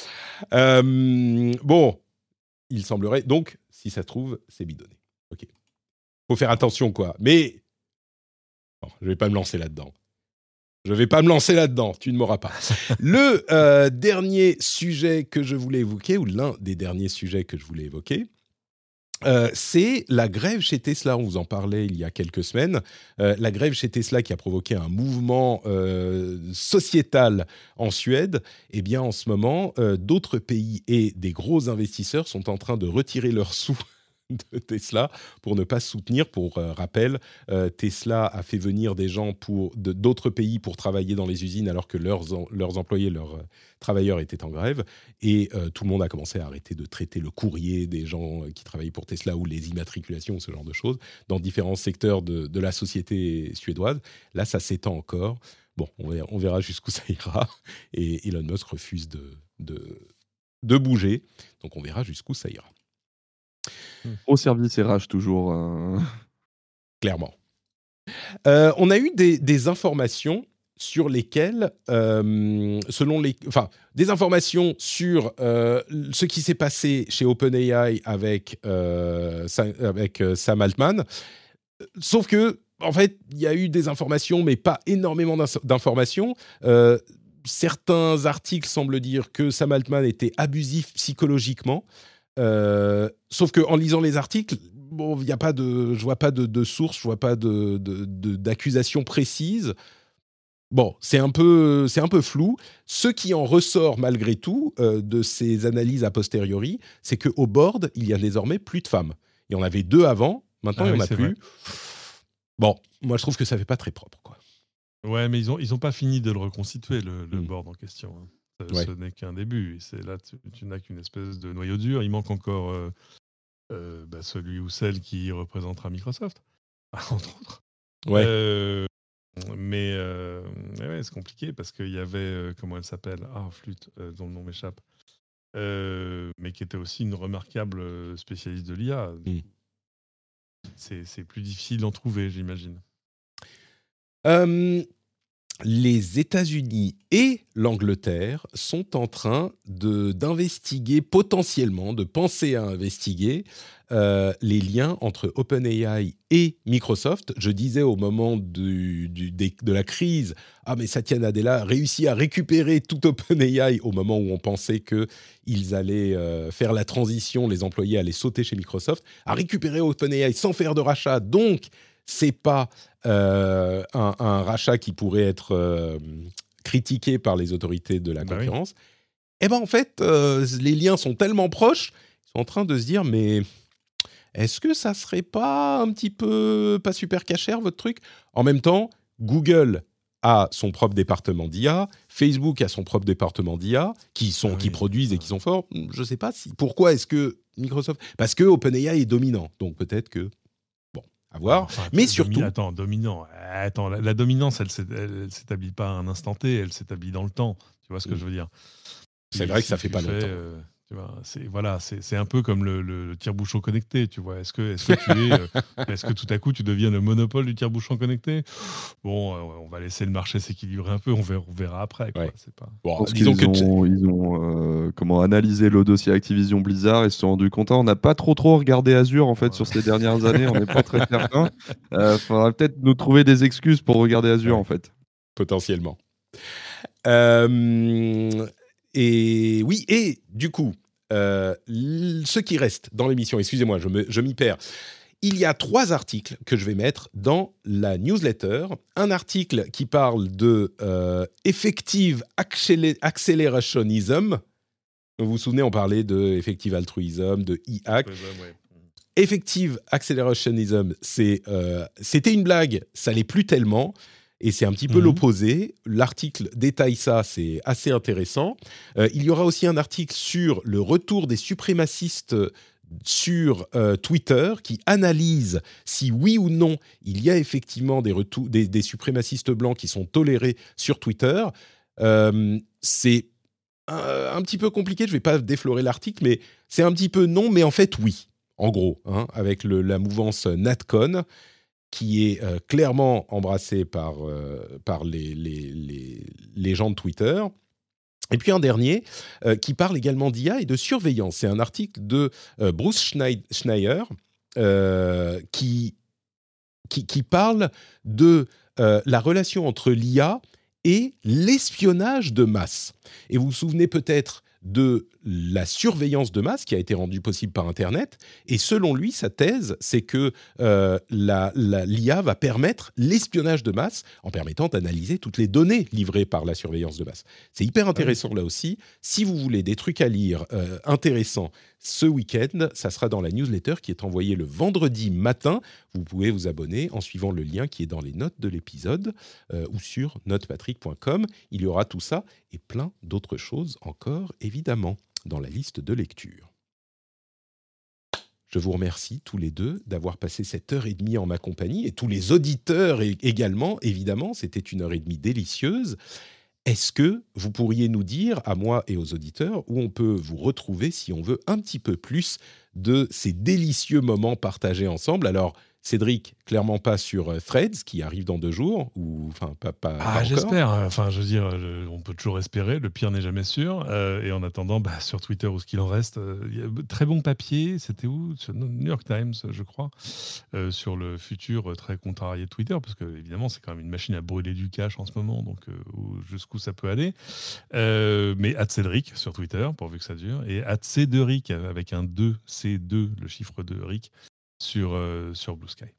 Euh, bon, il semblerait donc, si ça se trouve, c'est bidonné. Ok. Faut faire attention, quoi. Mais non, je vais pas me lancer là-dedans. Je vais pas me lancer là-dedans. Tu ne m'auras pas. Le euh, dernier sujet que je voulais évoquer, ou l'un des derniers sujets que je voulais évoquer, Euh, c'est la grève chez Tesla. On vous en parlait il y a quelques semaines. Euh, la grève chez Tesla qui a provoqué un mouvement euh, sociétal en Suède. Eh bien, en ce moment, euh, d'autres pays et des gros investisseurs sont en train de retirer leurs sous de Tesla pour ne pas soutenir. Pour euh, rappel, euh, Tesla a fait venir des gens pour, de, d'autres pays pour travailler dans les usines alors que leurs, en, leurs employés, leurs euh, travailleurs étaient en grève. Et euh, tout le monde a commencé à arrêter de traiter le courrier des gens qui travaillaient pour Tesla ou les immatriculations, ce genre de choses, dans différents secteurs de, de la société suédoise. Là, ça s'étend encore. Bon, on verra, on verra jusqu'où ça ira. Et Elon Musk refuse de, de, de bouger. Donc, on verra jusqu'où ça ira. Au service R H, toujours. Euh... Clairement. Euh, on a eu des, des informations sur lesquelles, euh, selon les, enfin, des informations sur euh, ce qui s'est passé chez OpenAI avec, euh, Sam, avec euh, Sam Altman. Sauf que, en fait, il y a eu des informations, mais pas énormément d'informations. Euh, certains articles semblent dire que Sam Altman était abusif psychologiquement. Euh, sauf qu'en lisant les articles, bon, y a pas de, je vois pas de, de source, je vois pas de, de, de, d'accusation précise. Bon, c'est un peu, c'est un peu flou. Ce qui en ressort malgré tout euh, de ces analyses a posteriori, c'est qu'au board, il y a désormais plus de femmes. Il y en avait deux avant, maintenant ah il n'y oui, en a plus. Vrai. Bon, moi je trouve que ça fait pas très propre, quoi. Ouais, mais ils ont, ils ont pas fini de le reconstituer, le, le mmh. board en question. Hein. Ce, ouais. ce n'est qu'un début. C'est là, tu, tu n'as qu'une espèce de noyau dur. Il manque encore euh, euh, bah, celui ou celle qui représentera Microsoft, entre autres. Ouais. Euh, mais euh, ouais, c'est compliqué parce qu'il y avait, euh, comment elle s'appelle ? Ah, flûte, euh, dont le nom m'échappe. Euh, mais qui était aussi une remarquable spécialiste de l'I A. Mm. C'est, c'est plus difficile d'en trouver, j'imagine. Euh, les États-Unis et l'Angleterre sont en train de, d'investiguer, potentiellement, de penser à investiguer euh, les liens entre OpenAI et Microsoft. Je disais au moment du, du, des, de la crise, ah mais Satya Nadella a réussi à récupérer tout OpenAI au moment où on pensait qu'ils allaient euh, faire la transition, les employés allaient sauter chez Microsoft, a récupéré OpenAI sans faire de rachat, donc c'est pas euh, un, un rachat qui pourrait être euh, critiqué par les autorités de la bah concurrence. Oui. Eh ben en fait, euh, les liens sont tellement proches, ils sont en train de se dire mais est-ce que ça serait pas un petit peu pas super cachère votre truc ? En même temps, Google a son propre département d'I A, Facebook a son propre département d'I A, qui sont ah oui, qui produisent ah. et qui sont forts. Je sais pas si pourquoi est-ce que Microsoft, parce que OpenAI est dominant, donc peut-être que à voir, enfin, mais surtout... Domi- attends, dominant. Attends, la, la dominance, elle ne s'établit pas à un instant T, elle s'établit dans le temps. Tu vois ce que mmh. je veux dire ? C'est et vrai que ça fait pas longtemps. Euh, tu vois, c'est, voilà, c'est, c'est un peu comme le, le, le tire-bouchon connecté. Tu vois, est-ce que, est-ce que tu es, euh, est-ce que tout à coup tu deviens le monopole du tire-bouchon connecté ? Bon, euh, on va laisser le marché s'équilibrer un peu. On verra, on verra après. Quoi. Ouais. C'est pas... Bon, disons qu'ils ont, ils ont euh, comment analysé le dossier Activision Blizzard et se sont rendus compte. On n'a pas trop trop regardé Azure en fait ouais. sur ces dernières années. On n'est pas très certain. Il euh, faudra peut-être nous trouver des excuses pour regarder Azure ouais. en fait. Potentiellement. Euh, et oui, et du coup. Euh, ce qui reste dans l'émission, excusez-moi, je, me, je m'y perds. Il y a trois articles que je vais mettre dans la newsletter. Un article qui parle de euh, effective accélé- accelerationism. Vous vous souvenez, on parlait de effective altruism, de e-hack. Ouais, ouais. Effective accelerationism, c'est, euh, c'était une blague, ça l'est plus tellement. Et c'est un petit peu mmh. l'opposé. L'article détaille ça, c'est assez intéressant. Euh, il y aura aussi un article sur le retour des suprémacistes sur euh, Twitter qui analyse si oui ou non il y a effectivement des, retours, des, des suprémacistes blancs qui sont tolérés sur Twitter. Euh, c'est un, un petit peu compliqué, je ne vais pas déflorer l'article, mais c'est un petit peu non, mais en fait oui, en gros, hein, avec le, la mouvance NatCon, qui est euh, clairement embrassé par, euh, par les, les, les, les gens de Twitter. Et puis un dernier euh, qui parle également d'I A et de surveillance. C'est un article de euh, Bruce Schneier euh, qui, qui, qui parle de euh, la relation entre l'I A et l'espionnage de masse. Et vous vous souvenez peut-être de la surveillance de masse qui a été rendue possible par Internet. Et selon lui, sa thèse, c'est que euh, la, la, l'I A va permettre l'espionnage de masse en permettant d'analyser toutes les données livrées par la surveillance de masse. C'est hyper intéressant ah oui. là aussi. Si vous voulez des trucs à lire euh, intéressants ce week-end, ça sera dans la newsletter qui est envoyée le vendredi matin. Vous pouvez vous abonner en suivant le lien qui est dans les notes de l'épisode euh, ou sur notepatrick point com. Il y aura tout ça et plein d'autres choses encore, évidemment, dans la liste de lecture. Je vous remercie tous les deux d'avoir passé cette heure et demie en ma compagnie et tous les auditeurs également, évidemment. C'était une heure et demie délicieuse. Est-ce que vous pourriez nous dire, à moi et aux auditeurs, où on peut vous retrouver si on veut un petit peu plus de ces délicieux moments partagés ensemble ? Alors, Cédric, clairement pas sur Threads, qui arrive dans deux jours, ou enfin pas, pas, ah, pas j'espère. Enfin, je veux dire, je, on peut toujours espérer. Le pire n'est jamais sûr. Euh, et en attendant, bah, sur Twitter ou ce qu'il en reste, euh, y a très bon papier. C'était où ? Sur New York Times, je crois, euh, sur le futur très contrarié de Twitter, parce que évidemment, c'est quand même une machine à brûler du cash en ce moment, donc euh, jusqu'où ça peut aller. Euh, mais at Cédric sur Twitter, pourvu que ça dure, et at Cédric avec un deux, C deux, le chiffre de Rick. Sur, euh, sur Blue Sky.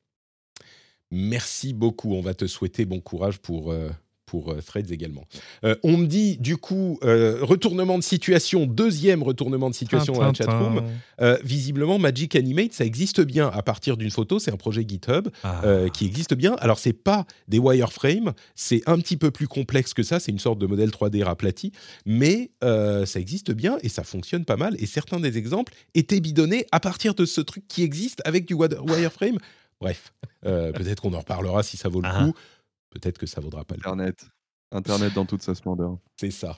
Merci beaucoup. On va te souhaiter bon courage pour, euh, pour euh, Threads également. Euh, on me dit, du coup, euh, retournement de situation, deuxième retournement de situation dans la chatroom. Euh, visiblement, Magic Animate, ça existe bien à partir d'une photo. C'est un projet GitHub ah. euh, qui existe bien. Alors, ce n'est pas des wireframes. C'est un petit peu plus complexe que ça. C'est une sorte de modèle trois D raplati. Mais euh, ça existe bien et ça fonctionne pas mal. Et certains des exemples étaient bidonnés à partir de ce truc qui existe avec du wireframe. Bref, euh, peut-être qu'on en reparlera si ça vaut le ah. coup. Peut-être que ça ne vaudra pas le coup. Internet. Internet dans toute sa splendeur. C'est ça.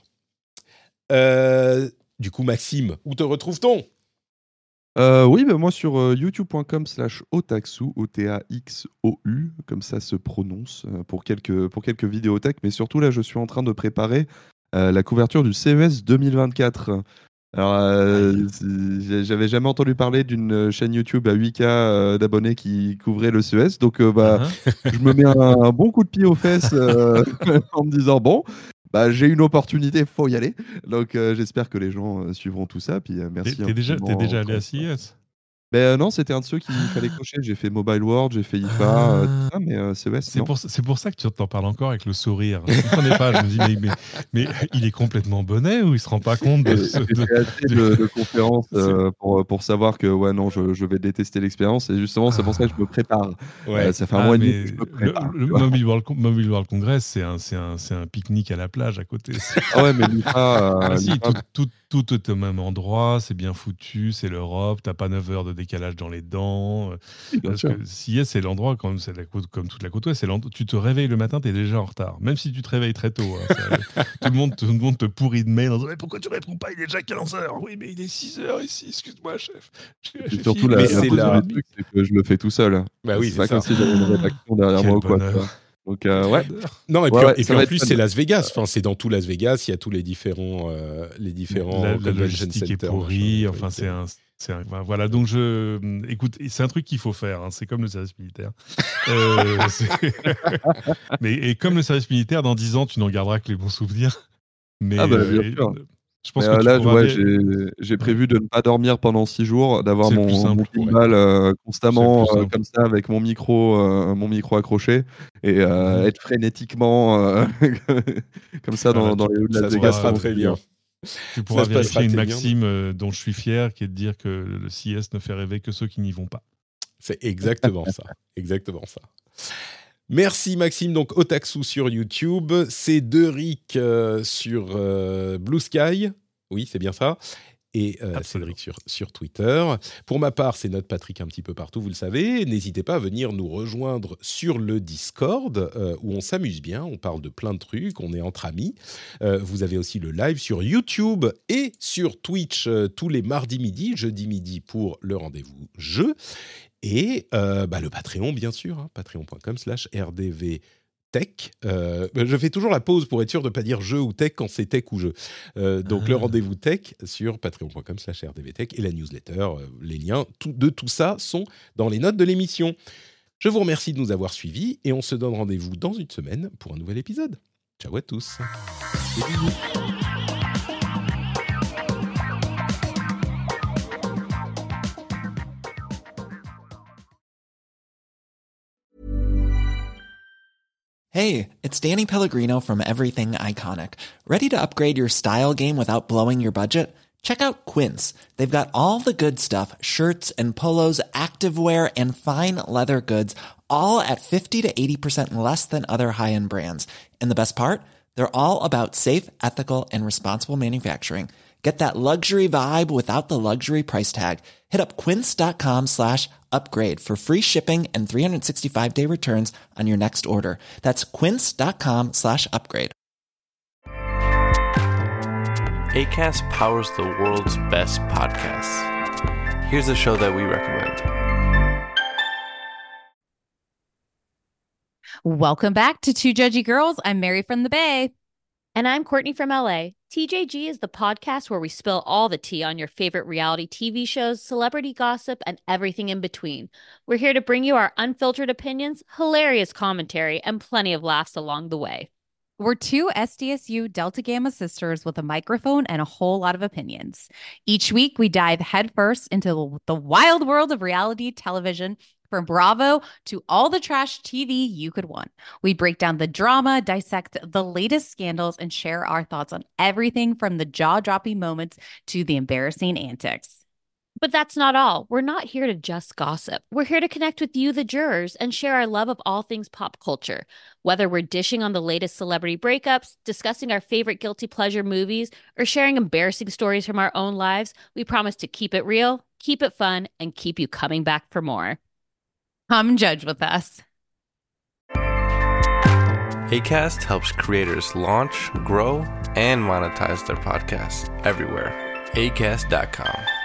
Euh, du coup, Maxime, où te retrouve-t-on ? euh, Oui, bah moi sur euh, youtube point com slash otaxu, O T A X O U, comme ça se prononce, euh, pour, quelques, pour quelques vidéothèques. Mais surtout, là, je suis en train de préparer euh, la couverture du C E S deux mille vingt-quatre. Alors, euh, j'avais jamais entendu parler d'une chaîne YouTube à huit K euh, d'abonnés qui couvrait le C E S, donc euh, bah, uh-huh. je me mets un, un bon coup de pied aux fesses euh, en me disant bon, bah, j'ai une opportunité, faut y aller. Donc euh, j'espère que les gens euh, suivront tout ça. Puis euh, merci. T'es, t'es déjà, t'es déjà allé à C E S ? Ben euh, non, c'était un de ceux qu'il fallait cocher. J'ai fait Mobile World, j'ai fait I F A, ah, euh, tout ça, mais euh, C E S, c'est non. Pour, c'est pour ça que tu t'en parles encore avec le sourire. Je ne comprenais pas. Je me dis, mais, mais, mais il est complètement bonnet ou il ne se rend pas compte de ce... J'ai fait assez de, de conférences euh, pour, pour savoir que ouais, non, je, je vais détester l'expérience. Et justement, c'est pour ça que je me prépare. Ouais. Euh, ça fait un ah, mois et demi que je me prépare. Le, le Mobile, World, Mobile World Congress, c'est un, c'est, un, c'est un pique-nique à la plage à côté. Ah ouais, mais l'I F A... Euh, ah, si, tout, tout, tout est au même endroit, c'est bien foutu, c'est l'Europe, tu n'as pas neuf heures de décalage dans les dents. Oui, parce sûr. que C I S, c'est l'endroit, comme, c'est la côte, comme toute la côte ouest, c'est tu te réveilles le matin, tu es déjà en retard. Même si tu te réveilles très tôt. Hein, ça, tout, le monde, tout le monde te pourrit de mail en disant mais pourquoi tu ne réponds pas, il est déjà quinze heures. Oui, mais il est six heures ici, excuse-moi, chef. J'ai, surtout, la, la c'est là. Le truc, c'est que je le fais tout seul. Bah oui, c'est, c'est pas ça. Comme si j'avais une rédaction derrière Quel moi ou quoi. Donc, euh, ouais. Non, et puis, ouais, et puis en plus, c'est Las Vegas. Enfin, c'est dans tout Las Vegas. Il y a tous les différents, euh, les différents la, la logistique est pourrie. Enfin, c'est un. C'est un, voilà, donc je, écoute, c'est un truc qu'il faut faire. Hein, c'est comme le service militaire. euh, mais et comme le service militaire, dans dix ans, tu n'en garderas que les bons souvenirs. Mais ah bah, bien euh, sûr. Je pense mais que là, ouais, ver... j'ai, j'ai prévu de ne pas dormir pendant six jours, d'avoir c'est mon, mon pinball ouais. euh, constamment euh, comme ça avec mon micro, euh, mon micro accroché et euh, mmh. être frénétiquement euh, comme ça dans, ah, dans les rues de Las Vegas. Ça sera très bien. Tu pourras vérifier une maxime euh, dont je suis fier, qui est de dire que le C I S ne fait rêver que ceux qui n'y vont pas. C'est exactement ça. Exactement ça. Merci Maxime, donc Otaxu sur YouTube, c'est Cédric euh, sur euh, Blue Sky, oui c'est bien ça, et euh, Cédric sur, sur Twitter. Pour ma part, c'est notre Patrick un petit peu partout, vous le savez. N'hésitez pas à venir nous rejoindre sur le Discord, euh, où on s'amuse bien, on parle de plein de trucs, on est entre amis. Euh, vous avez aussi le live sur YouTube et sur Twitch euh, tous les mardis midi, jeudi midi pour le rendez-vous jeu. Et euh, bah, le Patreon, bien sûr, hein, patreon point com slash R D V Tech. Euh, je fais toujours la pause pour être sûr de ne pas dire jeu ou tech quand c'est tech ou jeu. Euh, donc ah. le rendez-vous tech sur patreon point com slash R D V Tech et la newsletter. Euh, les liens tout, de tout ça sont dans les notes de l'émission. Je vous remercie de nous avoir suivis et on se donne rendez-vous dans une semaine pour un nouvel épisode. Ciao à tous. Hey, it's Danny Pellegrino from Everything Iconic. Ready to upgrade your style game without blowing your budget? Check out Quince. They've got all the good stuff, shirts and polos, activewear, and fine leather goods, all at fifty to eighty percent less than other high-end brands. And the best part? They're all about safe, ethical, and responsible manufacturing. Get that luxury vibe without the luxury price tag. Hit up quince.com slash upgrade for free shipping and three sixty-five day returns on your next order. That's quince.com slash upgrade. Acast powers the world's best podcasts. Here's a show that we recommend. Welcome back to Two Judgy Girls. I'm Mary from the Bay. And I'm Courtney from L A. T J G is the podcast where we spill all the tea on your favorite reality T V shows, celebrity gossip, and everything in between. We're here to bring you our unfiltered opinions, hilarious commentary, and plenty of laughs along the way. We're two S D S U Delta Gamma sisters with a microphone and a whole lot of opinions. Each week, we dive headfirst into the wild world of reality television, from Bravo to all the trash T V you could want. We break down the drama, dissect the latest scandals, and share our thoughts on everything from the jaw-dropping moments to the embarrassing antics. But that's not all. We're not here to just gossip. We're here to connect with you, the jurors, and share our love of all things pop culture. Whether we're dishing on the latest celebrity breakups, discussing our favorite guilty pleasure movies, or sharing embarrassing stories from our own lives, we promise to keep it real, keep it fun, and keep you coming back for more. Come judge with us. Acast helps creators launch, grow, and monetize their podcasts everywhere. acast dot com.